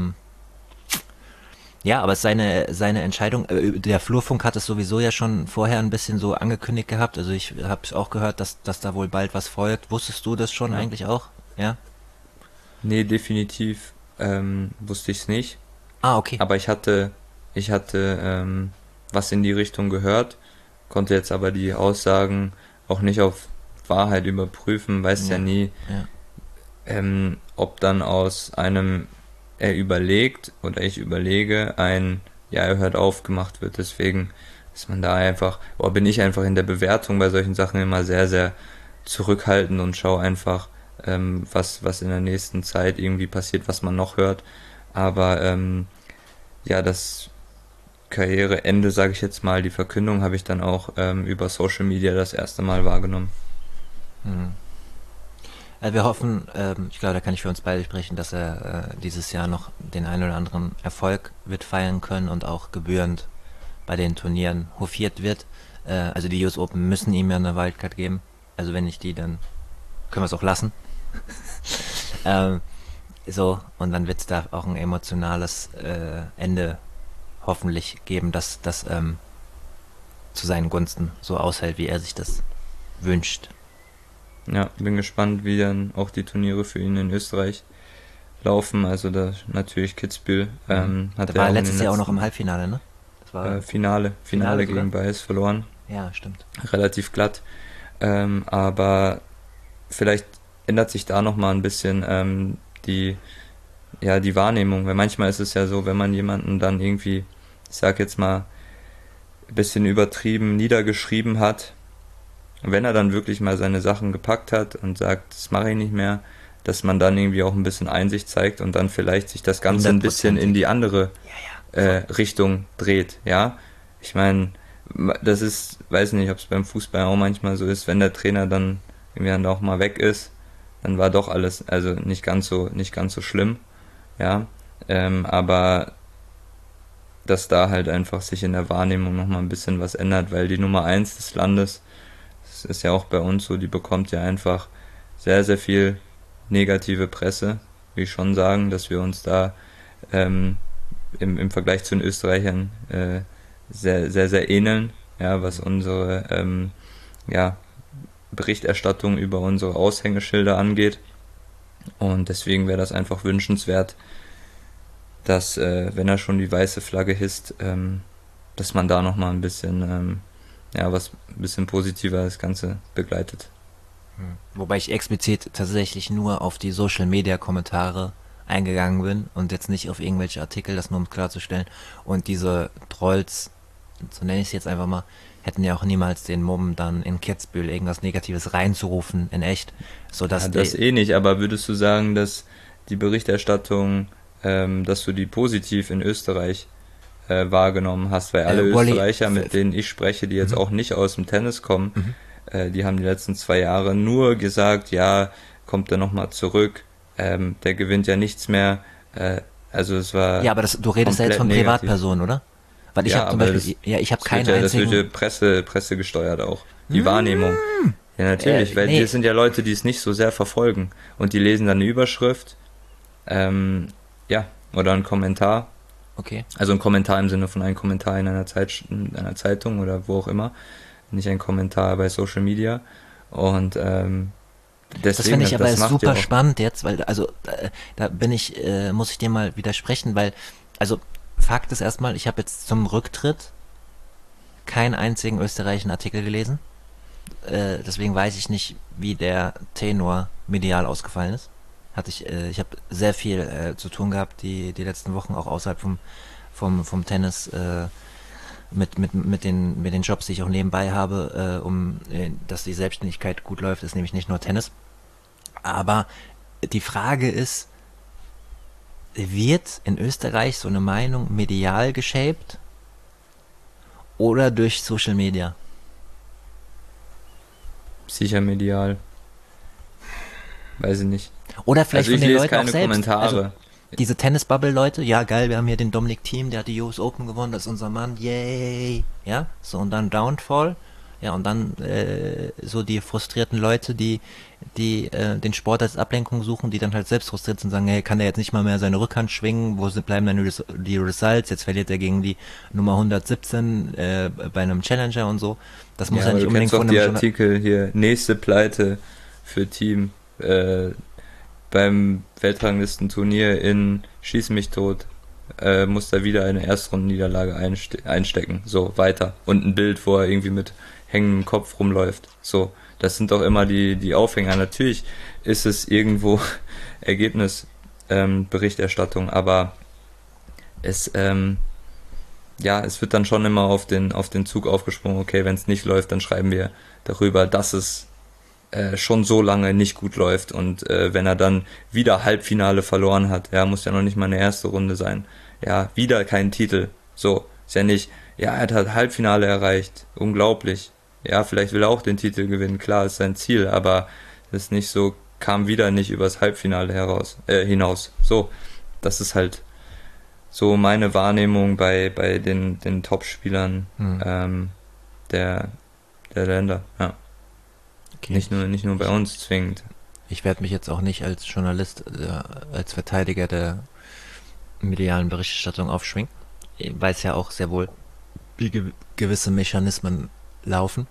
Speaker 1: Ja, aber es ist seine Entscheidung. Der Flurfunk hat es sowieso ja schon vorher ein bisschen so angekündigt gehabt. Also ich habe auch gehört, dass da wohl bald was folgt. Wusstest du das schon
Speaker 2: Ja.
Speaker 1: eigentlich auch? Ja.
Speaker 2: Nee, definitiv wusste ich es nicht.
Speaker 1: Ah, okay.
Speaker 2: Aber ich hatte was in die Richtung gehört, konnte jetzt aber die Aussagen auch nicht auf Wahrheit überprüfen, weiß ja
Speaker 1: Ja,
Speaker 2: nie,
Speaker 1: ja.
Speaker 2: ob dann aus einem er überlegt oder ich überlege ein ja, er hört auf gemacht wird. Deswegen ist man da einfach, oder bin ich einfach in der Bewertung bei solchen Sachen immer sehr, sehr zurückhaltend und schaue einfach, was in der nächsten Zeit irgendwie passiert, was man noch hört. Aber ja, das Karriereende, sage ich jetzt mal, die Verkündung habe ich dann auch über Social Media das erste Mal wahrgenommen.
Speaker 1: Hm. Wir hoffen, ich glaube, da kann ich für uns beide sprechen, dass er dieses Jahr noch den einen oder anderen Erfolg wird feiern können und auch gebührend bei den Turnieren hofiert wird. Also die US Open müssen ihm ja eine Wildcard geben. Also wenn nicht die, dann können wir es auch lassen. ähm, so, und dann wird es da auch ein emotionales Ende hoffentlich geben, dass das zu seinen Gunsten so aushält, wie er sich das wünscht.
Speaker 2: Ja, bin gespannt, wie dann auch die Turniere für ihn in Österreich laufen. Also da natürlich Kitzbühel hat
Speaker 1: Der
Speaker 2: er
Speaker 1: war
Speaker 2: auch in den
Speaker 1: letztes Jahr auch noch im
Speaker 2: letzten
Speaker 1: Halbfinale, ne? Das war
Speaker 2: Finale
Speaker 1: sogar?
Speaker 2: gegen Baez verloren.
Speaker 1: Ja, stimmt.
Speaker 2: Relativ glatt. Aber vielleicht ändert sich da nochmal ein bisschen die Wahrnehmung. Weil manchmal ist es ja so, wenn man jemanden dann irgendwie, ich sag jetzt mal, ein bisschen übertrieben niedergeschrieben hat, wenn er dann wirklich mal seine Sachen gepackt hat und sagt, das mache ich nicht mehr, dass man dann irgendwie auch ein bisschen Einsicht zeigt und dann vielleicht sich das Ganze ein bisschen in die andere
Speaker 1: Ja, ja.
Speaker 2: Richtung dreht, ja. Ich meine, das ist, weiß nicht, ob es beim Fußball auch manchmal so ist, wenn der Trainer dann irgendwie dann auch mal weg ist, dann war doch alles, also nicht ganz so schlimm, ja. Aber dass da halt einfach sich in der Wahrnehmung nochmal ein bisschen was ändert, weil die Nummer 1 des Landes, das ist ja auch bei uns so, die bekommt ja einfach sehr, sehr viel negative Presse, will ich schon sagen, dass wir uns da im Vergleich zu den Österreichern sehr, sehr, sehr ähneln, ja, was unsere ja, Berichterstattung über unsere Aushängeschilder angeht. Und deswegen wäre das einfach wünschenswert, dass, wenn er schon die weiße Flagge hisst, dass man da nochmal ein bisschen, ja, was ein bisschen positiver das Ganze begleitet.
Speaker 1: Wobei ich explizit tatsächlich nur auf die Social Media Kommentare eingegangen bin und jetzt nicht auf irgendwelche Artikel, das nur um klarzustellen. Und diese Trolls, so nenne ich es jetzt einfach mal, hätten ja auch niemals den Mumm, dann in Kitzbühel irgendwas Negatives reinzurufen, in echt. So
Speaker 2: Ja,
Speaker 1: dass
Speaker 2: das eh nicht, aber würdest du sagen, dass die Berichterstattung, dass du die positiv in Österreich wahrgenommen hast, weil alle
Speaker 1: Wally,
Speaker 2: Österreicher, mit denen ich spreche, die jetzt auch nicht aus dem Tennis kommen, die haben die letzten 2 Jahre nur gesagt, ja, kommt er nochmal zurück, der gewinnt ja nichts mehr, also es war
Speaker 1: ja, aber du redest ja jetzt
Speaker 2: komplett
Speaker 1: von
Speaker 2: negativ.
Speaker 1: Privatpersonen, oder? Weil ich
Speaker 2: Ja,
Speaker 1: habe zum
Speaker 2: aber
Speaker 1: Beispiel, ja, ich habe
Speaker 2: das wird
Speaker 1: keinen
Speaker 2: ja, das wird ja
Speaker 1: einzigen,
Speaker 2: Presse gesteuert auch. Die Wahrnehmung. Ja, natürlich, weil
Speaker 1: Nee,
Speaker 2: das sind ja Leute, die es nicht so sehr verfolgen und die lesen dann eine Überschrift, ja, oder einen Kommentar,
Speaker 1: okay.
Speaker 2: also ein Kommentar im Sinne von einem Kommentar in einer Zeitung oder wo auch immer, nicht ein Kommentar bei Social Media und
Speaker 1: Das finde ich
Speaker 2: deswegen,
Speaker 1: aber
Speaker 2: das macht ja
Speaker 1: super
Speaker 2: auch,
Speaker 1: spannend jetzt, weil, also, da muss ich dir mal widersprechen, weil, also, Fakt ist erstmal, ich habe jetzt zum Rücktritt keinen einzigen österreichischen Artikel gelesen. Deswegen weiß ich nicht, wie der Tenor medial ausgefallen ist. Ich habe sehr viel zu tun gehabt, die letzten Wochen, auch außerhalb vom Tennis, mit den Jobs, die ich auch nebenbei habe, dass die Selbstständigkeit gut läuft, ist nämlich nicht nur Tennis. Aber die Frage ist, wird in Österreich so eine Meinung medial geshaped oder durch Social Media?
Speaker 2: sicher medial, weiß ich nicht.
Speaker 1: Oder
Speaker 2: Also
Speaker 1: vielleicht von
Speaker 2: ich
Speaker 1: den
Speaker 2: lese
Speaker 1: Leuten auch
Speaker 2: keine
Speaker 1: selbst. Also
Speaker 2: Kommentare.
Speaker 1: diese Tennis-Bubble-Leute, ja geil, wir haben hier den Dominic Thiem, der hat die US Open gewonnen, das ist unser Mann, yay. Ja, so und dann Downfall. Ja, und dann so die frustrierten Leute, die den Sport als Ablenkung suchen, die dann halt selbst frustriert sind und sagen, hey, kann der jetzt nicht mal mehr seine Rückhand schwingen, bleiben dann die Results, jetzt verliert er gegen die Nummer 117 bei einem Challenger und so. Das muss
Speaker 2: Ja,
Speaker 1: ja
Speaker 2: aber
Speaker 1: nicht
Speaker 2: du
Speaker 1: unbedingt
Speaker 2: kennst doch
Speaker 1: von
Speaker 2: die
Speaker 1: einem Journal.
Speaker 2: Artikel hier, nächste Pleite für Team beim Weltranglistenturnier in Schieß mich tot. Muss da wieder eine Erstrundenniederlage einstecken. So, weiter. Und ein Bild, wo er irgendwie mit hängendem Kopf rumläuft. So, das sind doch immer die Aufhänger. Natürlich ist es irgendwo Ergebnisberichterstattung, aber es, ja, es wird dann schon immer auf den Zug aufgesprungen, okay, wenn es nicht läuft, dann schreiben wir darüber, dass es schon so lange nicht gut läuft und wenn er dann wieder Halbfinale verloren hat, ja, muss ja noch nicht mal eine erste Runde sein, ja, wieder keinen Titel, so, ist ja nicht, ja, er hat Halbfinale erreicht, unglaublich, ja, vielleicht will er auch den Titel gewinnen, klar, ist sein Ziel, aber das ist nicht so, kam wieder nicht übers Halbfinale hinaus, so, das ist halt so meine Wahrnehmung bei den Top-Spielern
Speaker 1: Hm,
Speaker 2: der, der Länder, ja.
Speaker 1: okay.
Speaker 2: Nicht nur bei
Speaker 1: Ich,
Speaker 2: uns zwingend.
Speaker 1: ich werde mich jetzt auch nicht als Journalist, als Verteidiger der medialen Berichterstattung aufschwingen. Ich weiß ja auch sehr wohl, wie gewisse Mechanismen laufen.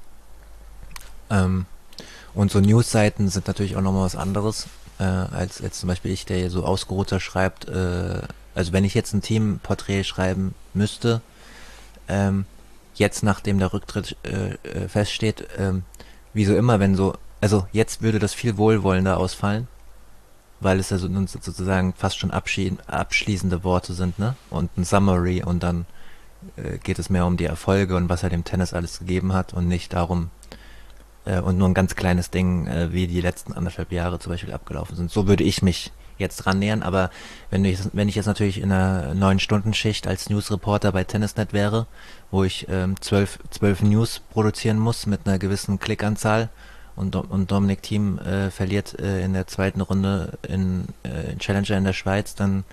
Speaker 1: Ähm, und so Newsseiten sind natürlich auch nochmal was anderes, als zum Beispiel ich, der hier so ausgeruhter schreibt. Also wenn ich jetzt ein Teamporträt schreiben müsste, ähm, jetzt nachdem der Rücktritt feststeht, wie so immer, also jetzt würde das viel wohlwollender ausfallen, weil es ja sozusagen fast schon abschließende Worte sind, ne? Und ein Summary und dann geht es mehr um die Erfolge und was er dem Tennis alles gegeben hat und nicht darum, und nur ein ganz kleines Ding, wie die letzten 1,5 Jahre zum Beispiel abgelaufen sind. So würde ich mich jetzt dran nähern, aber wenn ich jetzt natürlich in einer 9-Stunden-Schicht als Newsreporter bei Tennisnet wäre, wo ich 12 News produzieren muss mit einer gewissen Klickanzahl und Dominic Thiem verliert in der zweiten Runde in Challenger in der Schweiz, dann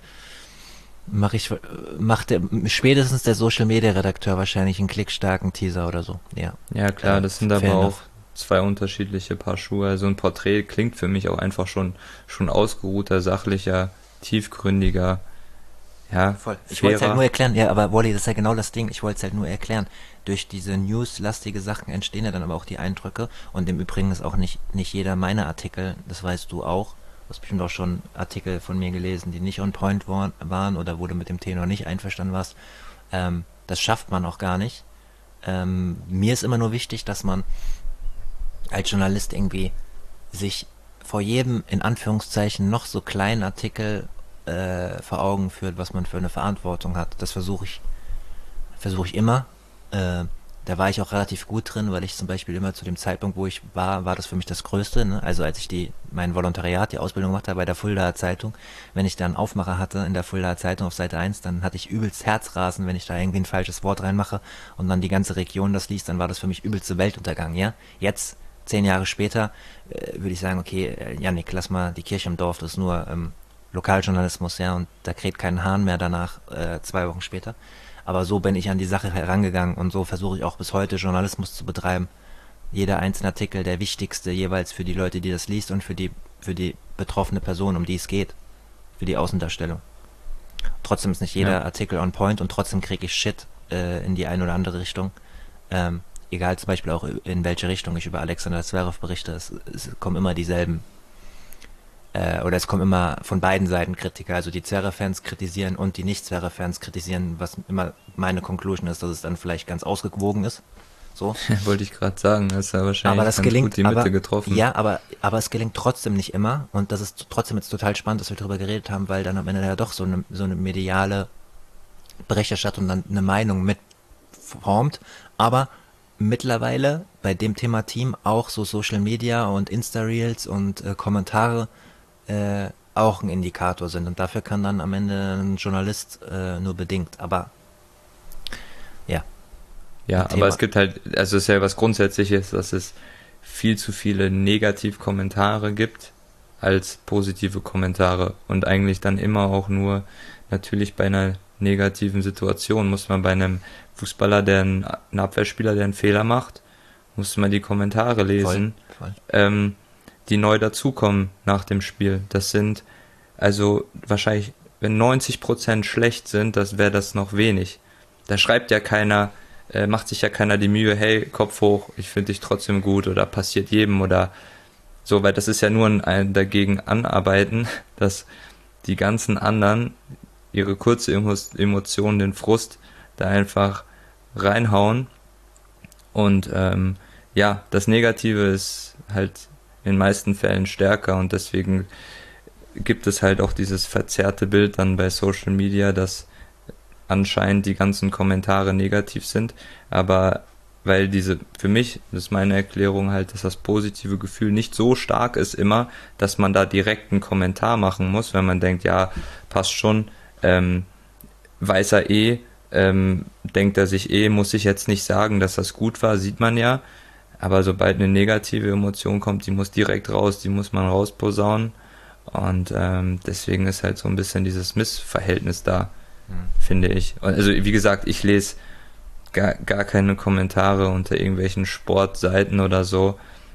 Speaker 1: macht spätestens der Social Media Redakteur wahrscheinlich einen klickstarken Teaser oder so. Ja,
Speaker 2: Ja, klar, das sind aber
Speaker 1: fair
Speaker 2: auch
Speaker 1: enough.
Speaker 2: zwei unterschiedliche Paar Schuhe. Also ein Porträt klingt für mich auch einfach schon ausgeruhter, sachlicher, tiefgründiger, ja,
Speaker 1: Voll. Ich wollte es halt nur
Speaker 2: fairer.
Speaker 1: erklären, ja, aber Wally, das ist ja genau das Ding. Ich wollte es halt nur erklären. Durch diese newslastige Sachen entstehen ja dann aber auch die Eindrücke. Und im Übrigen ist auch nicht jeder meiner Artikel, das weißt du auch. Du hast bestimmt auch schon Artikel von mir gelesen, die nicht on point waren oder wo du mit dem Tenor nicht einverstanden warst. Das schafft man auch gar nicht. Mir ist immer nur wichtig, dass man als Journalist irgendwie sich vor jedem, in Anführungszeichen, noch so kleinen Artikel vor Augen führt, was man für eine Verantwortung hat. Das versuche ich immer. Da war ich auch relativ gut drin, weil ich zum Beispiel immer zu dem Zeitpunkt, wo ich war das für mich das Größte. Ne? Also als ich mein Volontariat, die Ausbildung gemacht habe bei der Fuldaer Zeitung, wenn ich da einen Aufmacher hatte in der Fuldaer Zeitung auf Seite 1, dann hatte ich übelst Herzrasen, wenn ich da irgendwie ein falsches Wort reinmache und dann die ganze Region das liest, dann war das für mich übelste Weltuntergang. Ja, jetzt 10 Jahre später würde ich sagen, okay, Jannik, lass mal die Kirche im Dorf, das ist nur Lokaljournalismus, ja, und da kräht kein Hahn mehr danach, 2 Wochen später. Aber so bin ich an die Sache herangegangen und so versuche ich auch bis heute Journalismus zu betreiben. jeder einzelne Artikel der wichtigste jeweils für die Leute, die das liest und für die betroffene Person, um die es geht, für die Außendarstellung. Trotzdem ist nicht
Speaker 2: Ja,
Speaker 1: jeder Artikel on point und trotzdem kriege ich Shit in die eine oder andere Richtung. Egal zum Beispiel auch in welche Richtung ich über Alexander Zverev berichte, es kommen immer dieselben, oder es kommen immer von beiden Seiten Kritiker, also die Zverev-Fans kritisieren und die Nicht-Zverev-Fans kritisieren, was immer meine Conclusion ist, dass es dann vielleicht ganz ausgewogen ist. So.
Speaker 2: wollte ich gerade sagen, das ist ja
Speaker 1: Aber
Speaker 2: wahrscheinlich
Speaker 1: das
Speaker 2: ganz gut
Speaker 1: gelingt,
Speaker 2: die Mitte getroffen.
Speaker 1: ja, aber es gelingt trotzdem nicht immer und das ist trotzdem jetzt total spannend, dass wir darüber geredet haben, weil dann am Ende ja doch so eine mediale Berichterstattung dann eine Meinung mitformt, aber mittlerweile bei dem Thema Team auch so Social Media und Insta-Reels und Kommentare auch ein Indikator sind und dafür kann dann am Ende ein Journalist nur bedingt, aber ja,
Speaker 2: Ja,
Speaker 1: ein
Speaker 2: aber
Speaker 1: Thema.
Speaker 2: es gibt halt, also es ist ja was Grundsätzliches, dass es viel zu viele Negativkommentare gibt als positive Kommentare und eigentlich dann immer auch nur natürlich bei einer negativen Situation muss man bei einem Fußballer, ein Abwehrspieler, der einen Fehler macht, muss man die Kommentare
Speaker 1: Voll,
Speaker 2: lesen,
Speaker 1: voll.
Speaker 2: ähm, die neu dazukommen nach dem Spiel. Das sind also wahrscheinlich, wenn 90% schlecht sind, das wäre das noch wenig. Da schreibt ja keiner, macht sich ja keiner die Mühe, hey, Kopf hoch, ich finde dich trotzdem gut oder passiert jedem oder so, weil das ist ja nur ein dagegen anarbeiten, dass die ganzen anderen ihre kurze Emotion, den Frust da einfach reinhauen und ja, das Negative ist halt in den meisten Fällen stärker und deswegen gibt es halt auch dieses verzerrte Bild dann bei Social Media, dass anscheinend die ganzen Kommentare negativ sind, aber weil für mich, das ist meine Erklärung halt, dass das positive Gefühl nicht so stark ist immer, dass man da direkt einen Kommentar machen muss, wenn man denkt, ja, passt schon, ähm, weiß er denkt er sich muss ich jetzt nicht sagen, dass das gut war, sieht man ja, aber sobald eine negative Emotion kommt, die muss direkt raus, die muss man rausposaunen und deswegen ist halt so ein bisschen dieses Missverhältnis da,
Speaker 1: Hm.
Speaker 2: finde ich. Also wie gesagt, ich lese gar keine Kommentare unter irgendwelchen Sportseiten oder so,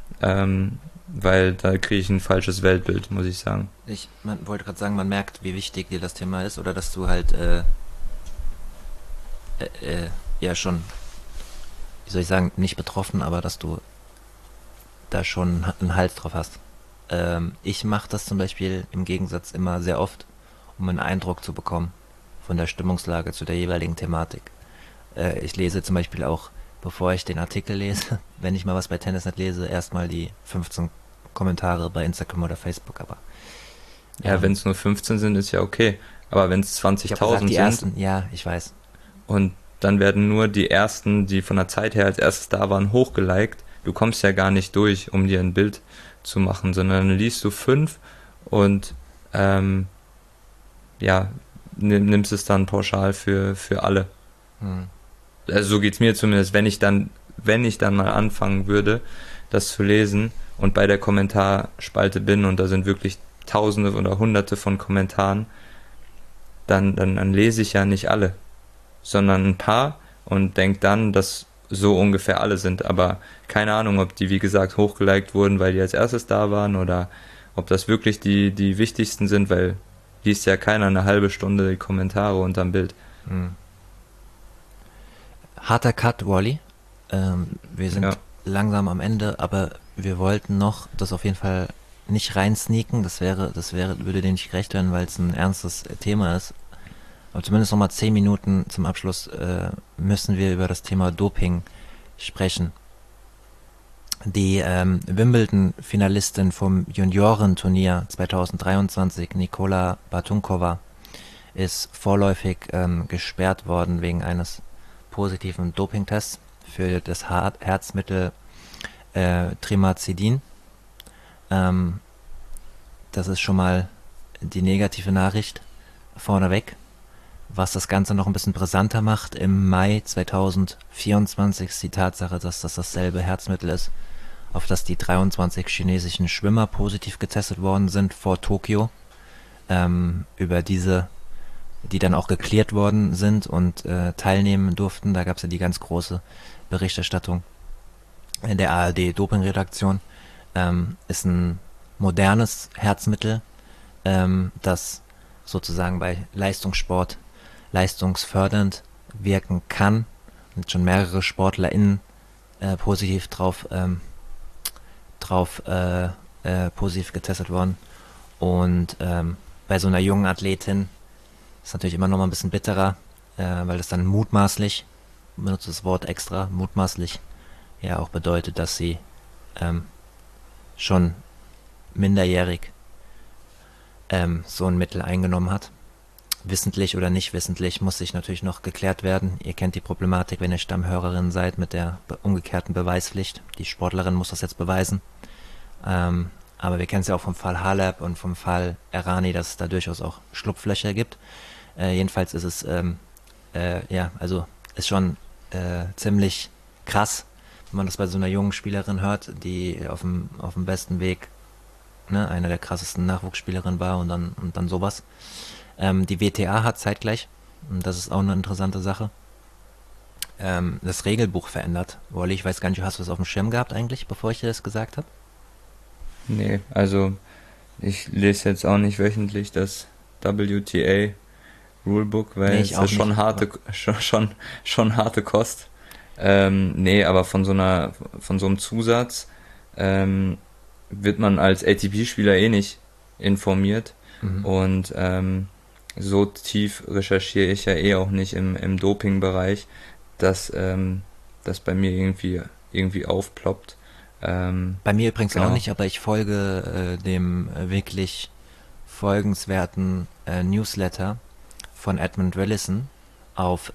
Speaker 2: weil da kriege ich ein falsches Weltbild, muss ich sagen.
Speaker 1: Man wollte gerade sagen, man merkt, wie wichtig dir das Thema ist oder dass du halt ja schon, wie soll ich sagen, nicht betroffen, aber dass du da schon einen Hals drauf hast. Ich mache das zum Beispiel im Gegensatz immer sehr oft, um einen Eindruck zu bekommen von der Stimmungslage zu der jeweiligen Thematik. Ich lese zum Beispiel auch, bevor ich den Artikel lese, wenn ich mal was bei Tennisnet lese, erstmal die 15 Kommentare bei Instagram oder Facebook, aber
Speaker 2: Ja, wenn
Speaker 1: ähm,
Speaker 2: es nur 15 sind, ist ja okay. Aber wenn es
Speaker 1: ich habe gesagt,
Speaker 2: 20.000
Speaker 1: die
Speaker 2: sind
Speaker 1: ersten, ja, ich weiß.
Speaker 2: und dann werden nur die ersten, die von der Zeit her als erstes da waren, hochgeliked, du kommst ja gar nicht durch, um dir ein Bild zu machen, sondern dann liest du 5 und ähm, ja, nimmst es dann pauschal für alle.
Speaker 1: Hm.
Speaker 2: Also so geht's mir zumindest, wenn ich dann mal anfangen würde, das zu lesen und bei der Kommentarspalte bin und da sind wirklich Tausende oder Hunderte von Kommentaren, dann lese ich ja nicht alle, sondern ein paar und denke dann, dass so ungefähr alle sind. Aber keine Ahnung, ob die, wie gesagt, hochgeliked wurden, weil die als erstes da waren oder ob das wirklich die wichtigsten sind, weil liest ja keiner eine halbe Stunde die Kommentare unterm Bild.
Speaker 1: Hm. Harter Cut, Wally. Wir
Speaker 2: Ja,
Speaker 1: sind langsam am Ende, aber wir wollten noch das auf jeden Fall nicht reinsneaken. Würde dem nicht gerecht werden, weil es ein ernstes Thema ist. Aber zumindest nochmal 10 Minuten zum Abschluss müssen wir über das Thema Doping sprechen. Die Wimbledon-Finalistin vom Juniorenturnier 2023, Nikola Batunkova, ist vorläufig gesperrt worden wegen eines positiven Dopingtests für das Herzmittel Trimazidin. Ähm, Das ist schon mal die negative Nachricht vorneweg. Was das Ganze noch ein bisschen brisanter macht, im Mai 2024 ist die Tatsache, dass das dasselbe Herzmittel ist, auf das die 23 chinesischen Schwimmer positiv getestet worden sind vor Tokio. Über diese, die dann auch geklärt worden sind und teilnehmen durften. Da gab es ja die ganz große Berichterstattung. in der ARD-Doping-Redaktion, ist ein modernes Herzmittel, das sozusagen bei Leistungssport leistungsfördernd wirken kann. Und schon mehrere SportlerInnen positiv positiv getestet worden. Und bei so einer jungen Athletin ist natürlich immer noch mal ein bisschen bitterer, weil das dann mutmaßlich, benutzt das Wort extra, mutmaßlich, ja auch bedeutet, dass sie schon minderjährig so ein Mittel eingenommen hat. Wissentlich oder nicht wissentlich muss sich natürlich noch geklärt werden. Ihr kennt die Problematik, wenn ihr Stammhörerin seid, mit der umgekehrten Beweispflicht. Die Sportlerin muss das jetzt beweisen. Aber wir kennen es ja auch vom Fall Halep und vom Fall Errani, dass es da durchaus auch Schlupflöcher gibt. Jedenfalls ist es, also ist schon ziemlich krass, wenn man das bei so einer jungen Spielerin hört, die auf dem besten Weg, ne, einer der krassesten Nachwuchsspielerinnen war und dann sowas. Die WTA hat zeitgleich, und das ist auch eine interessante Sache, das Regelbuch verändert. Wolli, ich weiß gar nicht, hast du das auf dem Schirm gehabt eigentlich, bevor ich dir das gesagt habe?
Speaker 2: Nee, also ich lese jetzt auch nicht wöchentlich das WTA Rulebook, weil
Speaker 1: Nee,
Speaker 2: es
Speaker 1: ich auch
Speaker 2: ist schon
Speaker 1: nicht.
Speaker 2: harte, schon harte Kost. Nee, aber von so einem Zusatz wird man als ATP-Spieler eh nicht informiert.
Speaker 1: Mhm.
Speaker 2: Und so tief recherchiere ich ja eh auch nicht im Doping-Bereich, dass das bei mir irgendwie aufploppt.
Speaker 1: Bei mir übrigens auch
Speaker 2: Genau.
Speaker 1: nicht, aber ich folge dem wirklich folgenswerten Newsletter von Edmund Willison auf,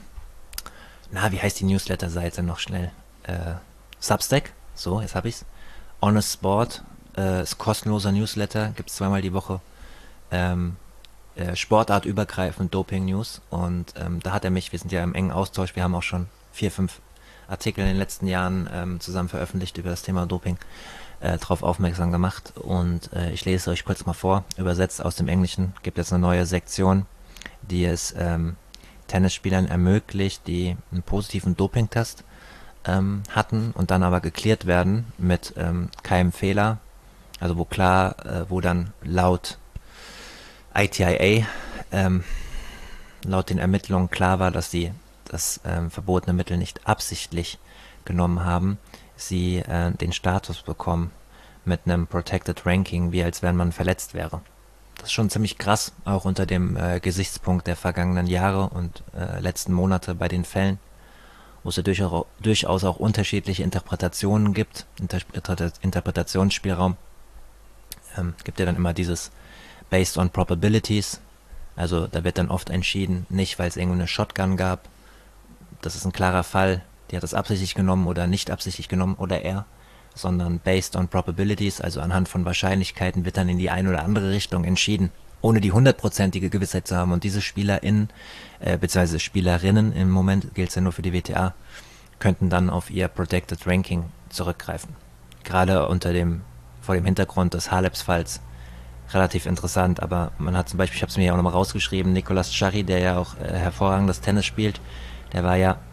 Speaker 1: wie heißt die Newsletter-Seite noch schnell? Substack, so, jetzt hab ich's. Honest Sport, ist kostenloser Newsletter, gibt's zweimal die Woche. Ähm, sportartübergreifend Doping-News und da hat er mich, wir sind ja im engen Austausch, wir haben auch schon 4, 5 Artikel in den letzten Jahren zusammen veröffentlicht über das Thema Doping, darauf aufmerksam gemacht und ich lese euch kurz mal vor, übersetzt aus dem Englischen, gibt jetzt eine neue Sektion, die es Tennisspielern ermöglicht, die einen positiven Dopingtest hatten und dann aber geklärt werden mit keinem Fehler, also wo dann laut ITIA laut den Ermittlungen klar war, dass sie das verbotene Mittel nicht absichtlich genommen haben, sie den Status bekommen mit einem Protected Ranking, wie als wenn man verletzt wäre. Das ist schon ziemlich krass, auch unter dem Gesichtspunkt der vergangenen Jahre und letzten Monate bei den Fällen, wo es ja durchaus auch unterschiedliche Interpretationen gibt, Interpretationsspielraum. Gibt ja dann immer dieses Based on Probabilities, also da wird dann oft entschieden, nicht weil es irgendwo eine Shotgun gab, das ist ein klarer Fall, die hat das absichtlich genommen oder nicht absichtlich genommen oder er, sondern based on probabilities, also anhand von Wahrscheinlichkeiten wird dann in die eine oder andere Richtung entschieden, ohne die 100%ige Gewissheit zu haben. Und diese SpielerInnen, beziehungsweise Spielerinnen, im Moment gilt es ja nur für die WTA, könnten dann auf ihr Protected Ranking zurückgreifen. Gerade vor dem Hintergrund des Haleps-Falls relativ interessant, aber man hat zum Beispiel, ich habe es mir ja auch nochmal rausgeschrieben, Nicolas Jarry, der ja auch hervorragendes Tennis spielt, der war ja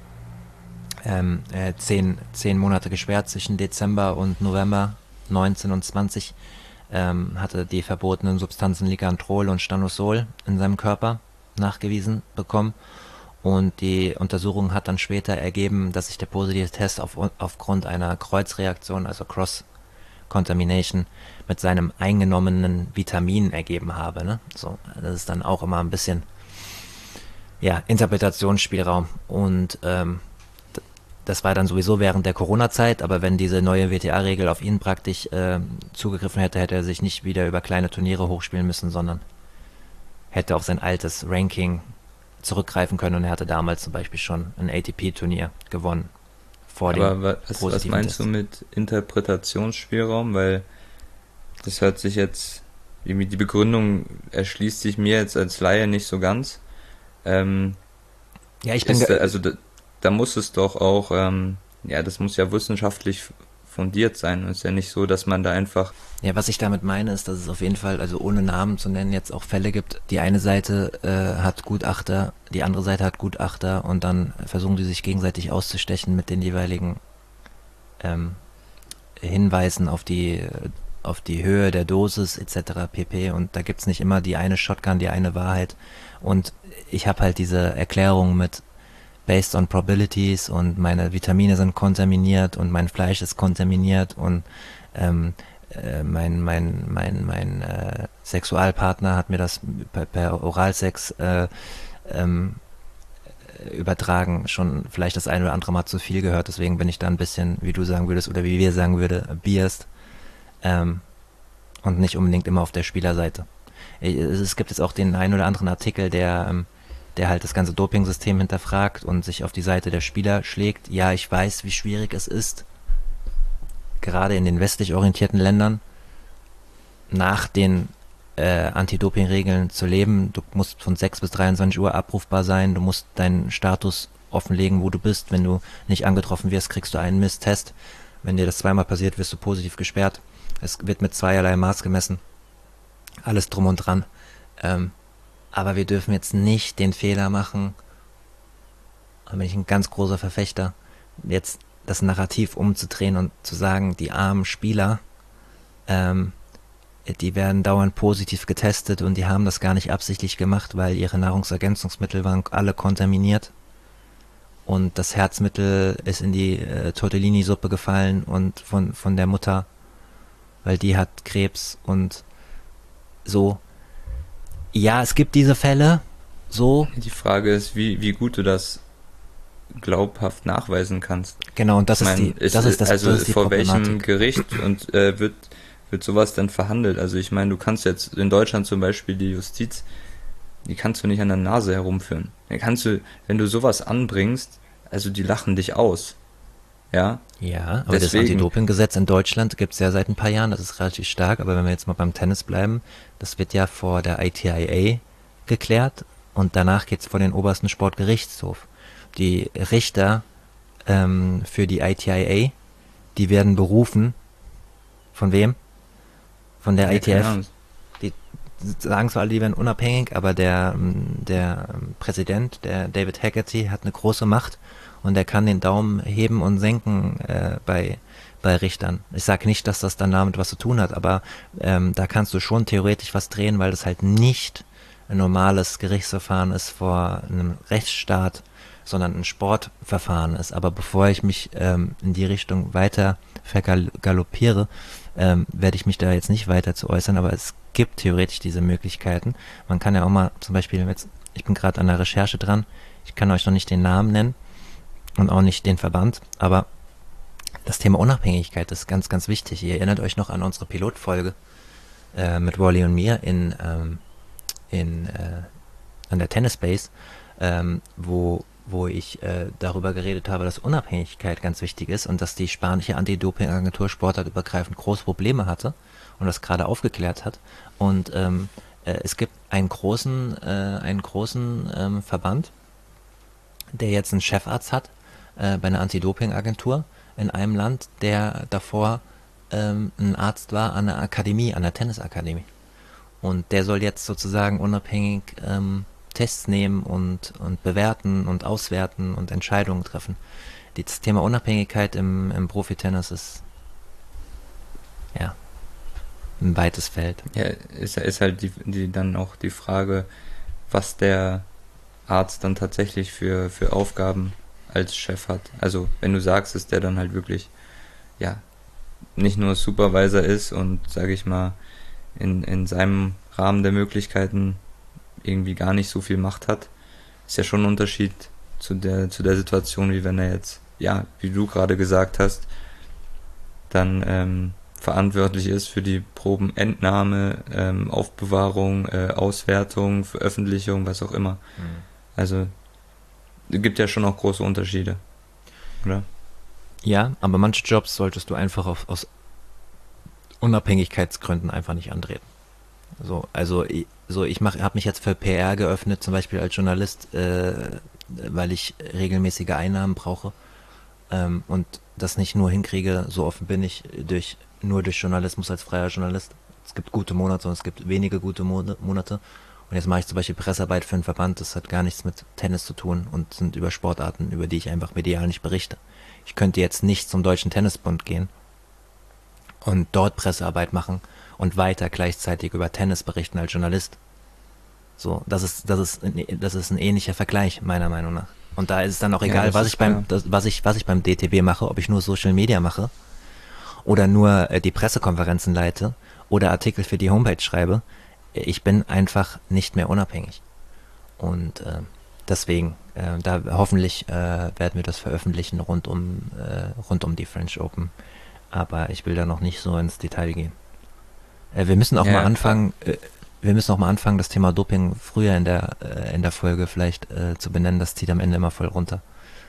Speaker 1: 10 Monate gesperrt zwischen Dezember und November 19 und 20, hatte die verbotenen Substanzen Ligantrol und Stanosol in seinem Körper nachgewiesen bekommen und die Untersuchung hat dann später ergeben, dass sich der positive Test aufgrund einer Kreuzreaktion, also Cross-Contamination, mit seinem eingenommenen Vitamin ergeben habe. Ne? So, das ist dann auch immer ein bisschen Interpretationsspielraum und das war dann sowieso während der Corona-Zeit, aber wenn diese neue WTA-Regel auf ihn praktisch zugegriffen hätte, hätte er sich nicht wieder über kleine Turniere hochspielen müssen, sondern hätte auf sein altes Ranking zurückgreifen können und er hatte damals zum Beispiel schon ein ATP-Turnier gewonnen vor dem
Speaker 2: Aber was
Speaker 1: positiven
Speaker 2: meinst du
Speaker 1: Test.
Speaker 2: mit Interpretationsspielraum? Weil das hört sich jetzt, irgendwie die Begründung erschließt sich mir jetzt als Laie nicht so ganz. Ähm,
Speaker 1: Ja, ich bin,
Speaker 2: also da muss es doch auch, das muss ja wissenschaftlich fundiert sein. Es ist ja nicht so, dass man da einfach,
Speaker 1: ja, was ich damit meine, ist, dass es auf jeden Fall, also ohne Namen zu nennen, jetzt auch Fälle gibt. Die eine Seite hat Gutachter, die andere Seite hat Gutachter und dann versuchen die sich gegenseitig auszustechen mit den jeweiligen ähm, hinweisen auf die Höhe der Dosis etc. pp. Und da gibt's nicht immer die eine Shotgun, die eine Wahrheit. Und ich habe halt diese Erklärung mit based on probabilities und meine Vitamine sind kontaminiert und mein Fleisch ist kontaminiert und ähm, mein Sexualpartner hat mir das per Oralsex ähm, übertragen schon vielleicht das eine oder andere Mal zu viel gehört. Deswegen bin ich da ein bisschen, wie du sagen würdest oder wie wir sagen würde, biased ähm, und nicht unbedingt immer auf der Spielerseite. Es gibt jetzt auch den einen oder anderen Artikel, der halt das ganze Dopingsystem hinterfragt und sich auf die Seite der Spieler schlägt. Ja, ich weiß, wie schwierig es ist, gerade in den westlich orientierten Ländern nach den Anti-Doping-Regeln zu leben. Du musst von 6 bis 23 Uhr abrufbar sein, du musst deinen Status offenlegen, wo du bist. Wenn du nicht angetroffen wirst, kriegst du einen Misstest. Wenn dir das zweimal passiert, wirst du positiv gesperrt. Es wird mit zweierlei Maß gemessen. Alles drum und dran. Aber wir dürfen jetzt nicht den Fehler machen, da bin ich ein ganz großer Verfechter, jetzt das Narrativ umzudrehen und zu sagen, die armen Spieler, ähm, die werden dauernd positiv getestet und die haben das gar nicht absichtlich gemacht, weil ihre Nahrungsergänzungsmittel waren alle kontaminiert und das Herzmittel ist in die Tortellini-Suppe gefallen und von der Mutter, weil die hat Krebs und so. Ja, es gibt diese Fälle, so,
Speaker 2: Die Frage ist, wie gut du das glaubhaft nachweisen kannst.
Speaker 1: genau, und
Speaker 2: Ich meine,
Speaker 1: das
Speaker 2: also
Speaker 1: ist die
Speaker 2: vor welchem
Speaker 1: Problematik.
Speaker 2: Gericht und wird sowas denn verhandelt? Also ich meine, du kannst jetzt in Deutschland zum Beispiel die Justiz, die kannst du nicht an der Nase herumführen. Da kannst du, wenn du sowas anbringst, also die lachen dich aus. Ja,
Speaker 1: Ja, aber das
Speaker 2: deswegen,
Speaker 1: Anti-Doping-Gesetz in Deutschland gibt's ja seit ein paar Jahren, das ist relativ stark, aber wenn wir jetzt mal beim Tennis bleiben, das wird ja vor der ITIA geklärt und danach geht's vor den obersten Sportgerichtshof. Die Richter für die ITIA, die werden berufen, von wem? Von der
Speaker 2: ja, keine
Speaker 1: ITF.
Speaker 2: Ahnung.
Speaker 1: Die sagen zwar alle, die werden unabhängig, aber der Präsident, der David Haggerty, hat eine große Macht und der kann den Daumen heben und senken bei Richtern. Ich sage nicht, dass das dann damit was zu tun hat, aber da kannst du schon theoretisch was drehen, weil das halt nicht ein normales Gerichtsverfahren ist vor einem Rechtsstaat, sondern ein Sportverfahren ist. Aber bevor ich mich in die Richtung weiter vergaloppiere, werde ich mich da jetzt nicht weiter zu äußern, aber es gibt theoretisch diese Möglichkeiten. Man kann ja auch mal zum Beispiel, jetzt, ich bin gerade an der Recherche dran, ich kann euch noch nicht den Namen nennen und auch nicht den Verband, aber das Thema Unabhängigkeit ist ganz, ganz wichtig. Ihr erinnert euch noch an unsere Pilotfolge mit Wally und mir an der Tennis Base, wo ich darüber geredet habe, dass Unabhängigkeit ganz wichtig ist und dass die spanische Anti-Doping-Agentur sportartübergreifend große Probleme hatte und das gerade aufgeklärt hat. Und es gibt einen großen Verband, der jetzt einen Chefarzt hat bei einer Anti-Doping-Agentur in einem Land, der davor ein Arzt war an der Akademie, an der Tennisakademie. Und der soll jetzt sozusagen unabhängig Tests nehmen und bewerten und auswerten und Entscheidungen treffen. Das Thema Unabhängigkeit im Profitennis ist ja ein weites Feld.
Speaker 2: Ja, ist halt dann auch die Frage, was der Arzt dann tatsächlich für Aufgaben als Chef hat. Also wenn du sagst, dass der dann halt wirklich, ja, nicht nur Supervisor ist und, sage ich mal, in seinem Rahmen der Möglichkeiten irgendwie gar nicht so viel Macht hat, ist ja schon ein Unterschied zu der Situation, wie wenn er jetzt, ja, wie du gerade gesagt hast, dann verantwortlich ist für die Probenentnahme, Aufbewahrung, Auswertung, Veröffentlichung, was auch immer. Also es gibt ja schon auch große Unterschiede, oder?
Speaker 1: Ja, aber manche Jobs solltest du einfach aus Unabhängigkeitsgründen einfach nicht antreten. Ich habe mich jetzt für PR geöffnet, zum Beispiel als Journalist, weil ich regelmäßige Einnahmen brauche und das nicht nur hinkriege. So offen bin ich nur durch Journalismus als freier Journalist. Es gibt gute Monate und es gibt wenige gute Monate Und jetzt mache ich zum Beispiel Pressearbeit für einen Verband, das hat gar nichts mit Tennis zu tun und sind über Sportarten, über die ich einfach medial nicht berichte. Ich könnte jetzt nicht zum Deutschen Tennisbund gehen und dort Pressearbeit machen und weiter gleichzeitig über Tennis berichten als Journalist. So, das ist ein ähnlicher Vergleich, meiner Meinung nach. Und da ist es dann auch
Speaker 2: Ja,
Speaker 1: egal,
Speaker 2: das ist klar.
Speaker 1: was ich beim DTB mache, ob ich nur Social Media mache oder nur die Pressekonferenzen leite oder Artikel für die Homepage schreibe. Ich bin einfach nicht mehr unabhängig. Und deswegen, da hoffentlich werden wir das veröffentlichen rund um die French Open. Aber ich will da noch nicht so ins Detail gehen. Wir müssen auch mal
Speaker 2: Ja,
Speaker 1: anfangen, das Thema Doping früher in der Folge vielleicht zu benennen. Das zieht am Ende immer voll runter.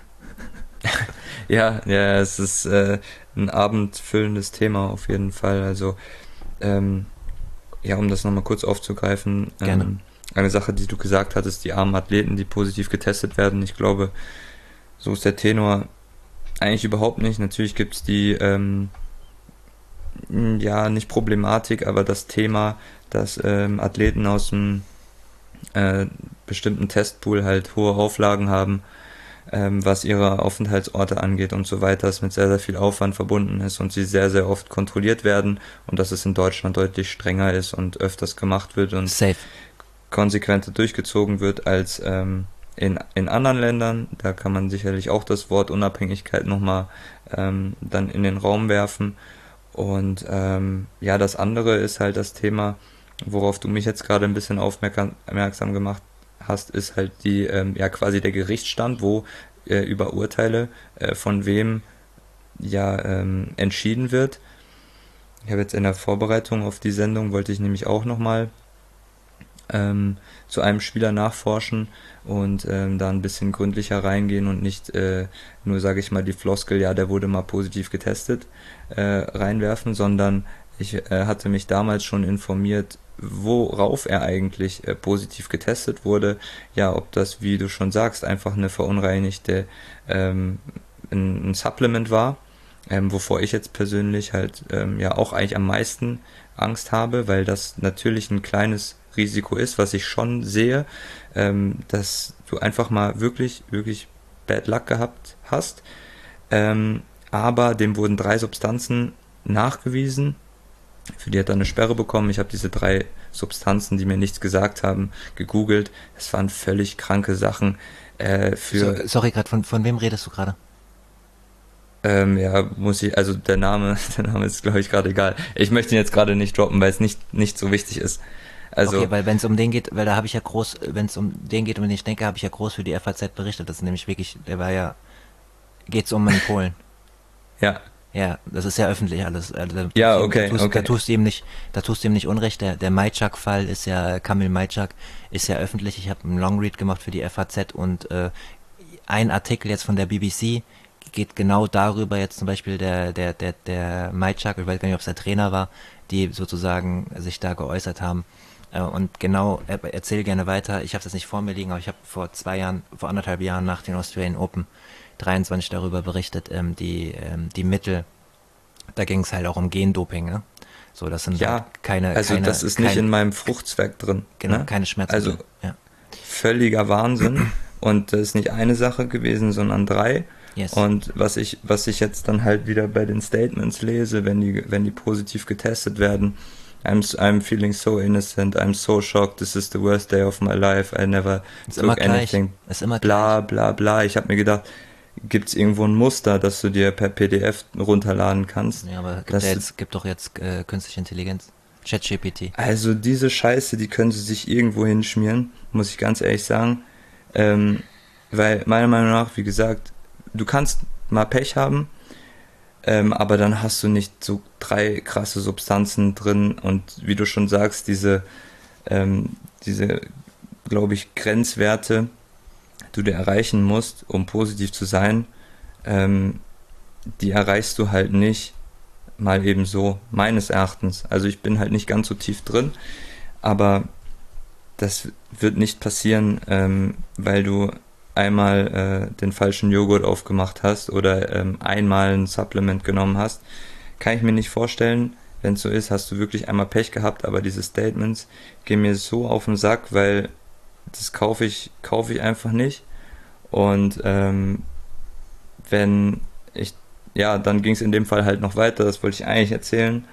Speaker 2: ja, es ist ein abendfüllendes Thema auf jeden Fall. Also, ähm, ja, um das nochmal kurz aufzugreifen,
Speaker 1: Gerne.
Speaker 2: eine Sache, die du gesagt hattest, die armen Athleten, die positiv getestet werden. Ich glaube, so ist der Tenor eigentlich überhaupt nicht. Natürlich gibt es die, ja, nicht Problematik, aber das Thema, dass Athleten aus einem äh, bestimmten Testpool halt hohe Auflagen haben, was ihre Aufenthaltsorte angeht und so weiter, es mit sehr, sehr viel Aufwand verbunden ist und sie sehr, sehr oft kontrolliert werden und dass es in Deutschland deutlich strenger ist und öfters gemacht wird und
Speaker 1: Safe.
Speaker 2: konsequenter durchgezogen wird als in anderen Ländern. Da kann man sicherlich auch das Wort Unabhängigkeit nochmal dann in den Raum werfen. Und ja, das andere ist halt das Thema, worauf du mich jetzt gerade ein bisschen aufmerksam gemacht hast, ist halt die, ja, quasi der Gerichtsstand, wo über Urteile von wem ja entschieden wird. Ich habe jetzt in der Vorbereitung auf die Sendung, wollte ich nämlich auch nochmal zu einem Spieler nachforschen und da ein bisschen gründlicher reingehen und nicht nur, sage ich mal, die Floskel, ja, der wurde mal positiv getestet, reinwerfen, sondern ich hatte mich damals schon informiert, worauf er eigentlich positiv getestet wurde. Ja, ob das, wie du schon sagst, einfach eine verunreinigte ein Supplement war, wovor ich jetzt persönlich halt ja auch eigentlich am meisten Angst habe, weil das natürlich ein kleines Risiko ist, was ich schon sehe, dass du einfach mal wirklich, wirklich Bad Luck gehabt hast. Aber dem wurden 3 Substanzen nachgewiesen. Für die hat er eine Sperre bekommen. Ich habe diese 3 Substanzen, die mir nichts gesagt haben, gegoogelt. Das waren völlig kranke Sachen.
Speaker 1: Sorry, gerade von wem redest du gerade?
Speaker 2: Ja, muss ich, also der Name ist, glaube ich, gerade egal. Ich möchte ihn jetzt gerade nicht droppen, weil es nicht so wichtig ist. Also,
Speaker 1: Okay, weil wenn es um den geht, weil da habe ich ja groß, wenn es um den geht, um den ich denke, habe ich ja groß für die FAZ berichtet. Das ist nämlich wirklich, der war ja, geht's um in Polen.
Speaker 2: ja,
Speaker 1: Ja, das ist ja öffentlich alles. Also
Speaker 2: ja, okay,
Speaker 1: da
Speaker 2: okay.
Speaker 1: tust du ihm nicht Unrecht. Der Majczak-Fall ist ja, Kamil Majczak ist ja öffentlich. Ich habe einen Longread gemacht für die FAZ und ein Artikel jetzt von der BBC geht genau darüber, jetzt zum Beispiel der Majczak, ich weiß gar nicht, ob es der Trainer war, die sozusagen sich da geäußert haben. Und genau, erzähl gerne weiter. Ich habe das nicht vor mir liegen, aber ich habe vor 1,5 Jahren nach den Australian Open 23 darüber berichtet, die Mittel, da ging es halt auch um Gendoping, ne? So, das sind halt
Speaker 2: Ja, also das ist nicht in meinem Fruchtzwerg drin,
Speaker 1: genau,
Speaker 2: ne?
Speaker 1: keine
Speaker 2: Also
Speaker 1: Schmerzmittel. Ja.
Speaker 2: völliger Wahnsinn. Und das ist nicht eine Sache gewesen, sondern 3.
Speaker 1: Yes.
Speaker 2: Und was ich jetzt dann halt wieder bei den Statements lese, wenn die positiv getestet werden, I'm feeling so innocent, I'm so shocked, this is the worst day of my life, I never
Speaker 1: Ist immer
Speaker 2: took
Speaker 1: gleich.
Speaker 2: anything,
Speaker 1: Ist immer
Speaker 2: bla
Speaker 1: gleich.
Speaker 2: bla bla. Ich habe mir gedacht, gibt's irgendwo ein Muster, das du dir per PDF runterladen kannst?
Speaker 1: Ja, aber
Speaker 2: Das,
Speaker 1: gibt doch jetzt künstliche Intelligenz. ChatGPT.
Speaker 2: also diese Scheiße, die können sie sich irgendwo hinschmieren, muss ich ganz ehrlich sagen. Weil meiner Meinung nach, wie gesagt, du kannst mal Pech haben, aber dann hast du nicht so 3 krasse Substanzen drin und wie du schon sagst, diese, glaube ich, Grenzwerte, die du erreichen musst, um positiv zu sein, die erreichst du halt nicht mal eben so, meines Erachtens. Also ich bin halt nicht ganz so tief drin, aber das wird nicht passieren, weil du einmal den falschen Joghurt aufgemacht hast oder einmal ein Supplement genommen hast. Kann ich mir nicht vorstellen. wenn es so ist, hast du wirklich einmal Pech gehabt, aber diese Statements gehen mir so auf den Sack, weil das kaufe ich einfach nicht. Und wenn ich, ja, dann ging es in dem Fall halt noch weiter, das wollte ich eigentlich erzählen,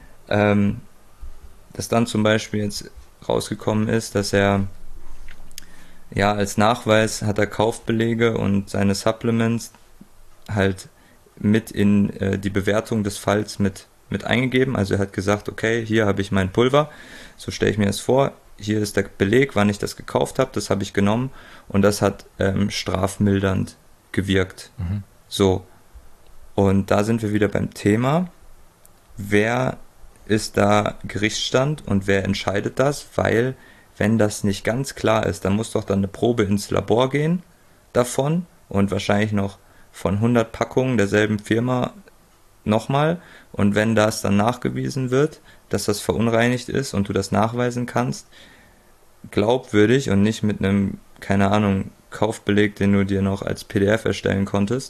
Speaker 2: dass dann zum Beispiel jetzt rausgekommen ist, dass er, ja, als Nachweis hat er Kaufbelege und seine Supplements halt mit in die Bewertung des Falls mit eingegeben. Also er hat gesagt, okay, hier habe ich mein Pulver, so stelle ich mir das vor, hier ist der Beleg, wann ich das gekauft habe, das habe ich genommen und das hat strafmildernd gewirkt.
Speaker 1: Mhm.
Speaker 2: So, und da sind wir wieder beim Thema, wer ist da Gerichtsstand und wer entscheidet das, weil wenn das nicht ganz klar ist, dann muss doch dann eine Probe ins Labor gehen davon und wahrscheinlich noch von 100 Packungen derselben Firma nochmal, und wenn das dann nachgewiesen wird, dass das verunreinigt ist und du das nachweisen kannst, glaubwürdig und nicht mit einem, keine Ahnung, Kaufbeleg, den du dir noch als PDF erstellen konntest,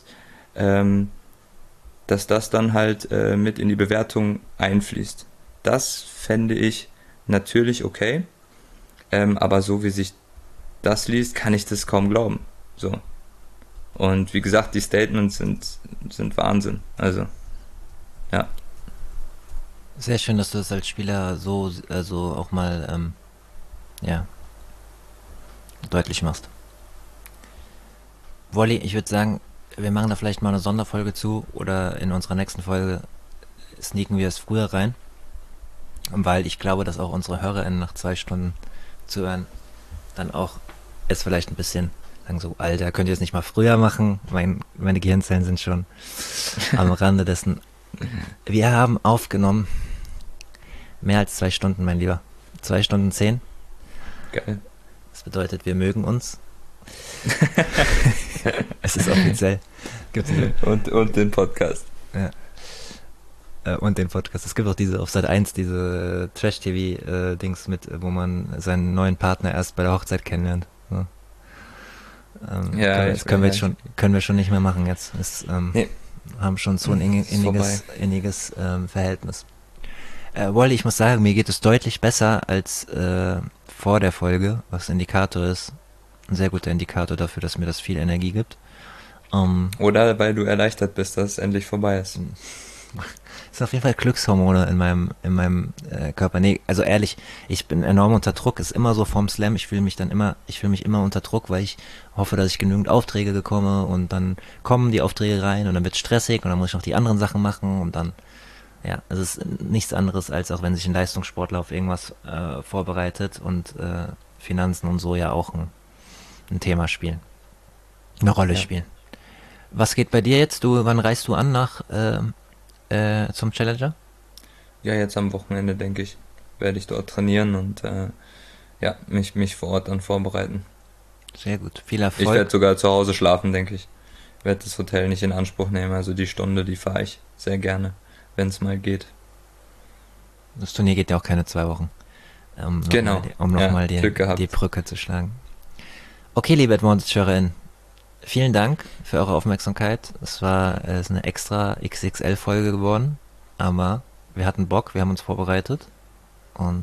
Speaker 2: dass das dann halt mit in die Bewertung einfließt. Das fände ich natürlich okay, aber so wie sich das liest, kann ich das kaum glauben. So. Und wie gesagt, die Statements sind Wahnsinn. Also, ja.
Speaker 1: Sehr schön, dass du das als Spieler so also auch mal ja, deutlich machst. Wolli, ich würde sagen, wir machen da vielleicht mal eine Sonderfolge zu oder in unserer nächsten Folge sneaken wir es früher rein, weil ich glaube, dass auch unsere HörerInnen nach 2 Stunden zu hören dann auch es vielleicht ein bisschen sagen so, Alter, könnt ihr es nicht mal früher machen? Meine Gehirnzellen sind schon am Rande dessen. Wir haben aufgenommen mehr als 2 Stunden, mein Lieber. 2 Stunden 10.
Speaker 2: Geil.
Speaker 1: Das bedeutet, wir mögen uns. Es ist offiziell. Gibt's
Speaker 2: und den Podcast.
Speaker 1: Ja. Und den Podcast. Es gibt auch diese auf Sat.1 diese Trash-TV-Dings mit, wo man seinen neuen Partner erst bei der Hochzeit kennenlernt. So.
Speaker 2: Ja,
Speaker 1: das können wir schon nicht mehr machen jetzt.
Speaker 2: Nee.
Speaker 1: Haben schon so ein inniges Verhältnis. Wally, ich muss sagen, mir geht es deutlich besser als vor der Folge, was Indikator ist. Ein sehr guter Indikator dafür, dass mir das viel Energie gibt.
Speaker 2: Oder weil du erleichtert bist, dass es endlich vorbei ist.
Speaker 1: Es sind auf jeden Fall Glückshormone in meinem Körper. Nee, also ehrlich, ich bin enorm unter Druck. Ist immer so vorm Slam. Ich fühle mich immer unter Druck, weil ich hoffe, dass ich genügend Aufträge bekomme und dann kommen die Aufträge rein und dann wird stressig und dann muss ich noch die anderen Sachen machen und dann, ja, es ist nichts anderes, als auch wenn sich ein Leistungssportler auf irgendwas vorbereitet und Finanzen und so ja auch ein Thema spielen. Eine Rolle spielen. Was geht bei dir jetzt? Wann reist du an nach zum Challenger?
Speaker 2: Ja, jetzt am Wochenende, denke ich, werde ich dort trainieren und ja, mich vor Ort dann vorbereiten.
Speaker 1: Sehr gut, viel Erfolg.
Speaker 2: Ich werde sogar zu Hause schlafen, denke ich. Ich werde das Hotel nicht in Anspruch nehmen, also die Stunde, die fahre ich sehr gerne, wenn es mal geht.
Speaker 1: Das Turnier geht ja auch keine 2 Wochen.
Speaker 2: Genau.
Speaker 1: Um nochmal die Brücke zu schlagen. Okay, liebe Advantage-HörerInnen, vielen Dank für eure Aufmerksamkeit. Es ist eine extra XXL-Folge geworden, aber wir hatten Bock, wir haben uns vorbereitet und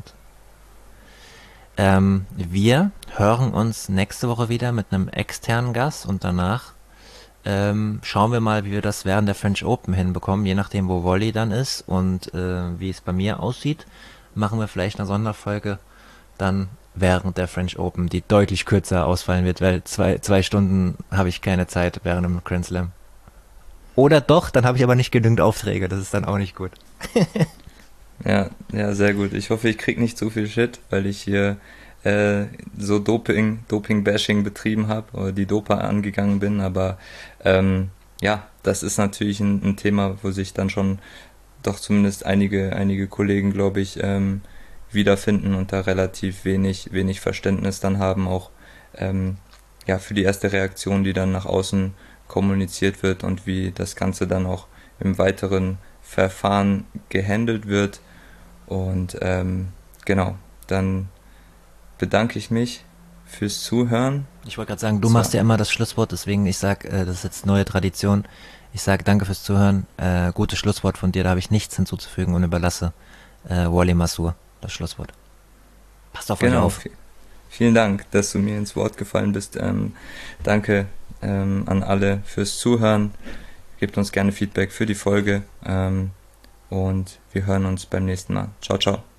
Speaker 1: wir hören uns nächste Woche wieder mit einem externen Gast und danach schauen wir mal, wie wir das während der French Open hinbekommen, je nachdem, wo Volley dann ist und wie es bei mir aussieht, machen wir vielleicht eine Sonderfolge dann während der French Open, die deutlich kürzer ausfallen wird, weil 2 Stunden habe ich keine Zeit während einem Grand Slam. Oder doch, dann habe ich aber nicht genügend Aufträge, das ist dann auch nicht gut.
Speaker 2: Ja, sehr gut. Ich hoffe, ich krieg nicht zu viel Shit, weil ich hier so Doping-Bashing betrieben habe oder die Dopa angegangen bin, aber ja, das ist natürlich ein Thema, wo sich dann schon doch zumindest einige Kollegen, glaube ich, wiederfinden und da relativ wenig Verständnis dann haben, auch ja, für die erste Reaktion, die dann nach außen kommuniziert wird und wie das Ganze dann auch im weiteren Verfahren gehandelt wird. Und genau, dann bedanke ich mich fürs Zuhören.
Speaker 1: Ich wollte gerade sagen, du machst ja immer das Schlusswort, deswegen ich sag, das ist jetzt neue Tradition. Ich sage danke fürs Zuhören. Gutes Schlusswort von dir, da habe ich nichts hinzuzufügen und überlasse Wally Masur das Schlusswort. Passt auf euch
Speaker 2: Genau,
Speaker 1: auf.
Speaker 2: vielen Dank, dass du mir ins Wort gefallen bist. Danke an alle fürs Zuhören. Gebt uns gerne Feedback für die Folge und wir hören uns beim nächsten Mal. Ciao, ciao.